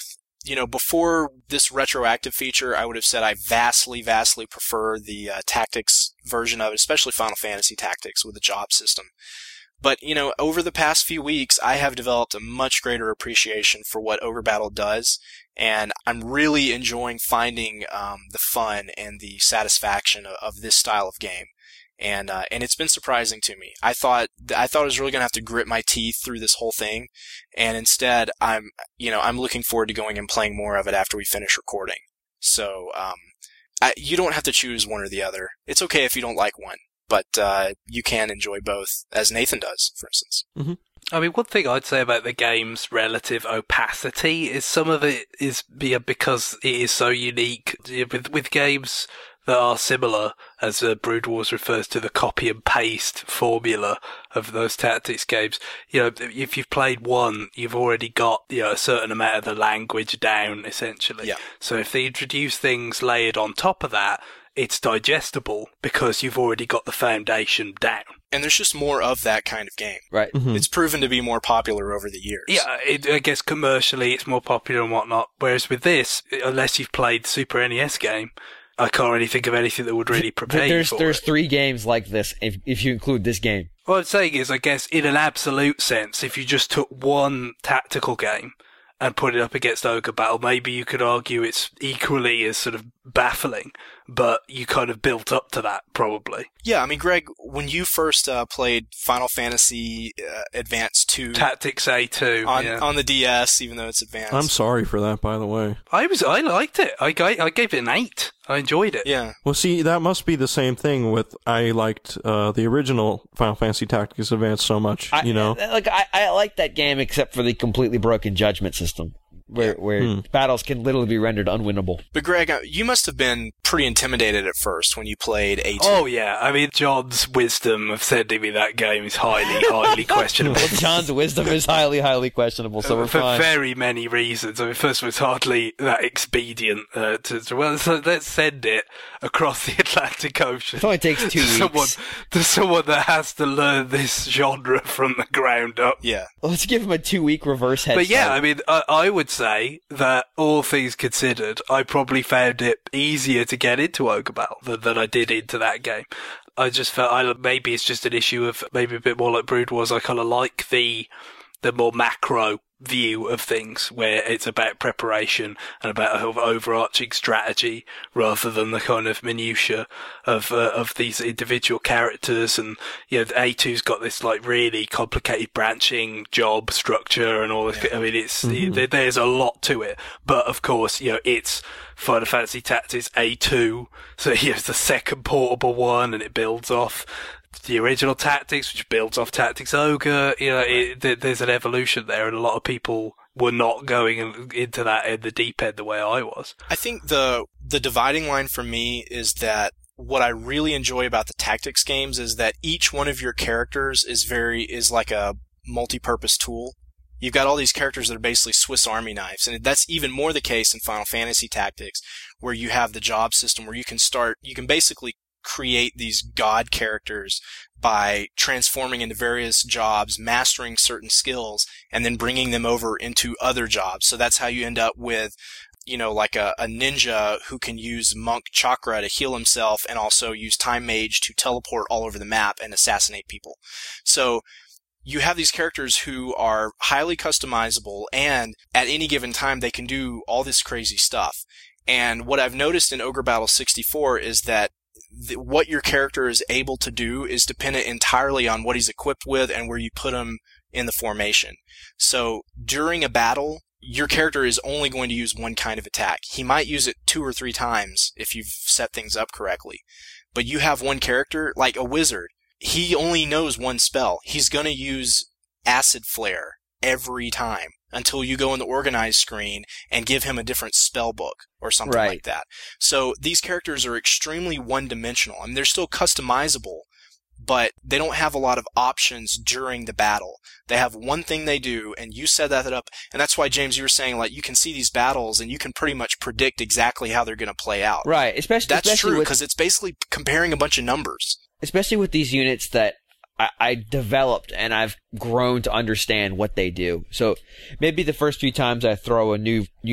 Speaker 1: you know, before this retroactive feature, I would have said I vastly, vastly prefer the uh, tactics version of it, especially Final Fantasy Tactics with the job system. But, you know, over the past few weeks, I have developed a much greater appreciation for what Ogre Battle does, and I'm really enjoying finding um, the fun and the satisfaction of, of this style of game. And uh, and it's been surprising to me. I thought I thought I was really going to have to grit my teeth through this whole thing, and instead, I'm you know I'm looking forward to going and playing more of it after we finish recording. So um, I, you don't have to choose one or the other. It's okay if you don't like one. But uh, you can enjoy both, as Nathan does, for instance.
Speaker 3: Mm-hmm.
Speaker 2: I mean, one thing I'd say about the game's relative opacity is some of it is because it is so unique. With with games that are similar, as uh, Brood Wars refers to the copy and paste formula of those tactics games. You know, if you've played one, you've already got, you know, a certain amount of the language down, essentially.
Speaker 1: Yeah.
Speaker 2: So if they introduce things layered on top of that, it's digestible because you've already got the foundation down.
Speaker 1: And there's just more of that kind of game.
Speaker 4: Right.
Speaker 3: Mm-hmm.
Speaker 1: It's proven to be more popular over the years.
Speaker 2: Yeah, it, I guess commercially it's more popular and whatnot. Whereas with this, unless you've played the Super N E S game, I can't really think of anything that would really prepare
Speaker 4: there's,
Speaker 2: you for
Speaker 4: There's
Speaker 2: it.
Speaker 4: three games like this, if, if you include this game.
Speaker 2: What I'm saying is, I guess, in an absolute sense, if you just took one tactical game and put it up against Ogre Battle, maybe you could argue it's equally as sort of baffling, but you kind of built up to that, probably.
Speaker 1: Yeah, I mean, Greg, when you first uh, played Final Fantasy uh, Advance two
Speaker 2: Tactics A two
Speaker 1: on
Speaker 2: yeah.
Speaker 1: on the D S, even though it's advanced.
Speaker 3: I'm sorry for that, by the way.
Speaker 2: I was, I liked it. I, I gave it an eight. I enjoyed it.
Speaker 1: Yeah.
Speaker 3: Well, see, that must be the same thing with I liked uh, the original Final Fantasy Tactics Advance so much,
Speaker 4: I,
Speaker 3: you know?
Speaker 4: Like, I, I like that game except for the completely broken judgment system, where, where
Speaker 3: Hmm.
Speaker 4: battles can literally be rendered unwinnable.
Speaker 1: But Greg, uh, you must have been pretty intimidated at first when you played A two.
Speaker 2: Oh, yeah. I mean, John's wisdom of sending me that game is highly, highly questionable.
Speaker 4: Well, John's wisdom is highly, highly questionable, so we're
Speaker 2: For
Speaker 4: fine.
Speaker 2: very many reasons. I mean, first of all, it's hardly that expedient uh, to, to, well, so let's send it across the Atlantic Ocean.
Speaker 4: It only takes two
Speaker 2: to
Speaker 4: weeks.
Speaker 2: someone, to someone that has to learn this genre from the ground up.
Speaker 1: Yeah.
Speaker 4: Let's give him a two-week reverse head
Speaker 2: But yeah,
Speaker 4: start.
Speaker 2: I mean, I, I would say that all things considered, I probably found it easier to get into Ogre Battle than, than I did into that game. I just felt I, maybe it's just an issue of maybe a bit more like Brood Wars. I kind of like the the more macro view of things where it's about preparation and about an overarching strategy rather than the kind of minutiae of uh, of these individual characters. And you know, A two's got this like really complicated branching job structure and all this.
Speaker 1: Yeah.
Speaker 2: I mean, it's
Speaker 3: Mm-hmm.
Speaker 2: it, there's a lot to it, but of course, you know, it's Final Fantasy Tactics A two, so here's the second portable one, and it builds off the original Tactics, which builds off Tactics Ogre. You know, it, th- there's an evolution there, and a lot of people were not going in- into that in the deep end the way I was.
Speaker 1: I think the the dividing line for me is that what I really enjoy about the tactics games is that each one of your characters is very is like a multi-purpose tool. You've got all these characters that are basically Swiss Army knives, and that's even more the case in Final Fantasy Tactics, where you have the job system where you can start, you can basically create these god characters by transforming into various jobs, mastering certain skills, and then bringing them over into other jobs. So that's how you end up with, you know, like a, a ninja who can use monk chakra to heal himself and also use time mage to teleport all over the map and assassinate people. So you have these characters who are highly customizable, and at any given time they can do all this crazy stuff. And what I've noticed in Ogre Battle sixty-four is that th- what your character is able to do is dependent entirely on what he's equipped with and where you put him in the formation. So during a battle, your character is only going to use one kind of attack. He might use it two or three times if you've set things up correctly. But you have one character, like a wizard. He only knows one spell. He's going to use Acid Flare every time until you go in the organized screen and give him a different spell book or something
Speaker 4: Right.
Speaker 1: like that. So these characters are extremely one-dimensional. I mean, they're still customizable, but they don't have a lot of options during the battle. They have one thing they do, and you set that up, and that's why, James, you were saying, like, you can see these battles and you can pretty much predict exactly how they're going to play out.
Speaker 4: Right, especially
Speaker 1: That's
Speaker 4: especially
Speaker 1: true,
Speaker 4: with
Speaker 1: because it's basically comparing a bunch of numbers.
Speaker 4: especially with these units that I, I developed and I've grown to understand what they do. So maybe the first few times I throw a new unit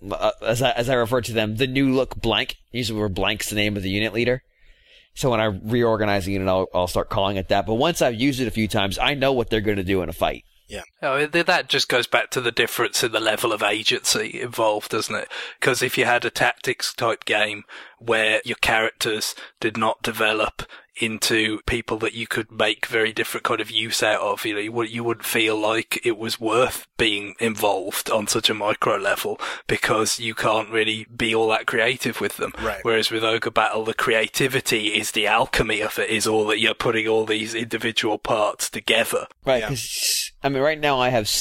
Speaker 4: uh, as I as I refer to them, the new look blank. Usually where blank's the name of the unit leader. So when I reorganize the unit, I'll, I'll start calling it that. But once I've used it a few times, I know what they're going to do in a fight.
Speaker 1: Yeah.
Speaker 2: Oh, that just goes back to the difference in the level of agency involved, doesn't it? Because if you had a tactics type game where your characters did not develop into people that you could make very different kind of use out of, you know, you, you wouldn't feel like it was worth being involved on such a micro level because you can't really be all that creative with them.
Speaker 1: Right.
Speaker 2: Whereas with Ogre Battle, the creativity is the alchemy of it, is all that you're putting all these individual parts together.
Speaker 4: Right,
Speaker 1: Yeah.
Speaker 4: because, I mean, right now I have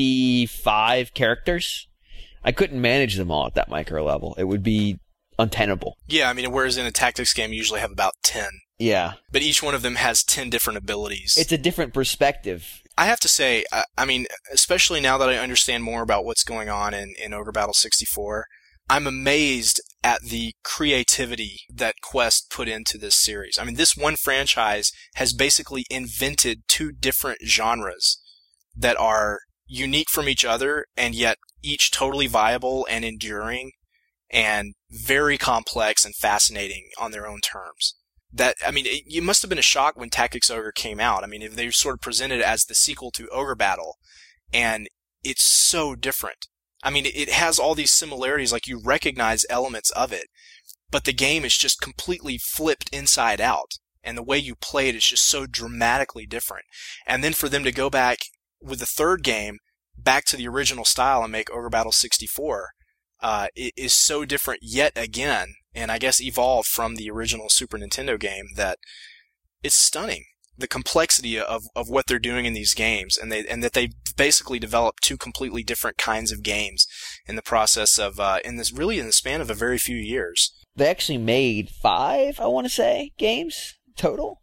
Speaker 4: sixty-five characters. I couldn't manage them all at that micro level. It would be untenable.
Speaker 1: Yeah, I mean, whereas in a tactics game, you usually have about ten.
Speaker 4: Yeah.
Speaker 1: But each one of them has ten different abilities.
Speaker 4: It's a different perspective.
Speaker 1: I have to say, I, I mean, especially now that I understand more about what's going on in, in Ogre Battle sixty-four, I'm amazed at the creativity that Quest put into this series. I mean, this one franchise has basically invented two different genres that are unique from each other and yet each totally viable and enduring and very complex and fascinating on their own terms. That, I mean, it, it must have been a shock when Tactics Ogre came out. I mean, if they sort of presented it as the sequel to Ogre Battle, and it's so different. I mean, it, it has all these similarities, like you recognize elements of it, but the game is just completely flipped inside out, and the way you play it is just so dramatically different. And then for them to go back with the third game, back to the original style and make Ogre Battle sixty-four, uh, it is so different yet again, and I guess evolved from the original Super Nintendo game, that it's stunning. The complexity of, of what they're doing in these games, and they and that they basically developed two completely different kinds of games in the process of uh, in this really in the span of a very few years.
Speaker 4: They actually made five, I want to say, games total.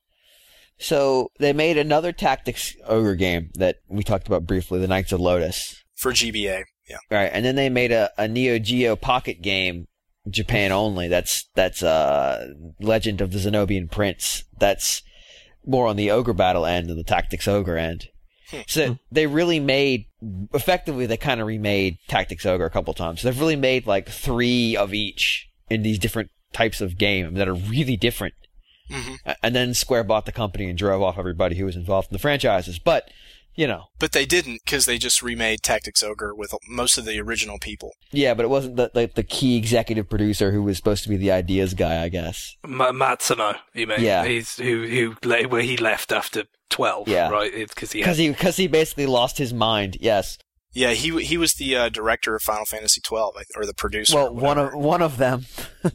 Speaker 4: So they made another Tactics Ogre game that we talked about briefly, the Knights of Lotus.
Speaker 1: For G B A, yeah.
Speaker 4: Right, and then they made a, a Neo Geo Pocket game, Japan only. That's that's uh, Legend of the Zenobian Prince. That's more on the Ogre Battle end than the Tactics Ogre end. So they really made, effectively they kind of remade Tactics Ogre a couple times. They've really made like three of each in these different types of game that are really different.
Speaker 1: Mm-hmm.
Speaker 4: And then Square bought the company and drove off everybody who was involved in the franchises. But, you know.
Speaker 1: But they didn't, because they just remade Tactics Ogre with most of the original people.
Speaker 4: Yeah, but it wasn't the, the, the key executive producer who was supposed to be the ideas guy, I guess.
Speaker 2: M- Matsuno, you mean?
Speaker 4: Yeah.
Speaker 2: He's who who le- where he left after twelve,
Speaker 4: Yeah.
Speaker 2: right? Because he,
Speaker 4: Because
Speaker 2: had-
Speaker 4: he, because he basically lost his mind, yes.
Speaker 1: Yeah, he he was the uh, director of Final Fantasy twelve, or the producer.
Speaker 4: Well,
Speaker 1: or
Speaker 4: one of one of them.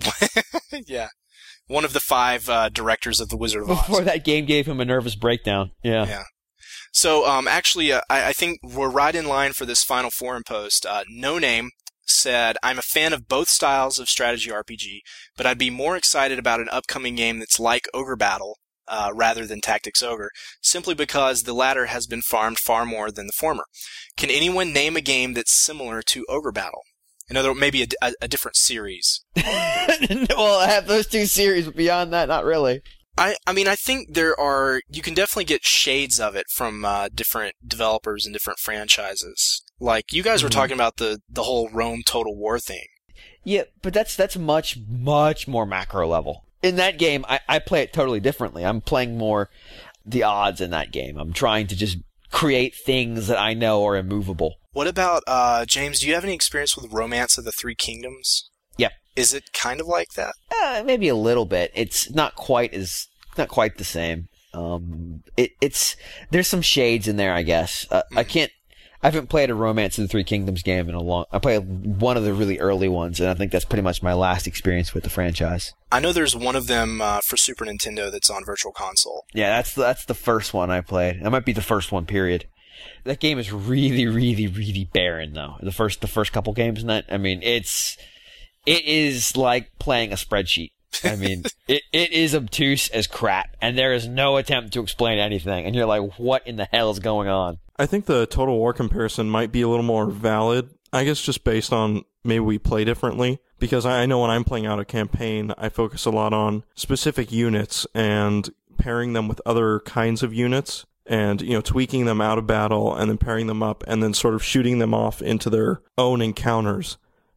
Speaker 1: yeah, one of the five uh, directors of the Wizard of Oz.
Speaker 4: Before that game gave him a nervous breakdown. Yeah.
Speaker 1: Yeah. So, um, actually, uh, I, I think we're right in line for this final forum post. Uh, No Name said, I'm a fan of both styles of strategy R P G, but I'd be more excited about an upcoming game that's like Ogre Battle, uh, rather than Tactics Ogre, simply because the latter has been farmed far more than the former. Can anyone name a game that's similar to Ogre Battle? Another, maybe a, a, a different series.
Speaker 4: Well, I have those two series, but beyond that, not really.
Speaker 1: I, I mean, I think there are, you can definitely get shades of it from uh, different developers and different franchises. Like, you guys were
Speaker 4: Mm-hmm.
Speaker 1: talking about the, the whole Rome Total War thing.
Speaker 4: Yeah, but that's that's much, much more macro level. In that game, I, I play it totally differently. I'm playing more the odds in that game. I'm trying to just create things that I know are immovable.
Speaker 1: What about, uh, James, do you have any experience with Romance of the Three Kingdoms?
Speaker 4: Yep.
Speaker 1: Is it kind of like that?
Speaker 4: Uh, maybe a little bit. It's not quite as not quite the same. Um, it, it's there's some shades in there, I guess. Uh, I can't. I haven't played a Romance of the Three Kingdoms game in a long. I played one of the really early ones, and I think that's pretty much my last experience with the franchise.
Speaker 1: I know there's one of them uh, for Super Nintendo that's on Virtual Console.
Speaker 4: Yeah, that's the, that's the first one I played. That might be the first one. Period. That game is really, really, really barren, though. The first the first couple games in that. I mean, it's it is like playing a spreadsheet. I mean, it, it is obtuse as crap, and there is no attempt to explain anything, and you're like, what in the hell is going on?
Speaker 3: I think the Total War comparison might be a little more valid, I guess just based on maybe we play differently, because I know when I'm playing out a campaign, I focus a lot on specific units and pairing them with other kinds of units, and, you know, tweaking them out of battle, and then pairing them up, and then sort of shooting them off into their own encounters.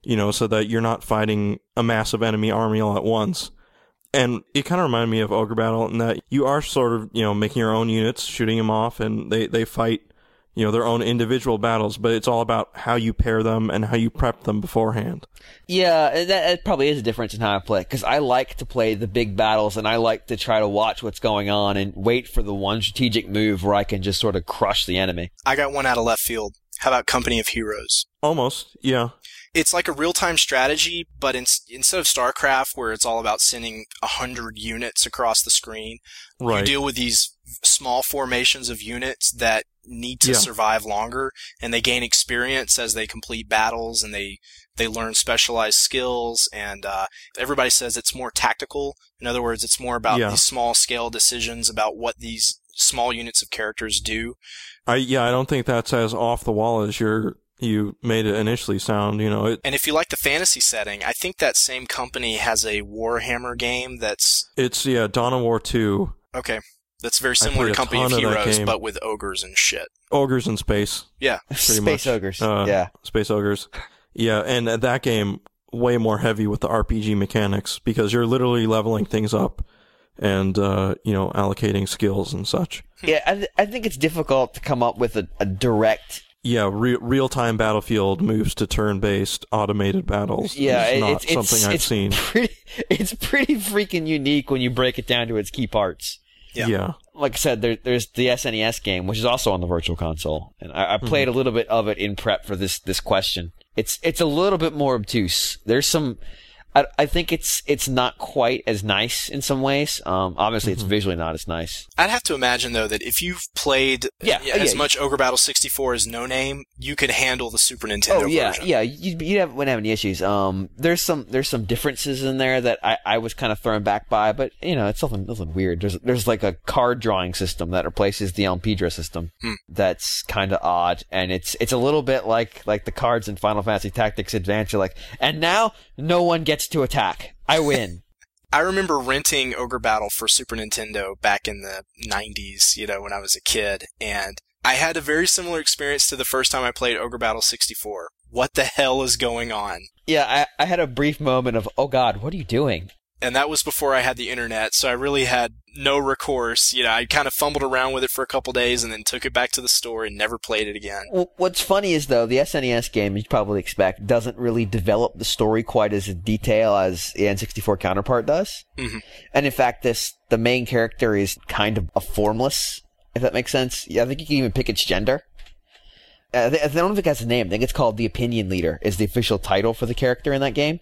Speaker 3: you know, so that you're not fighting a massive enemy army all at once. And it kind of reminded me of Ogre Battle in that you are sort of, you know, making your own units, shooting them off, and they, they fight, you know, their own individual battles, but it's all about how you pair them and how you prep them beforehand.
Speaker 4: Yeah, that, that probably is a difference in how I play, because I like to play the big battles, and I like to try to watch what's going on and wait for the one strategic move where I can just sort of crush the enemy.
Speaker 1: I got one out of left field. How about Company of Heroes?
Speaker 3: Almost, yeah.
Speaker 1: It's like a real-time strategy, but in, instead of StarCraft, where it's all about sending a hundred units across the screen,
Speaker 3: Right.
Speaker 1: you deal with these small formations of units that need to
Speaker 3: Yeah.
Speaker 1: survive longer, and they gain experience as they complete battles, and they they learn specialized skills, and uh, everybody says it's more tactical. In other words, it's more about
Speaker 3: Yeah.
Speaker 1: these small-scale decisions about what these small units of characters do.
Speaker 3: I yeah, I don't think that's as off the wall as you're you made it initially sound. You know, it
Speaker 1: And if you like the fantasy setting, I think that same company has a Warhammer game that's
Speaker 3: it's yeah, Dawn of War two,
Speaker 1: okay. That's very
Speaker 3: I
Speaker 1: similar
Speaker 3: played
Speaker 1: to
Speaker 3: a
Speaker 1: Company of
Speaker 3: ton of that
Speaker 1: Heroes,
Speaker 3: game.
Speaker 1: but with ogres and shit.
Speaker 3: ogres in space,
Speaker 1: Yeah.
Speaker 3: pretty
Speaker 4: Space
Speaker 3: much.
Speaker 4: ogres.
Speaker 3: Uh,
Speaker 4: yeah.
Speaker 3: Space ogres. Yeah, and uh, that game way more heavy with the R P G mechanics because you're literally leveling things up and uh, you know, allocating skills and such.
Speaker 4: Yeah, I, th- I think it's difficult to come up with a, a direct.
Speaker 3: Yeah, re- real-time battlefield moves to turn-based automated battles.
Speaker 4: Yeah,
Speaker 3: is
Speaker 4: it-
Speaker 3: not
Speaker 4: it's,
Speaker 3: something
Speaker 4: it's,
Speaker 3: I've
Speaker 4: it's
Speaker 3: seen.
Speaker 4: Pretty, it's pretty freaking unique when you break it down to its key parts.
Speaker 1: Yeah.
Speaker 3: Yeah.
Speaker 4: Like I said, there, there's the S N E S game, which is also on the Virtual Console, and I, I played a little bit of it in prep for this this question. It's it's a little bit more obtuse. There's some. I, I think it's it's not quite as nice in some ways. Um, obviously, it's visually not as nice.
Speaker 1: I'd have to imagine, though, that if you've played
Speaker 4: Yeah,
Speaker 1: uh, as
Speaker 4: yeah.
Speaker 1: much Ogre Battle sixty-four as No Name, you could handle the Super Nintendo
Speaker 4: Oh yeah,
Speaker 1: version.
Speaker 4: yeah. You you have, wouldn't have any issues. Um, there's some there's some differences in there that I, I was kind of thrown back by, but you know, it's nothing nothing weird. There's there's like a card drawing system that replaces the Elmpedra system.
Speaker 1: Hmm.
Speaker 4: That's kind of odd, and it's it's a little bit like like the cards in Final Fantasy Tactics Advance. You're like, and now no one gets to attack. I win.
Speaker 1: I remember renting Ogre Battle for Super Nintendo back in the nineties, you know, when I was a kid, and I had a very similar experience to the first time I played Ogre Battle sixty-four. What the hell is going on?
Speaker 4: Yeah, I I had a brief moment of, oh God, what are you doing?
Speaker 1: And that was before I had the internet, so I really had no recourse. You know, I kind of fumbled around with it for a couple days and then took it back to the store and never played it again.
Speaker 4: Well, what's funny is, though, the S N E S game, you probably expect, doesn't really develop the story quite as in detail as the N sixty-four counterpart does.
Speaker 1: Mm-hmm.
Speaker 4: And in fact, this the main character is kind of a formless, if that makes sense. Yeah, I think you can even pick its gender. Uh, I th- I don't think it has a name. I think it's called the Opinion Leader, is the official title for the character in that game.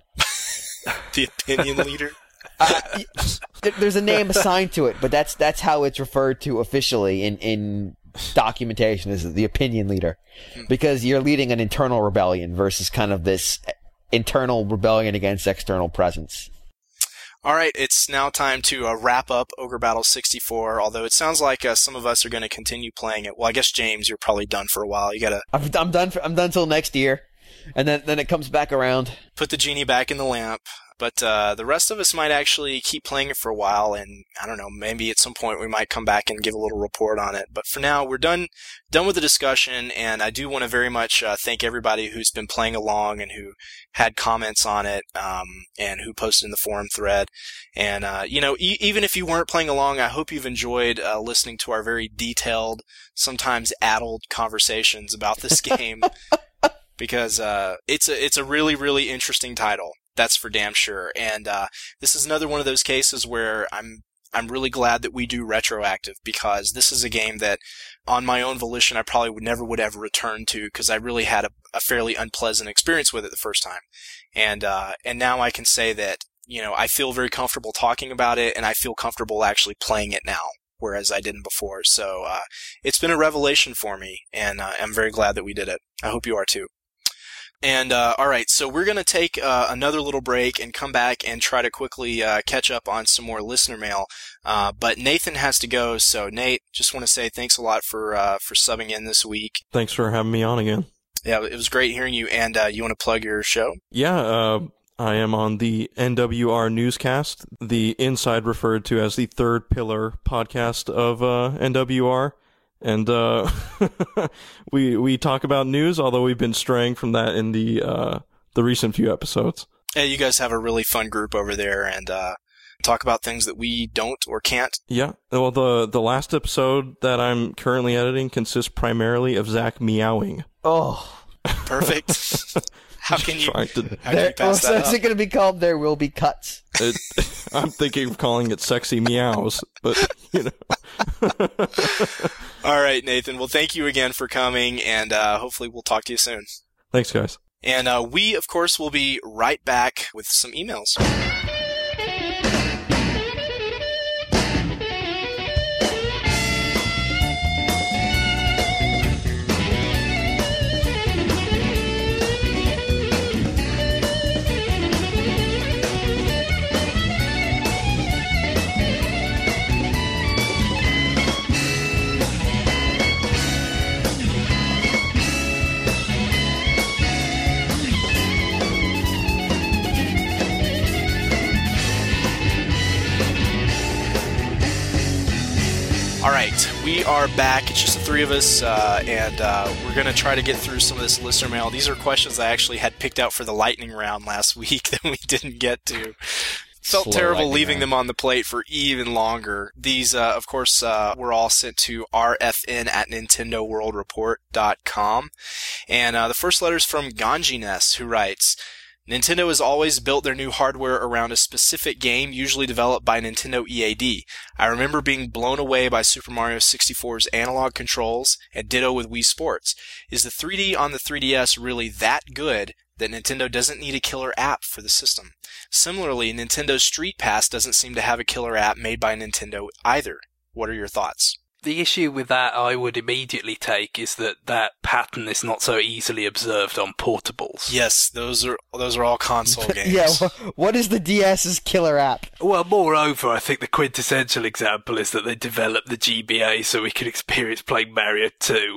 Speaker 1: The opinion leader?
Speaker 4: Uh, y- there's a name assigned to it, but that's that's how it's referred to officially in, in documentation, is the Opinion Leader, because you're leading an internal rebellion versus kind of this internal rebellion against external presence.
Speaker 1: All right, it's now time to uh, wrap up Ogre Battle sixty-four, although it sounds like uh, some of us are going to continue playing it. Well, I guess, James, you're probably done for a while. You got to
Speaker 4: I'm, I'm done. For, I'm done till next year, and then then it comes back around.
Speaker 1: put the genie back in the lamp. But uh, the rest of us might actually keep playing it for a while, and I don't know, maybe at some point we might come back and give a little report on it. But for now, we're done done with the discussion, and I do want to very much uh, thank everybody who's been playing along and who had comments on it, um, and who posted in the forum thread. And, uh, you know, e- even if you weren't playing along, I hope you've enjoyed uh, listening to our very detailed, sometimes addled conversations about this game, because uh, it's a it's a really, really interesting title. That's for damn sure. And uh, this is another one of those cases where I'm I'm really glad that we do retroactive, because this is a game that, on my own volition, I probably would never would ever return to, because I really had a, a fairly unpleasant experience with it the first time. And uh, and now I can say that, you know, I feel very comfortable talking about it, and I feel comfortable actually playing it now, whereas I didn't before. So uh, it's been a revelation for me, and uh, I'm very glad that we did it. I hope you are too. And, uh, alright, so we're gonna take, uh, another little break and come back and try to quickly, uh, catch up on some more listener mail. Uh, but Nathan has to go, so Nate, just want to say thanks a lot for, uh, for subbing in this week.
Speaker 3: Thanks for having me on again.
Speaker 1: Yeah, it was great hearing you, and, uh, you want to plug your show?
Speaker 3: Yeah, uh, I am on the N W R Newscast, the inside referred to as the third pillar podcast of, uh, N W R. And uh, we we talk about news, although we've been straying from that in the uh, the recent few episodes.
Speaker 1: Yeah, you guys have a really fun group over there, and uh, talk about things that we don't or can't.
Speaker 3: Yeah. Well, the the last episode that I'm currently editing consists primarily of Zach meowing.
Speaker 4: Oh,
Speaker 1: perfect. How can you,
Speaker 3: Trying to-
Speaker 1: how can you
Speaker 4: there,
Speaker 1: pass
Speaker 4: so
Speaker 1: that
Speaker 4: is
Speaker 1: up?
Speaker 4: it going to be called There Will Be Cuts?
Speaker 3: It, I'm thinking of calling it Sexy Meows, but, you know.
Speaker 1: All right, Nathan. Well, thank you again for coming, and uh, hopefully we'll talk to you soon.
Speaker 3: Thanks, guys.
Speaker 1: And uh, we, of course, will be right back with some emails. All right, we are back. It's just the three of us, uh, and uh, we're going to try to get through some of this listener mail. These are questions I actually had picked out for the lightning round last week that we didn't get to. Felt
Speaker 4: Slow
Speaker 1: terrible
Speaker 4: lightning
Speaker 1: leaving
Speaker 4: round.
Speaker 1: them on the plate for even longer. These, uh, of course, uh, were all sent to r f n at nintendo world report dot com. And uh, the first letter is from Ganjines, who writes, Nintendo has always built their new hardware around a specific game, usually developed by Nintendo E A D. I remember being blown away by Super Mario sixty-four's analog controls, and ditto with Wii Sports. Is the three D on the three D S really that good that Nintendo doesn't need a killer app for the system? Similarly, Nintendo's Street Pass doesn't seem to have a killer app made by Nintendo either. What are your thoughts?
Speaker 2: The issue with that I would immediately take is that that pattern is not so easily observed on portables.
Speaker 1: Yes, those are those are all console games.
Speaker 4: Yeah, wh- what is the DS's killer app?
Speaker 2: Well, moreover, I think the quintessential example is that they developed the G B A so we could experience playing Mario two.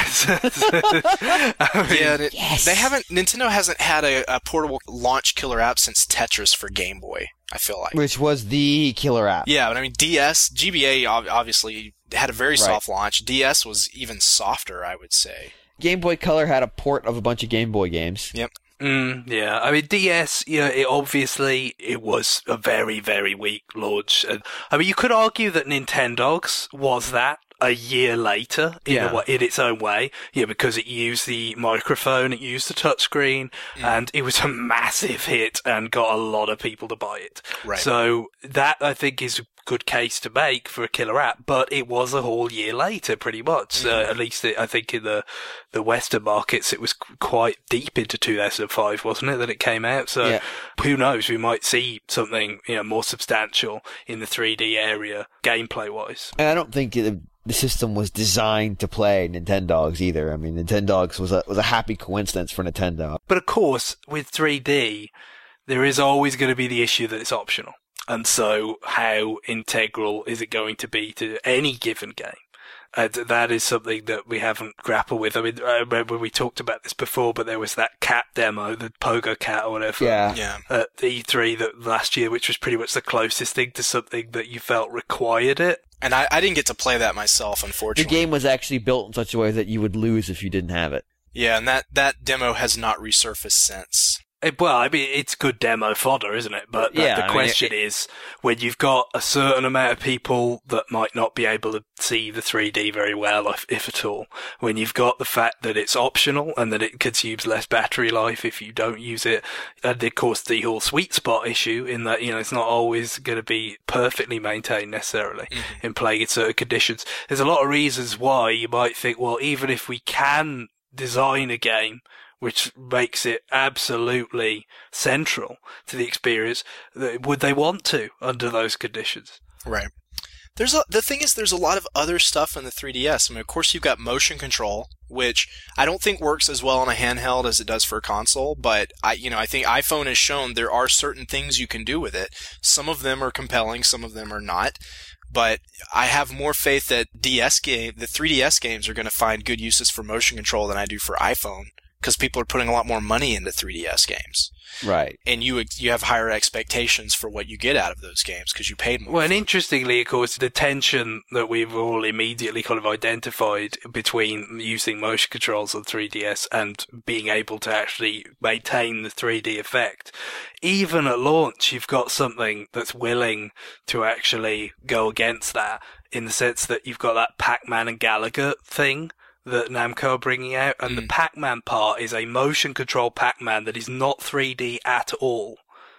Speaker 2: I mean,
Speaker 1: Yeah, it,
Speaker 4: Yes.
Speaker 1: they haven't. Nintendo hasn't had a, a portable launch killer app since Tetris for Game Boy. I feel like.
Speaker 4: Which was the killer app.
Speaker 1: Yeah, but I mean, D S, G B A ob- obviously had a very
Speaker 4: Right.
Speaker 1: soft launch. D S was even softer, I would say.
Speaker 4: Game Boy Color had a port of a bunch of Game Boy games.
Speaker 2: Mm, yeah, I mean D S. You know, it obviously it was a very, very weak launch. And I mean, you could argue that Nintendogs was that a year later in,
Speaker 4: Yeah.
Speaker 2: a wa- in its own way. Yeah, because it used the microphone, it used the touchscreen,
Speaker 1: Mm.
Speaker 2: and it was a massive hit and got a lot of people to buy it.
Speaker 1: Right.
Speaker 2: So that I think is a good case to make for a killer app, but it was a whole year later, pretty much. Uh, at least it, I think in the the Western markets, it was qu- quite deep into two thousand five, wasn't it, that it came out? So
Speaker 4: Yeah.
Speaker 2: who knows? We might see something, you know, more substantial in the three D area, gameplay wise.
Speaker 4: And I don't think it, the system was designed to play Nintendogs either. I mean, Nintendogs was a was a happy coincidence for Nintendo.
Speaker 2: But of course, with three D, there is always going to be the issue that it's optional. And so how integral is it going to be to any given game? And that is something that we haven't grappled with. I mean, I remember we talked about this before, but there was that cat demo, the Pogo Cat or whatever,
Speaker 4: Yeah.
Speaker 1: Yeah.
Speaker 2: at E three that last year, which was pretty much the closest thing to something that you felt required it.
Speaker 1: And I, I didn't get to play that myself,
Speaker 4: The
Speaker 1: unfortunately.
Speaker 4: game was actually built in such a way that you would lose if you didn't have it.
Speaker 1: Yeah, and that, that demo has not resurfaced since.
Speaker 2: It, well, I mean, it's good demo fodder, isn't it? But
Speaker 4: Yeah,
Speaker 2: the
Speaker 4: I mean,
Speaker 2: question
Speaker 4: it-
Speaker 2: is, when you've got a certain amount of people that might not be able to see the three D very well, if, if at all, when you've got the fact that it's optional and that it consumes less battery life if you don't use it, and of course the whole sweet spot issue in that, you know, it's not always going to be perfectly maintained necessarily
Speaker 1: Mm-hmm.
Speaker 2: in playing in certain conditions. There's a lot of reasons why you might think, well, even if we can design a game which makes it absolutely central to the experience, th- would they want to under those conditions?
Speaker 1: Right. There's a, the thing is, there's a lot of other stuff in the three D S. I mean, of course, you've got motion control, which I don't think works as well on a handheld as it does for a console. But I, you know, I think iPhone has shown there are certain things you can do with it. Some of them are compelling, some of them are not. But I have more faith that D S game, the three D S games are going to find good uses for motion control than I do for iPhone because people are putting a lot more money into three D S games.
Speaker 4: Right.
Speaker 1: And you you have higher expectations for what you get out of those games because you paid more.
Speaker 2: Well, and interestingly, of course, the tension that we've all immediately kind of identified between using motion controls on three D S and being able to actually maintain the three D effect. Even at launch, you've got something that's willing to actually go against that, in the sense that you've got that Pac-Man and Galaga thing that Namco are bringing out, and mm. the Pac-Man part is a motion control Pac-Man that is not three D at all.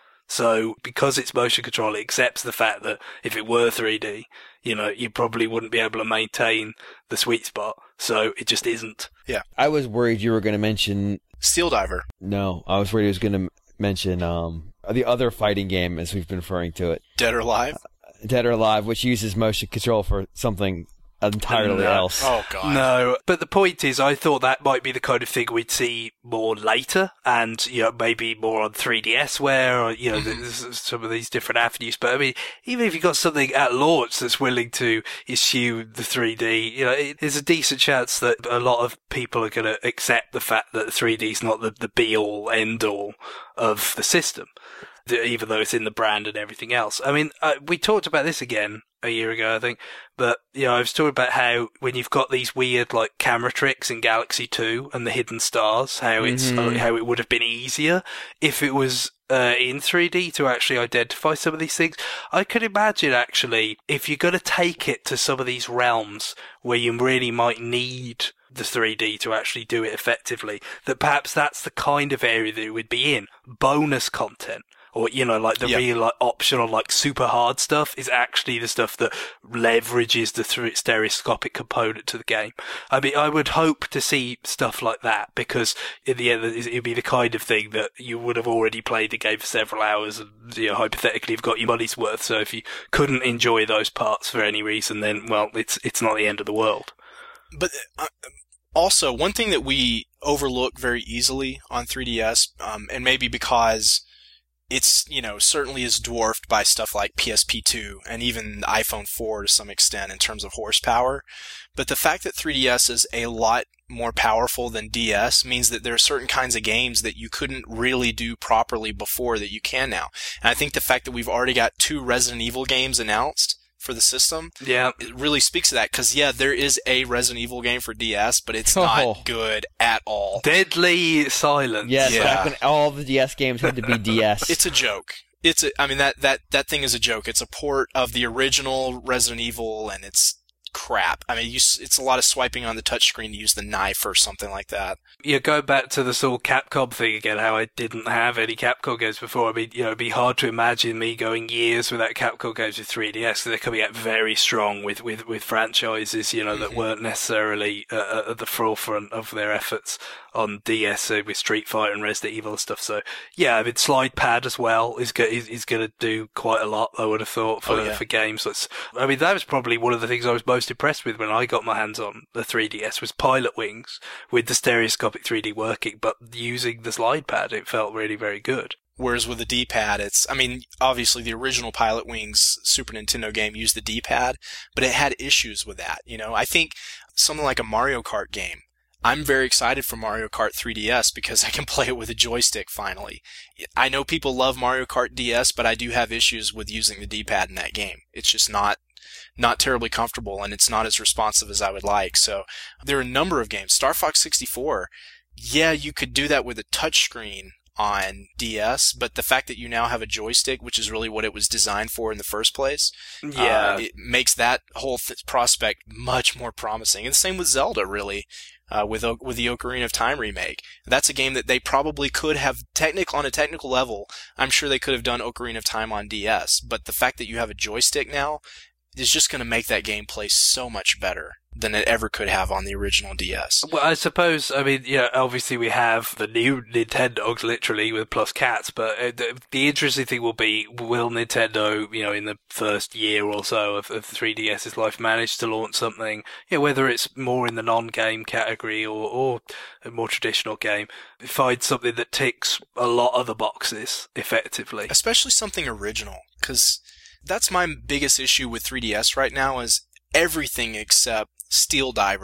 Speaker 2: So, because it's motion control, it accepts the fact that if it were three D, you know, you probably wouldn't be able to maintain the sweet spot. So, it just isn't.
Speaker 1: Yeah.
Speaker 4: I was worried you were going to mention...
Speaker 1: Steel Diver.
Speaker 4: No, I was worried he was going to mention um, the other fighting game, as we've been referring to it.
Speaker 1: Dead or Alive?
Speaker 4: Uh, Dead or Alive, which uses motion control for something entirely
Speaker 2: no.
Speaker 4: else.
Speaker 1: Oh, God.
Speaker 2: No, but the point is, I thought that might be the kind of thing we'd see more later, and, you know, maybe more on three D S where, or, you know, there's some of these different avenues. But, I mean, even if you've got something at launch that's willing to issue the three D, you know, it, there's a decent chance that a lot of people are going to accept the fact that three D is not the, the be-all, end-all of the system, even though it's in the brand and everything else. I mean, uh, we talked about this again a year ago, I think, but, you know, I was talking about how when you've got these weird, like, camera tricks in Galaxy two and the hidden stars, how it's,
Speaker 4: Mm-hmm.
Speaker 2: uh, how it would have been easier if it was, uh, in three D to actually identify some of these things. I could imagine, actually, if you're gonna take it to some of these realms where you really might need the three D to actually do it effectively, that perhaps that's the kind of area that it would be in. Bonus content. Or, you know, like the
Speaker 1: yep.
Speaker 2: real, like, optional, like, super hard stuff is actually the stuff that leverages the th- stereoscopic component to the game. I mean, I would hope to see stuff like that, because in the end, it'd be the kind of thing that you would have already played the game for several hours and, you know, hypothetically you've got your money's worth. So if you couldn't enjoy those parts for any reason, then, well, it's, it's not the end of the world.
Speaker 1: But, uh, also, one thing that we overlook very easily on three D S, um, and maybe because it's, you know, certainly is dwarfed by stuff like P S P two and even the iPhone four to some extent in terms of horsepower. But the fact that three D S is a lot more powerful than D S means that there are certain kinds of games that you couldn't really do properly before that you can now. And I think the fact that we've already got two Resident Evil games announced for the system,
Speaker 2: yeah,
Speaker 1: it really speaks to that, because yeah, there is a Resident Evil game for D S, but it's
Speaker 4: Oh.
Speaker 1: not good at all.
Speaker 2: Deadly Silence.
Speaker 4: Yes,
Speaker 1: Yeah.
Speaker 4: back when all the D S games had to be D S.
Speaker 1: It's a joke. It's a, I mean, that, that, that thing is a joke. It's a port of the original Resident Evil, and it's crap. I mean, you, s- it's a lot of swiping on the touchscreen to use the knife or something like that.
Speaker 2: Yeah, go back to the sort of Capcom thing again, how I didn't have any Capcom games before. I mean, you know, it'd be hard to imagine me going years without Capcom games with three D S. They're coming out very strong with, with, with franchises, you know, that
Speaker 1: Mhm.
Speaker 2: weren't necessarily uh, at the forefront of their efforts on D S uh, with Street Fighter and Resident Evil and stuff. So, yeah, I mean, Slide Pad as well is, go- is, is going to do quite a lot, I would have thought, for,
Speaker 1: Oh, yeah.
Speaker 2: for games. That's, I mean, that was probably one of the things I was most impressed with when I got my hands on the three D S was Pilot Wings with the stereoscopic three D working, but using the slide pad, it felt really very good.
Speaker 1: Whereas with the D-pad, it's, I mean, obviously the original Pilot Wings Super Nintendo game used the D-pad, but it had issues with that, you know? I think something like a Mario Kart game, I'm very excited for Mario Kart three D S because I can play it with a joystick finally. I know people love Mario Kart D S, but I do have issues with using the D-pad in that game. It's just not not terribly comfortable, and it's not as responsive as I would like. So there are a number of games. Star Fox sixty-four, yeah, you could do that with a touchscreen on D S, but the fact that you now have a joystick, which is really what it was designed for in the first place,
Speaker 2: Yeah.
Speaker 1: uh, it makes that whole th- prospect much more promising. And the same with Zelda, really, uh, with o- with the Ocarina of Time remake. That's a game that they probably could have, technical on a technical level, I'm sure they could have done Ocarina of Time on D S, but the fact that you have a joystick now is just going to make that game play so much better than it ever could have on the original D S.
Speaker 2: Well, I suppose, I mean, yeah, obviously we have the new Nintendogs, literally, with plus cats, but uh, the, the interesting thing will be, will Nintendo, you know, in the first year or so of, of three D S's life, manage to launch something, you know, whether it's more in the non-game category or, or a more traditional game, find something that ticks a lot of the boxes, effectively.
Speaker 1: Especially something original, because that's my biggest issue with three D S right now is everything except Steel Diver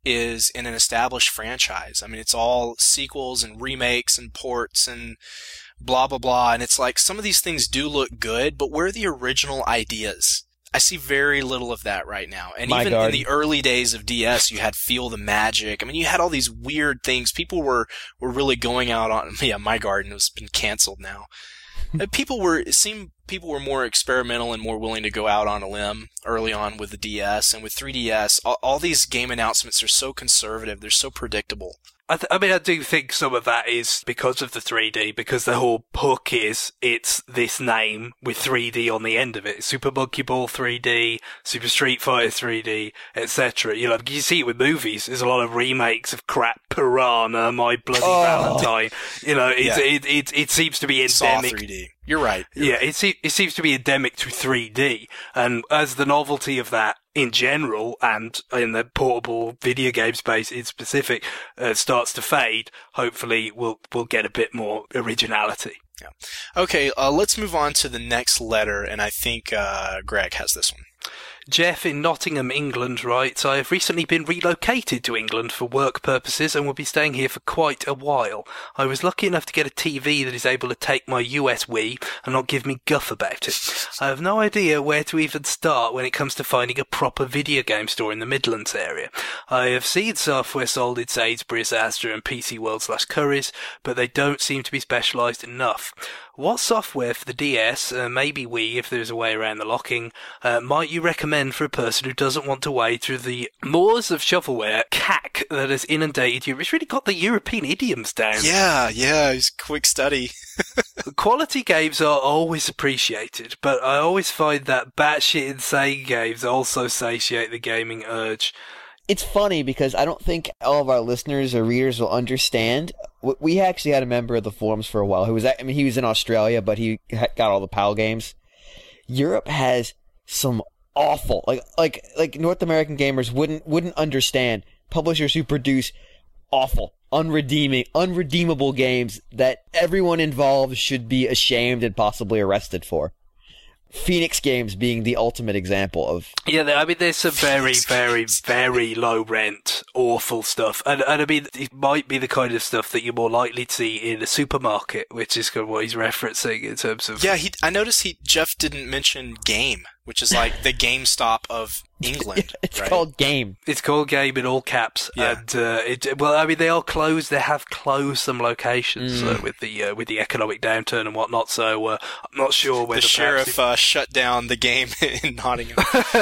Speaker 1: is in an established franchise. I mean, it's all sequels and remakes and ports and blah, blah, blah. And it's like some of these things do look good, but where are the original ideas? I see very little of that right now. And
Speaker 4: My
Speaker 1: even
Speaker 4: Garden.
Speaker 1: in the early days of D S, you had Feel the Magic. I mean, you had all these weird things. People were, were really going out on, yeah, My Garden has been canceled now. People were, it seemed people were more experimental and more willing to go out on a limb early on with the D S. And with three D S, all, all these game announcements are so conservative. They're so predictable.
Speaker 2: I, th- I mean, I do think some of that is because of the three D, because the whole hook is it's this name with three D on the end of it. Super Monkey Ball three D, Super Street Fighter three D, et cetera. You know, you see it with movies. There's a lot of remakes of crap, Piranha, My Bloody
Speaker 4: Oh.
Speaker 2: Valentine. You know, it's,
Speaker 1: Yeah.
Speaker 2: it, it it seems to be
Speaker 1: Saw
Speaker 2: endemic.
Speaker 1: three D. You're right. You're
Speaker 2: Yeah,
Speaker 1: right.
Speaker 2: it, se- it seems to be endemic to three D, and as the novelty of that in general and in the portable video game space in specific uh, starts to fade, hopefully we'll we'll get a bit more originality.
Speaker 1: Okay, uh, let's move on to the next letter, and I think uh, Greg has this one.
Speaker 2: Jeff in Nottingham, England writes, I have recently been relocated to England for work purposes and will be staying here for quite a while. I was lucky enough to get a T V that is able to take my U S Wii and not give me guff about it. I have no idea where to even start when it comes to finding a proper video game store in the Midlands area. I have seen software sold in Sainsbury's, Asda and P C World slash Currys, but they don't seem to be specialised enough. What software for the D S, uh, maybe Wii if there's a way around the locking, uh, might you recommend for a person who doesn't want to wade through the moors of shovelware cack that has inundated Europe? It's really got the European idioms down.
Speaker 1: Yeah, yeah, it's a quick study.
Speaker 2: Quality games are always appreciated, but I always find that batshit insane games also satiate the gaming urge.
Speaker 4: It's funny because I don't think all of our listeners or readers will understand. W- We actually had a member of the forums for a while who was, at, I mean, he was in Australia, but he ha- got all the PAL games. Europe has some awful, like, like, like North American gamers wouldn't, wouldn't understand publishers who produce awful, unredeeming, unredeemable games that everyone involved should be ashamed and possibly arrested for. Phoenix Games being the ultimate example of.
Speaker 2: Yeah, I mean, there's some very, very, very low rent, awful stuff. And, and I mean, it might be the kind of stuff that you're more likely to see in a supermarket, which is kind of what he's referencing in terms of...
Speaker 1: Yeah, he. I noticed he Jeff didn't mention Game, which is like the GameStop of England.
Speaker 4: It's
Speaker 1: right?
Speaker 4: called Game.
Speaker 2: It's called Game in all caps,
Speaker 1: Yeah.
Speaker 2: and uh, it. Well, I mean, they are closed. They have closed some locations
Speaker 1: Mm.
Speaker 2: uh, with the uh, with the economic downturn and whatnot. So uh, I'm not sure whether
Speaker 1: The
Speaker 2: perhaps
Speaker 1: sheriff uh, shut down the game in Nottingham.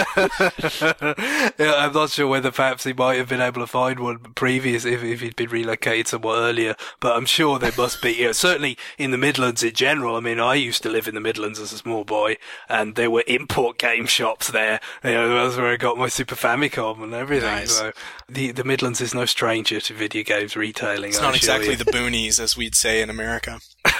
Speaker 2: yeah, I'm not sure whether perhaps he might have been able to find one previous if, if he'd been relocated somewhat earlier, but I'm sure there must be, you know, certainly in the Midlands in general. I mean, I used to live in the Midlands as a small boy, and there were import game shops there. You know, that's where I got my Super Famicom and everything.
Speaker 1: Nice.
Speaker 2: So the the Midlands is no stranger to video games retailing.
Speaker 1: It's
Speaker 2: I
Speaker 1: not
Speaker 2: assure
Speaker 1: exactly
Speaker 2: you.
Speaker 1: the boonies, as we'd say in America.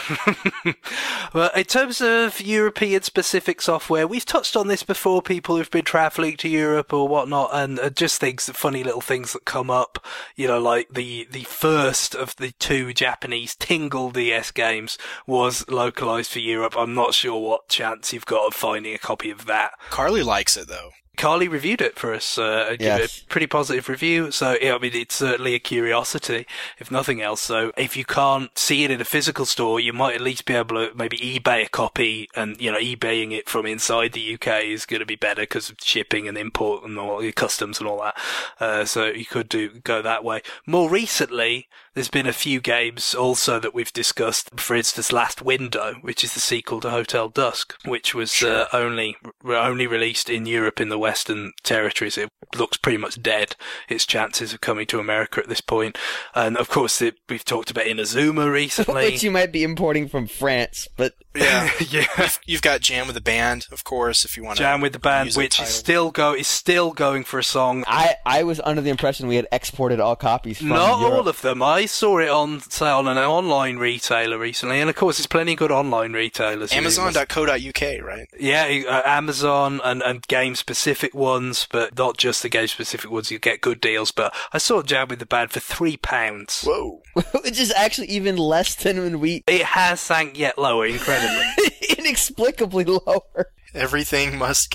Speaker 2: Well, in terms of European-specific software, we've touched on this before, people who've been travelling to Europe or whatnot, and uh, just things, funny little things that come up, you know, like the, the first of the two Japanese Tingle D S games was localised for Europe. I'm not sure what chance you've got of finding a copy of that.
Speaker 1: Carly likes it, though.
Speaker 2: Carly reviewed it for us, uh, and gave it
Speaker 4: Yes.
Speaker 2: a pretty positive review. So, yeah, I mean, it's certainly a curiosity, if nothing else. So, if you can't see it in a physical store, you might at least be able to maybe eBay a copy, and, you know, eBaying it from inside the U K is going to be better because of shipping and import and all the customs and all that. Uh, so you could do, go that way. More recently, there's been a few games also that we've discussed. For instance, Last Window, which is the sequel to Hotel Dusk, which was
Speaker 1: Sure.
Speaker 2: uh, only re- only released in Europe in the Western territories. It looks pretty much dead. Its chances of coming to America at this point. And of course, it, we've talked about Inazuma recently.
Speaker 4: Which you might be importing from France, but
Speaker 1: Yeah.
Speaker 2: yeah.
Speaker 1: You've, you've got Jam with the Band, of course, if you want to.
Speaker 2: Jam with the Band, which is still go is still going for a song.
Speaker 4: I, I was under the impression we had exported all copies from
Speaker 2: Not
Speaker 4: Europe.
Speaker 2: all of them. I saw it on sale on an online retailer recently, and of course, there's plenty of good online retailers.
Speaker 1: Amazon dot co dot U K, right?
Speaker 2: Yeah, uh, Amazon and, and game-specific ones, but not just the game-specific ones. You get good deals. But I saw Jam with the Band for three pounds.
Speaker 1: Whoa.
Speaker 4: Which is actually even less than when we
Speaker 2: It has sank yet lower, incredibly.
Speaker 4: inexplicably lower.
Speaker 1: Everything must go.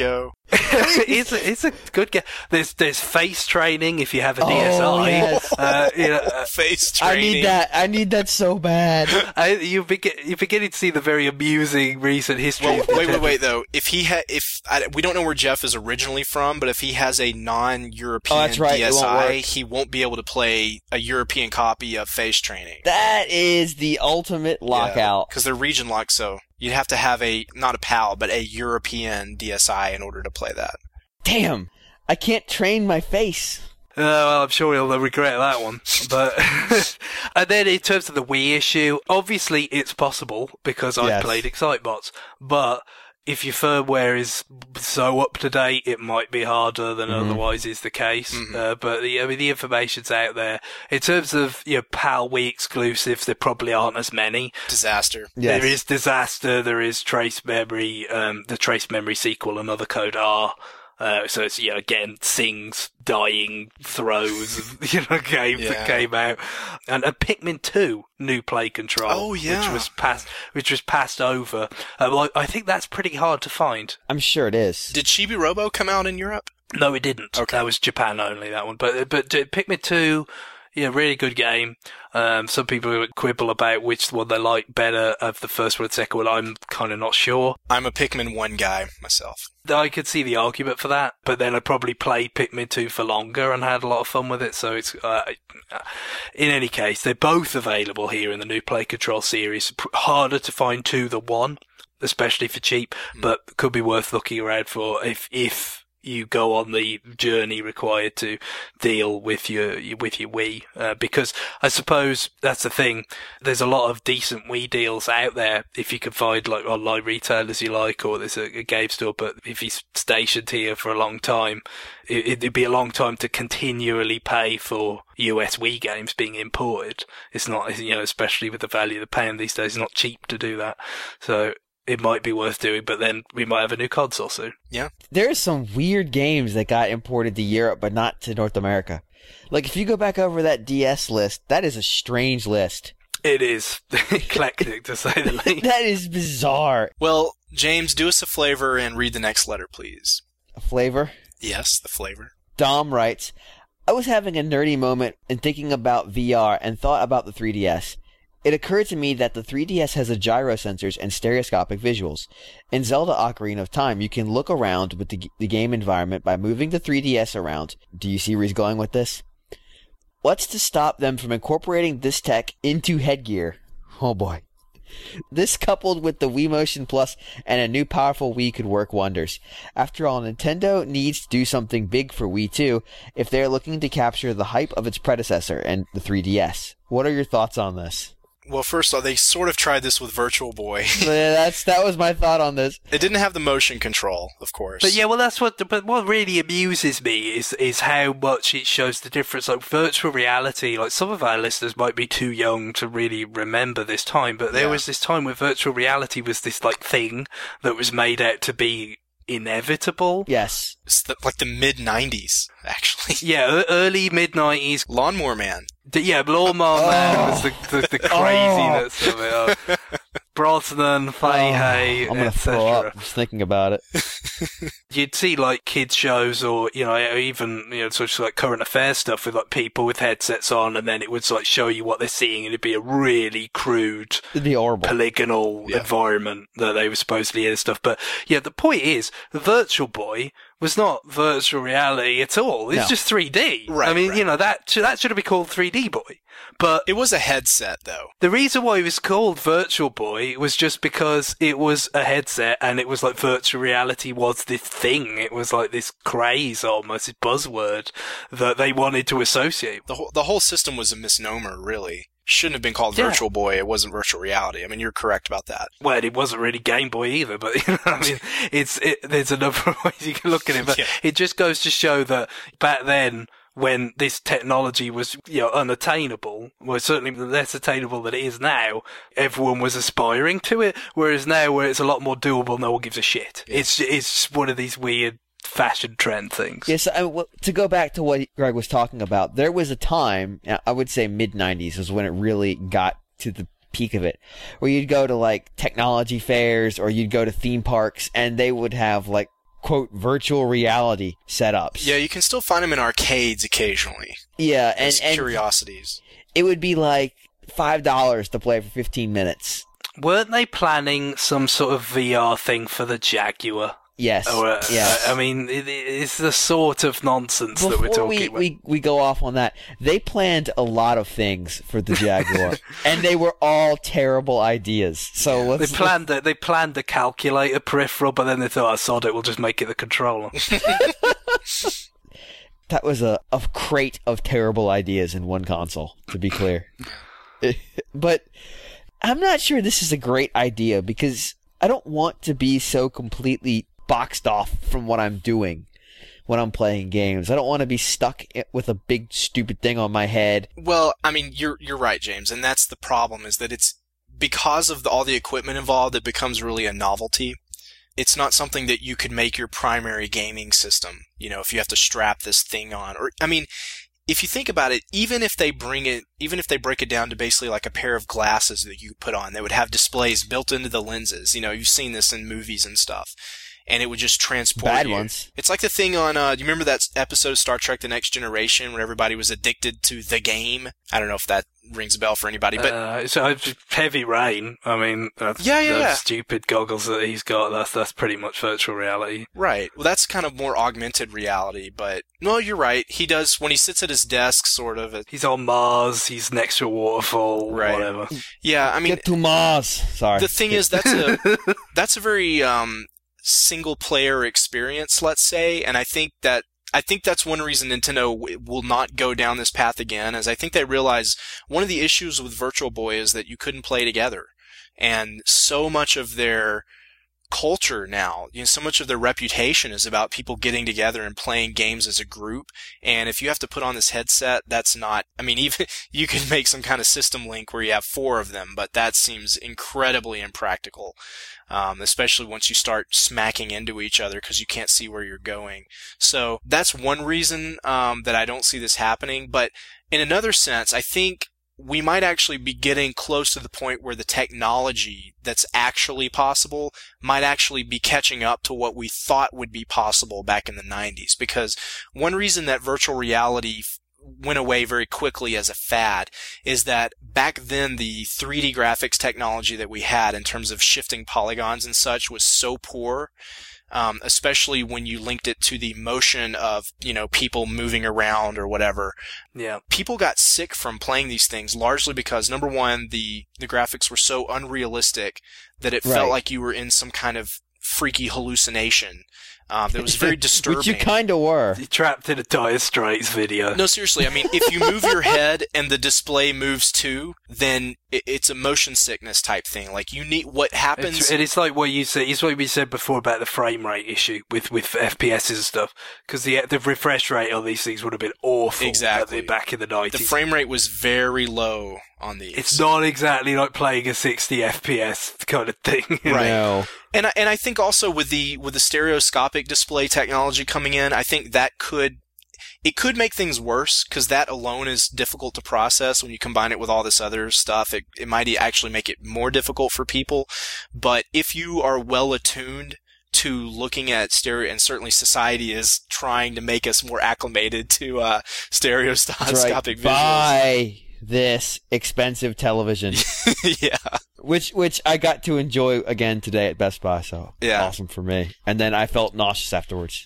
Speaker 2: it's a, it's a good game. There's there's face training if you have a D S I.
Speaker 4: Oh, yes.
Speaker 2: uh, you know, uh,
Speaker 1: Face
Speaker 4: I
Speaker 1: training.
Speaker 4: need that. I need that so bad.
Speaker 2: I, you begin you're beginning to see the very amusing recent history.
Speaker 1: Well,
Speaker 2: of
Speaker 1: wait, wait,
Speaker 2: Nintendo.
Speaker 1: wait, though. If he ha- if I, we don't know where Jeff is originally from, but if he has a non-European
Speaker 4: Oh, that's right, it won't
Speaker 1: D S I,
Speaker 4: work.
Speaker 1: he won't be able to play a European copy of Face Training.
Speaker 4: That is the ultimate lockout.
Speaker 1: Because they're region locked, so you'd have to have a, not a PAL, but a European D S I in order to play that.
Speaker 4: Damn, I can't train my face.
Speaker 2: Uh, well, I'm sure he'll regret that one. But and then in terms of the Wii issue, obviously it's possible because I've
Speaker 4: Yes.
Speaker 2: played Excitebots. But if your firmware is so up to date, it might be harder than
Speaker 4: Mhm.
Speaker 2: otherwise is the case.
Speaker 1: Mhm.
Speaker 2: Uh, but the, I mean, the information's out there. In terms of you know, PAL Wii exclusives, there probably aren't as many.
Speaker 1: Disaster.
Speaker 4: Yes.
Speaker 2: There is Disaster, there is Trace Memory, um, the Trace Memory sequel, Another Code R. Uh, so it's, you know, again, Sing's dying throes of, you know, games
Speaker 1: Yeah.
Speaker 2: that came out. And, and Pikmin two, new play control.
Speaker 1: Oh, yeah.
Speaker 2: Which was passed, which was passed over. Uh, well, I think that's pretty hard to find.
Speaker 4: I'm sure it is.
Speaker 1: Did Chibi Robo come out in Europe?
Speaker 2: No, it didn't.
Speaker 1: Okay.
Speaker 2: That was Japan only, that one. But, but uh, Pikmin two, yeah, really good game. Um, some people would quibble about which one they like better of the first one and second one. I'm kind of not sure.
Speaker 1: I'm a Pikmin one guy myself.
Speaker 2: I could see the argument for that, but then I probably played Pikmin two for longer and had a lot of fun with it. So it's, uh, in any case, they're both available here in the new Play Control series. P- harder to find two than one, especially for cheap,
Speaker 1: Mm.
Speaker 2: but could be worth looking around for if, if you go on the journey required to deal with your, with your Wii. Uh, because I suppose that's the thing. There's a lot of decent Wii deals out there if you can find like online retailers you like, or there's a, a game store, but if he's stationed here for a long time, it, it'd be a long time to continually pay for U S Wii games being imported. It's not, you know, especially with the value of the pound these days, it's not cheap to do that. So it might be worth doing, but then we might have a new console soon.
Speaker 4: There's some weird games that got imported to Europe, but not to North America. Like, if you go back over that D S list, that is a strange list.
Speaker 2: It is eclectic, to say the least.
Speaker 4: That is bizarre.
Speaker 1: Well, James, do us a flavor and read the next letter, please.
Speaker 4: A flavor?
Speaker 1: Yes, the flavor.
Speaker 4: Dom writes, I was having a nerdy moment and thinking about V R and thought about the three D S. It occurred to me that the three D S has a gyro sensors and stereoscopic visuals. In Zelda Ocarina of Time, you can look around with the, the game environment by moving the three D S around. Do you see where he's going with this? What's to stop them from incorporating this tech into headgear? Oh boy. This coupled with the Wii Motion Plus and a new powerful Wii could work wonders. After all, Nintendo needs to do something big for Wii too if they're looking to capture the hype of its predecessor and the three D S. What are your thoughts on this?
Speaker 1: Well, first off, they sort of tried this with Virtual Boy.
Speaker 4: That's that was my thought on this.
Speaker 1: It didn't have the motion control, of course.
Speaker 2: But yeah, well, that's what. But what really amuses me is is how much it shows the difference. Like virtual reality, like some of our listeners might be too young to really remember this time, but there
Speaker 1: Yeah.
Speaker 2: was this time where virtual reality was this like thing that was made out to be inevitable.
Speaker 4: Yes.
Speaker 1: It's the, like the mid nineties, actually.
Speaker 2: Yeah, e- early mid nineties.
Speaker 1: Lawnmower Man.
Speaker 2: Yeah, Lawnmower Man was the the, the craziness of it. Oh. Brosnan, Fahey,
Speaker 4: Oh, I'm gonna throw up just thinking about it.
Speaker 2: You'd see like kids shows or, you know, even, you know, sort of like current affairs stuff with like people with headsets on, and then it would like show you what they're seeing, and it'd be a really crude,
Speaker 4: It'd be horrible.
Speaker 2: polygonal
Speaker 1: Yeah.
Speaker 2: environment that they were supposedly in and stuff. But yeah, the point is, the Virtual Boy was not virtual reality at all. It's
Speaker 4: No.
Speaker 2: just three D.
Speaker 1: Right,
Speaker 2: I mean,
Speaker 1: right.
Speaker 2: you know, that should, that should have been called three D Boy. But
Speaker 1: It was a headset, though.
Speaker 2: the reason why it was called Virtual Boy was just because it was a headset, and it was like virtual reality was this thing. It was like this craze almost, this buzzword that they wanted to associate.
Speaker 1: The whole, the whole system was a misnomer, really. Shouldn't have been called
Speaker 2: Yeah.
Speaker 1: Virtual Boy. It wasn't virtual reality. I mean, you're correct about that.
Speaker 2: Well, it wasn't really Game Boy either, but you know, I mean, it's it, there's a number of ways you can look at it, but
Speaker 1: Yeah.
Speaker 2: it just goes to show that back then, when this technology was, you know, unattainable, well, certainly less attainable than it is now, everyone was aspiring to it, whereas now, where it's a lot more doable, no one gives a shit.
Speaker 1: Yeah.
Speaker 2: It's it's one of these weird fashion trend things.
Speaker 4: Yes, I, w- to go back to what Greg was talking about, there was a time, I would say mid nineties was when it really got to the peak of it, where you'd go to like technology fairs or you'd go to theme parks and they would have like quote virtual reality setups.
Speaker 1: Yeah, you can still find them in arcades occasionally.
Speaker 4: Yeah, and,
Speaker 1: as
Speaker 4: and
Speaker 1: curiosities.
Speaker 4: it would be like five dollars to play for fifteen minutes.
Speaker 2: Weren't they planning some sort of V R thing for the Jaguar?
Speaker 4: Yes.
Speaker 2: Or, uh,
Speaker 4: yes.
Speaker 2: I mean, it, it's the sort of nonsense
Speaker 4: Before
Speaker 2: that we're talking
Speaker 4: we,
Speaker 2: about.
Speaker 4: we, we go off on that, they planned a lot of things for the Jaguar, and they were all terrible ideas. So
Speaker 2: They
Speaker 4: let's,
Speaker 2: planned the, they planned the calculator peripheral, but then they thought, oh, sod it, we'll just make it the controller.
Speaker 4: that was a, a crate of terrible ideas in one console, to be clear. But I'm not sure this is a great idea, because I don't want to be so completely boxed off from what I'm doing when I'm playing games. I don't want to be stuck with a big stupid thing on my head.
Speaker 1: Well, I mean, you're you're right, James, and that's the problem, is that it's because of the, all the equipment involved, it becomes really a novelty. It's not something that you could make your primary gaming system, you know, if you have to strap this thing on. Or, I mean, if you think about it, even if they bring it, even if they break it down to basically like a pair of glasses that you put on, they would have displays built into the lenses. You know, you've seen this in movies and stuff. And it would just transport
Speaker 4: Bad
Speaker 1: you.
Speaker 4: ones.
Speaker 1: It's like the thing on, uh, do you remember that episode of Star Trek The Next Generation where everybody was addicted to the game? I don't know if that rings a bell for anybody, but...
Speaker 2: Uh, so it's Heavy Rain. I mean, that's,
Speaker 1: Yeah, yeah,
Speaker 2: those
Speaker 1: yeah.
Speaker 2: stupid goggles that he's got, that's, that's pretty much virtual reality.
Speaker 1: Right. Well, that's kind of more augmented reality, but... No, you're right. He does, when he sits at his desk, sort of... It,
Speaker 2: He's on Mars, he's next to a waterfall,
Speaker 1: Right.
Speaker 2: whatever.
Speaker 1: yeah, I mean...
Speaker 4: Get to Mars. Sorry.
Speaker 1: The thing is, that's a that's a very um, single-player experience, let's say, and I think that I think that's one reason Nintendo w- will not go down this path again, is I think they realize one of the issues with Virtual Boy is that you couldn't play together, and so much of their culture now, you know, so much of their reputation is about people getting together and playing games as a group. And if you have to put on this headset, that's not, I mean, even you can make some kind of system link where you have four of them, but that seems incredibly impractical. Um, especially once you start smacking into each other because you can't see where you're going. So that's one reason, um, that I don't see this happening. But in another sense, I think we might actually be getting close to the point where the technology that's actually possible might actually be catching up to what we thought would be possible back in the nineties. Because one reason that virtual reality went away very quickly as a fad is that back then the three D graphics technology that we had in terms of shifting polygons and such was so poor. Um, especially when you linked it to the motion of, you know, people moving around or whatever.
Speaker 2: Yeah.
Speaker 1: People got sick from playing these things largely because, number one, the, the graphics were so unrealistic that it
Speaker 4: Right.
Speaker 1: felt like you were in some kind of freaky hallucination. Um, that was very disturbing.
Speaker 4: Which you kind of were.
Speaker 2: You're trapped in a Dire Straits video.
Speaker 1: No, seriously. I mean, if you move your head and the display moves too, then it, it's a motion sickness type thing. Like you need what happens.
Speaker 2: It's, and it's like what you said. It's what we said before about the frame rate issue with with F P Ss and stuff. Because the the refresh rate on these things would have been awful.
Speaker 1: Exactly.
Speaker 2: At the, back in the nineties.
Speaker 1: The frame rate was very low on these.
Speaker 2: It's not exactly like playing a sixty F P S kind of thing.
Speaker 1: Right.
Speaker 4: No.
Speaker 1: And I, and I think also with the with the stereoscopic display technology coming in, I think that could it could make things worse because that alone is difficult to process. When you combine it with all this other stuff, it it might actually make it more difficult for people. But if you are well attuned to looking at stereo, and certainly society is trying to make us more acclimated to uh, stereoscopic
Speaker 4: That's right.
Speaker 1: visuals.
Speaker 4: Buy this expensive television.
Speaker 1: Yeah.
Speaker 4: Which which I got to enjoy again today at Best Buy, so
Speaker 1: Yeah.
Speaker 4: awesome for me. And then I felt nauseous afterwards.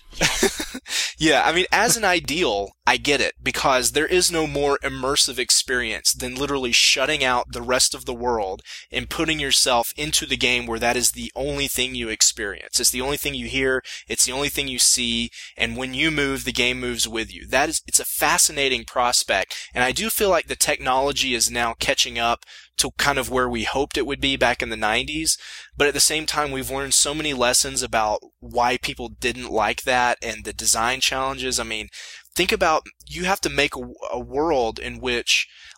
Speaker 1: Yeah, I mean, as an ideal, I get it, because there is no more immersive experience than literally shutting out the rest of the world and putting yourself into the game where that is the only thing you experience. It's the only thing you hear, it's the only thing you see, and when you move, the game moves with you. That is, it's a fascinating prospect, and I do feel like the technology is now catching up to kind of where we hoped it would be back in the nineties. But at the same time, we've learned so many lessons about why people didn't like that and the design challenges. I mean, think about, you have to make a, a world in which,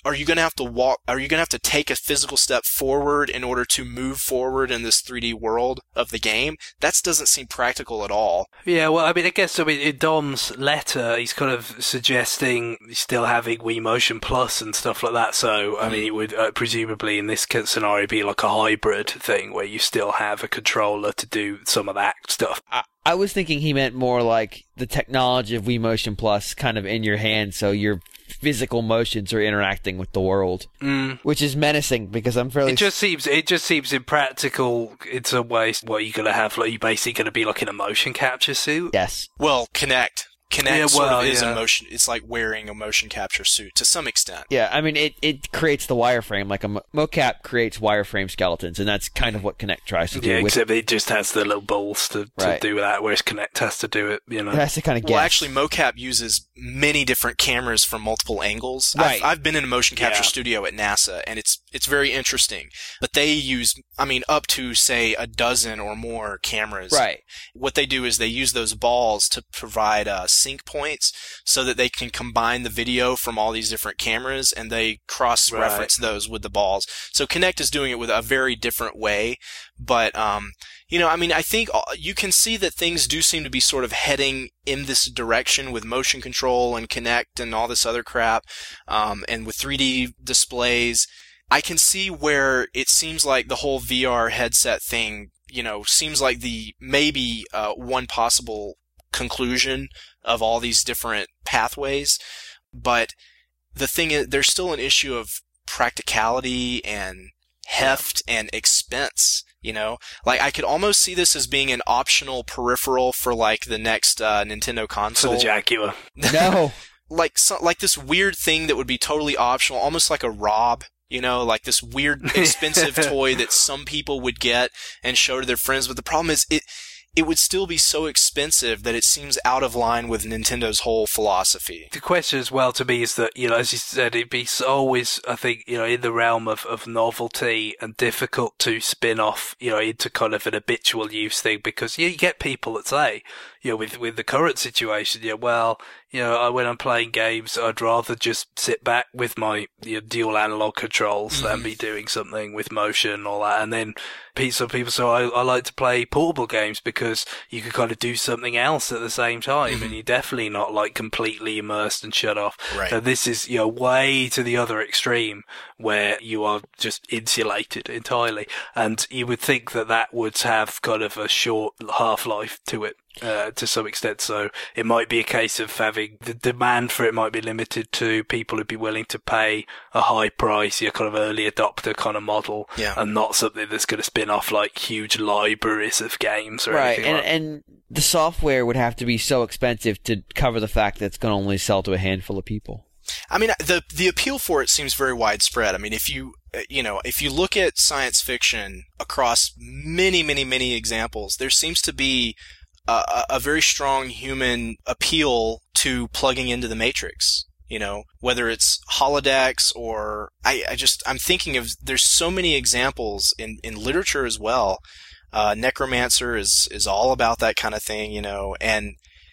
Speaker 1: are you going to have to walk, are you going to have to take a physical step forward in order to move forward in this three D world of the game? That doesn't seem practical at all.
Speaker 2: Yeah, well, I mean, I guess, I mean, in Dom's letter, he's kind of suggesting still having Wii Motion Plus and stuff like that. So, I mean, it would uh, presumably in this scenario be like a hybrid thing where you still have a controller to do some of that stuff.
Speaker 4: I, I was thinking he meant more like the technology of Wii Motion Plus kind of in your hand, so your physical motions are interacting with the world,
Speaker 2: mm.
Speaker 4: which is menacing because I'm fairly.
Speaker 2: It just seems it just seems impractical in some ways. What you're gonna have, like, you're basically gonna be like in a motion capture suit.
Speaker 4: Yes.
Speaker 1: Well, Kinect. Kinect
Speaker 2: yeah,
Speaker 1: sort
Speaker 2: well,
Speaker 1: of is
Speaker 2: yeah.
Speaker 1: a motion. It's like wearing a motion capture suit to some extent.
Speaker 4: Yeah, I mean, it, it creates the wireframe. Like a mo- mocap creates wireframe skeletons, and that's kind of what Kinect tries to do.
Speaker 2: Yeah,
Speaker 4: with
Speaker 2: except it just has the little balls to, to
Speaker 4: Right.
Speaker 2: do that, whereas Kinect has to do it, you know.
Speaker 4: It has to kind of guess.
Speaker 1: Well, actually, mocap uses many different cameras from multiple angles.
Speaker 4: Right.
Speaker 1: I've, I've been in a motion capture
Speaker 2: Yeah.
Speaker 1: studio at NASA, and it's it's very interesting. But they use, I mean, up to, say, a dozen or more cameras.
Speaker 4: Right.
Speaker 1: What they do is they use those balls to provide uh, sync points so that they can combine the video from all these different cameras, and they cross-reference those with the balls. So Kinect is doing it with a very different way. But, um, you know, I mean, I think you can see that things do seem to be sort of heading in this direction with motion control and Kinect and all this other crap, um, and with three D displays. I can see where it seems like the whole V R headset thing, you know, seems like the maybe uh, one possible conclusion of all these different pathways. But the thing is, there's still an issue of practicality and heft and expense. You know, like I could almost see this as being an optional peripheral for like the next uh, Nintendo
Speaker 2: For
Speaker 1: console.
Speaker 2: the Jaguar.
Speaker 4: No.
Speaker 1: like so, like this weird thing that would be totally optional, almost like a R O B. You know, like this weird expensive toy that some people would get and show to their friends. But the problem is, it it would still be so expensive that it seems out of line with Nintendo's whole philosophy.
Speaker 2: The question as well to me is that, you know, as you said, it'd be always, I think, you know, in the realm of, of novelty and difficult to spin off, you know, into kind of an habitual use thing, because yeah, you get people that say, you know, with, with the current situation, yeah, well, you know, I, when I'm playing games, I'd rather just sit back with my you know, dual analog controls than be doing something with motion and all that. And then some people say, I, I like to play portable games because you can kind of do something else at the same time, mm-hmm. and you're definitely not like completely immersed and shut off.
Speaker 1: Right.
Speaker 2: So this is, you know, way to the other extreme where you are just insulated entirely. And you would think that that would have kind of a short half-life to it. Uh, to some extent, so it might be a case of having the demand for it might be limited to people who'd be willing to pay a high price, your kind of early adopter kind of model,
Speaker 1: yeah.
Speaker 2: and not something that's going to spin off like huge libraries of games or
Speaker 4: right.
Speaker 2: anything
Speaker 4: and,
Speaker 2: like that.
Speaker 4: and the software would have to be so expensive to cover the fact that it's going to only sell to a handful of people.
Speaker 1: I mean, the the appeal for it seems very widespread. I mean, if you you know, if you look at science fiction across many, many, many examples, there seems to be A, a very strong human appeal to plugging into the Matrix, you know, whether it's holodecks or I, I just, I'm thinking of, there's so many examples in, in literature as well. Uh, Necromancer is, is all about that kind of thing, you know, and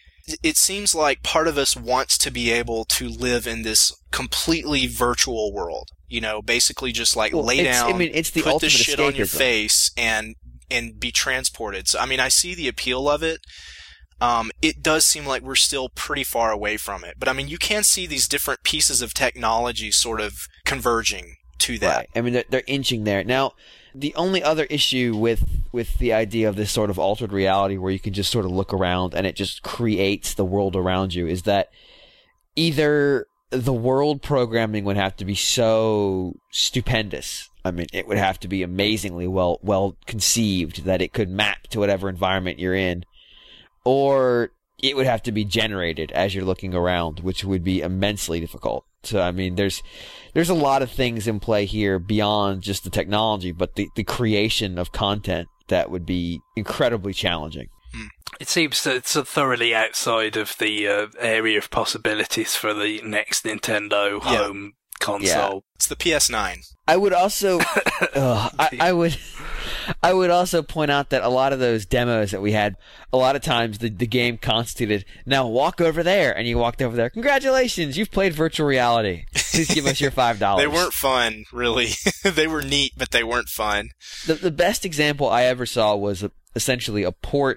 Speaker 1: it seems like part of us wants to be able to live in this completely virtual world, you know, basically just like
Speaker 4: well,
Speaker 1: lay down,
Speaker 4: I mean, it's the
Speaker 1: put the shit
Speaker 4: escapism.
Speaker 1: on your face and and be transported. So, I mean, I see the appeal of it. Um, it does seem like we're still pretty far away from it. But, I mean, you can see these different pieces of technology sort of converging to that.
Speaker 4: Right. I mean, they're, they're inching there. Now, the only other issue with, with the idea of this sort of altered reality where you can just sort of look around and it just creates the world around you is that either the world programming would have to be so stupendous. I mean, it would have to be amazingly well well conceived that it could map to whatever environment you're in, or it would have to be generated as you're looking around, which would be immensely difficult. So, I mean, there's there's a lot of things in play here beyond just the technology, but the, the creation of content that would be incredibly challenging.
Speaker 2: It seems that it's thoroughly outside of the uh, area of possibilities for the next Nintendo
Speaker 1: Yeah.
Speaker 2: home console.
Speaker 1: It's the P S nine.
Speaker 4: I would also, uh, I, I would, I would also point out that a lot of those demos that we had, a lot of times the, the game constituted, now walk over there, and you walked over there. Congratulations, you've played virtual reality. Please give us your five dollars.
Speaker 1: They weren't fun, really. They were neat, but they weren't fun.
Speaker 4: The, the best example I ever saw was a, essentially a port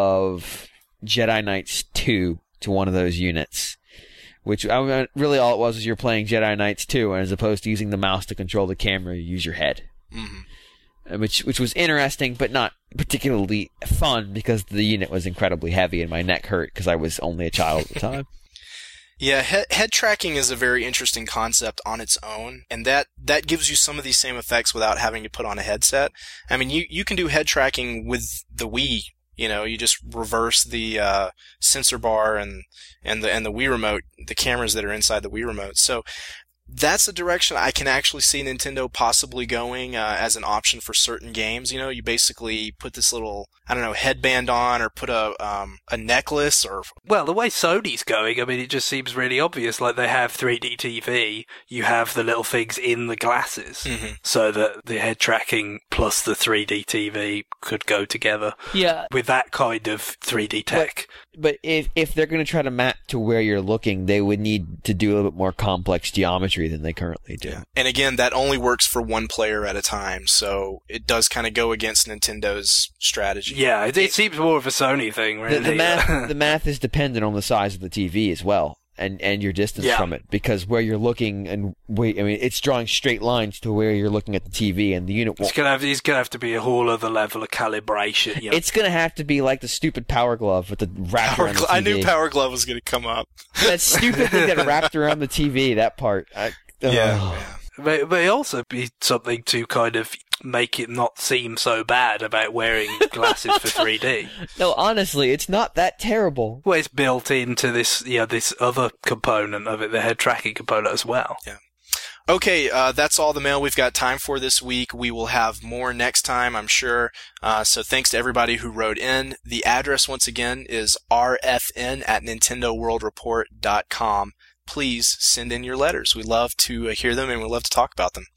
Speaker 4: of Jedi Knights two to one of those units. Which, I mean, really all it was was you're playing Jedi Knights two, and as opposed to using the mouse to control the camera, you use your head. Mm-hmm. Which which was interesting, but not particularly fun, because the unit was incredibly heavy and my neck hurt because I was only a child at the time.
Speaker 1: Yeah, head, head tracking is a very interesting concept on its own, and that, that gives you some of these same effects without having to put on a headset. I mean, you, you can do head tracking with the Wii. You know, you just reverse the uh, sensor bar and and the and the Wii remote, the cameras that are inside the Wii remote. So that's a direction I can actually see Nintendo possibly going uh, as an option for certain games. You know, you basically put this little, I don't know, headband on, or put a um, a necklace, or
Speaker 2: well, the way Sony's going, I mean, it just seems really obvious. Like, they have three D T V, you have the little things in the glasses, mm-hmm. so that the head tracking plus the three D T V could go together.
Speaker 4: Yeah,
Speaker 2: with that kind of three D tech.
Speaker 4: But, but if if they're going to try to map to where you're looking, they would need to do a little bit more complex geometry than they currently do.
Speaker 1: Yeah. And again, that only works for one player at a time, so it does kind of go against Nintendo's strategy.
Speaker 2: Yeah, it, it seems more of a Sony thing, really.
Speaker 4: The, the math, the math is dependent on the size of the T V as well, and, and your distance
Speaker 2: yeah.
Speaker 4: from it, because where you're looking and wait, I mean, it's drawing straight lines to where you're looking at the T V, and the unit won't.
Speaker 2: It's gonna have, it's gonna have to be a whole other level of calibration. You know?
Speaker 4: It's gonna have to be like the stupid Power Glove with the wrap
Speaker 1: Power
Speaker 4: around the
Speaker 1: Glo-
Speaker 4: T V.
Speaker 1: I knew Power Glove was gonna come up.
Speaker 4: That stupid thing that wrapped around the T V, that part. I,
Speaker 1: yeah.
Speaker 4: Oh.
Speaker 1: yeah.
Speaker 2: But may also be something to kind of make it not seem so bad about wearing glasses for three D.
Speaker 4: No, honestly, it's not that terrible.
Speaker 2: Well, it's built into this, yeah, you know, this other component of it, the head tracking component as well.
Speaker 1: Yeah. Okay, uh, that's all the mail we've got time for this week. We will have more next time, I'm sure. Uh, so thanks to everybody who wrote in. The address, once again, is r f n at nintendo world report dot com. Please send in your letters. We love to uh, hear them, and we love to talk about them.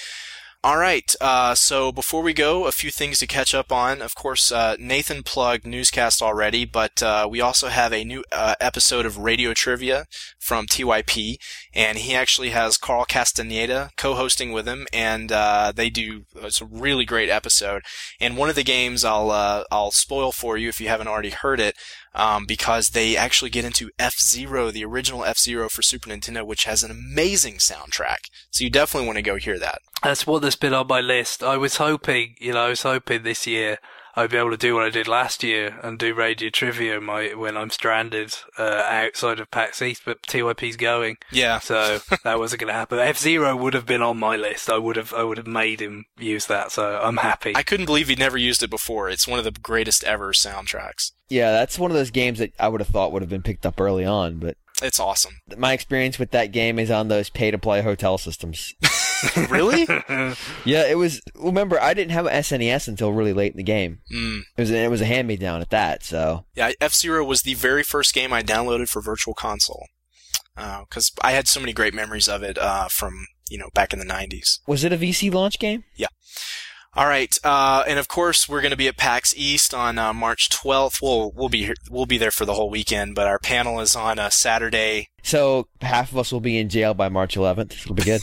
Speaker 1: All right, uh, so before we go, a few things to catch up on. Of course, uh, Nathan plugged Newscast already, but uh, we also have a new uh, episode of Radio Trivia from T Y P, and he actually has Carl Castaneda co-hosting with him, and uh, they do, it's a really great episode. And one of the games I'll uh, I'll spoil for you if you haven't already heard it, um, because they actually get into F-Zero, the original F-Zero for Super Nintendo, which has an amazing soundtrack. So you definitely want to go hear that.
Speaker 2: That's what that's been on my list. I was hoping, you know, I was hoping this year I'd be able to do what I did last year and do Radio Trivia my, when I'm stranded uh, outside of PAX East, but T Y P's going.
Speaker 1: Yeah.
Speaker 2: So that wasn't going to happen. F-Zero would have been on my list. I would have I would have made him use that, so I'm happy.
Speaker 1: I couldn't believe he'd never used it before. It's one of the greatest ever soundtracks.
Speaker 4: Yeah, that's one of those games that I would have thought would have been picked up early on, but
Speaker 1: it's awesome.
Speaker 4: My experience with that game is on those pay-to-play hotel systems.
Speaker 1: Really?
Speaker 4: Yeah, it was. Remember, I didn't have an S N E S until really late in the game.
Speaker 1: Mm.
Speaker 4: It was it was a hand-me-down at that. So
Speaker 1: yeah, F-Zero was the very first game I downloaded for Virtual Console because uh, I had so many great memories of it uh, from you know back in the nineties.
Speaker 4: Was it a V C launch game?
Speaker 1: Yeah. All right, uh, and of course we're going to be at PAX East on uh, March twelfth. We'll we'll be here, we'll be there for the whole weekend, but our panel is on a Saturday.
Speaker 4: So half of us will be in jail by March eleventh. It'll be good.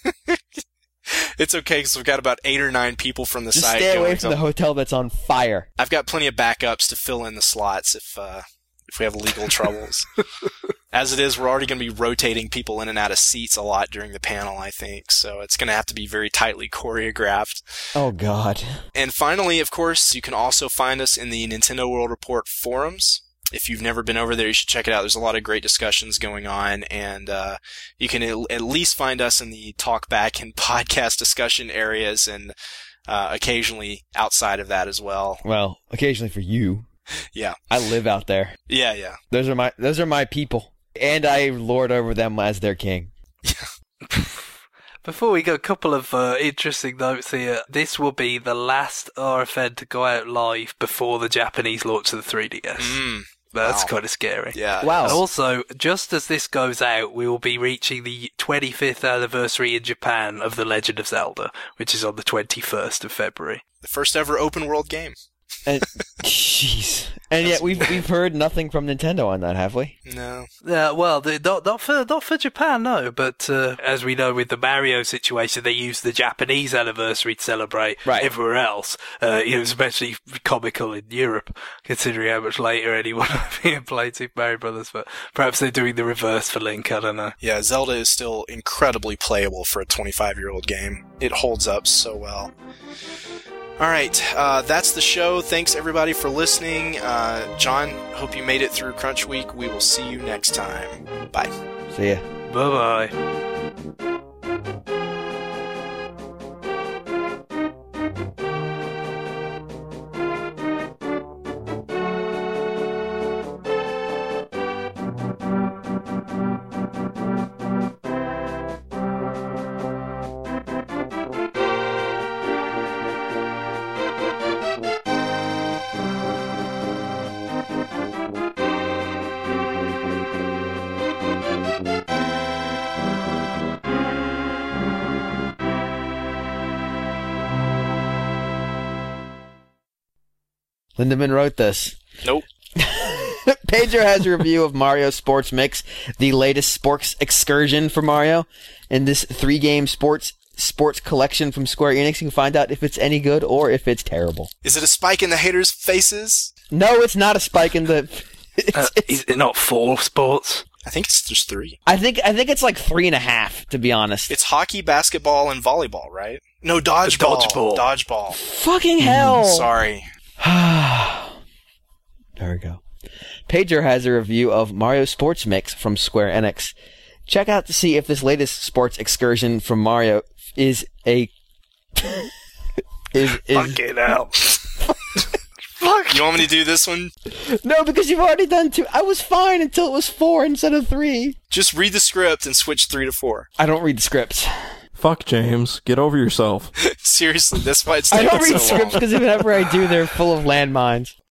Speaker 1: It's okay because we've got about eight or nine people from the
Speaker 4: Just
Speaker 1: site.
Speaker 4: stay away
Speaker 1: going,
Speaker 4: from
Speaker 1: so
Speaker 4: the hotel that's on fire.
Speaker 1: I've got plenty of backups to fill in the slots if uh, if we have legal troubles. As it is, we're already going to be rotating people in and out of seats a lot during the panel, I think. So it's going to have to be very tightly choreographed.
Speaker 4: Oh, God.
Speaker 1: And finally, of course, you can also find us in the Nintendo World Report forums. If you've never been over there, you should check it out. There's a lot of great discussions going on, and uh, you can at least find us in the talkback and podcast discussion areas, and uh, occasionally outside of that as well.
Speaker 4: Well, occasionally for you.
Speaker 1: Yeah.
Speaker 4: I live out there.
Speaker 1: Yeah, yeah.
Speaker 4: Those are my those are my people, and I lord over them as their king.
Speaker 2: Before we go, a couple of uh, interesting notes here. This will be the last R F N to go out live before the Japanese launch of the three D S.
Speaker 1: Mm.
Speaker 2: That's
Speaker 1: Wow.
Speaker 2: kind of scary.
Speaker 1: Yeah.
Speaker 4: Wow.
Speaker 2: And also, just as this goes out, we will be reaching the twenty-fifth anniversary in Japan of The Legend of Zelda, which is on the twenty-first of February.
Speaker 1: The first ever open world game.
Speaker 4: And jeez, and yet we've we've heard nothing from Nintendo on that, have we?
Speaker 1: No.
Speaker 2: Yeah, well, the, not, not for not for Japan, no. But uh, as we know with the Mario situation, they used the Japanese anniversary to celebrate.
Speaker 4: Right.
Speaker 2: Everywhere else, uh, it was especially comical in Europe, considering how much later anyone had played Super Mario Brothers. But perhaps they're doing the reverse for Link. I don't know.
Speaker 1: Yeah, Zelda is still incredibly playable for a twenty-five-year-old game. It holds up so well. All right, uh, that's the show. Thanks, everybody, for listening. Uh, John, hope you made it through Crunch Week. We will see you next time. Bye.
Speaker 4: See ya.
Speaker 2: Bye bye.
Speaker 4: Lindemann wrote this.
Speaker 1: Nope.
Speaker 4: Pedro has a review of Mario Sports Mix, the latest sports excursion for Mario. In this three-game sports sports collection from Square Enix, you can find out if it's any good or if it's terrible.
Speaker 1: Is it a spike in the haters' faces?
Speaker 4: No, it's not a spike in the... It's,
Speaker 2: Uh,
Speaker 4: it's,
Speaker 2: is it not four sports?
Speaker 1: I think it's just three.
Speaker 4: I think I think it's like three and a half, to be honest.
Speaker 1: It's hockey, basketball, and volleyball, right? No, dodgeball.
Speaker 2: Dodgeball.
Speaker 1: Dodgeball.
Speaker 4: Fucking hell!
Speaker 1: Sorry.
Speaker 4: There we go. Pager has a review of Mario Sports Mix from Square Enix. Check out to see if this latest sports excursion from Mario is a is is
Speaker 2: Fucking hell.
Speaker 1: You want me to do this one?
Speaker 4: no, because you've already done two. I was fine until it was four instead of three.
Speaker 1: Just read the script and switch three to four.
Speaker 4: I don't read the scripts.
Speaker 3: Fuck, James. Get over yourself.
Speaker 1: Seriously, that's why it's
Speaker 4: I
Speaker 1: taking
Speaker 4: don't read
Speaker 1: so long.
Speaker 4: scripts because whenever I do, they're full of landmines.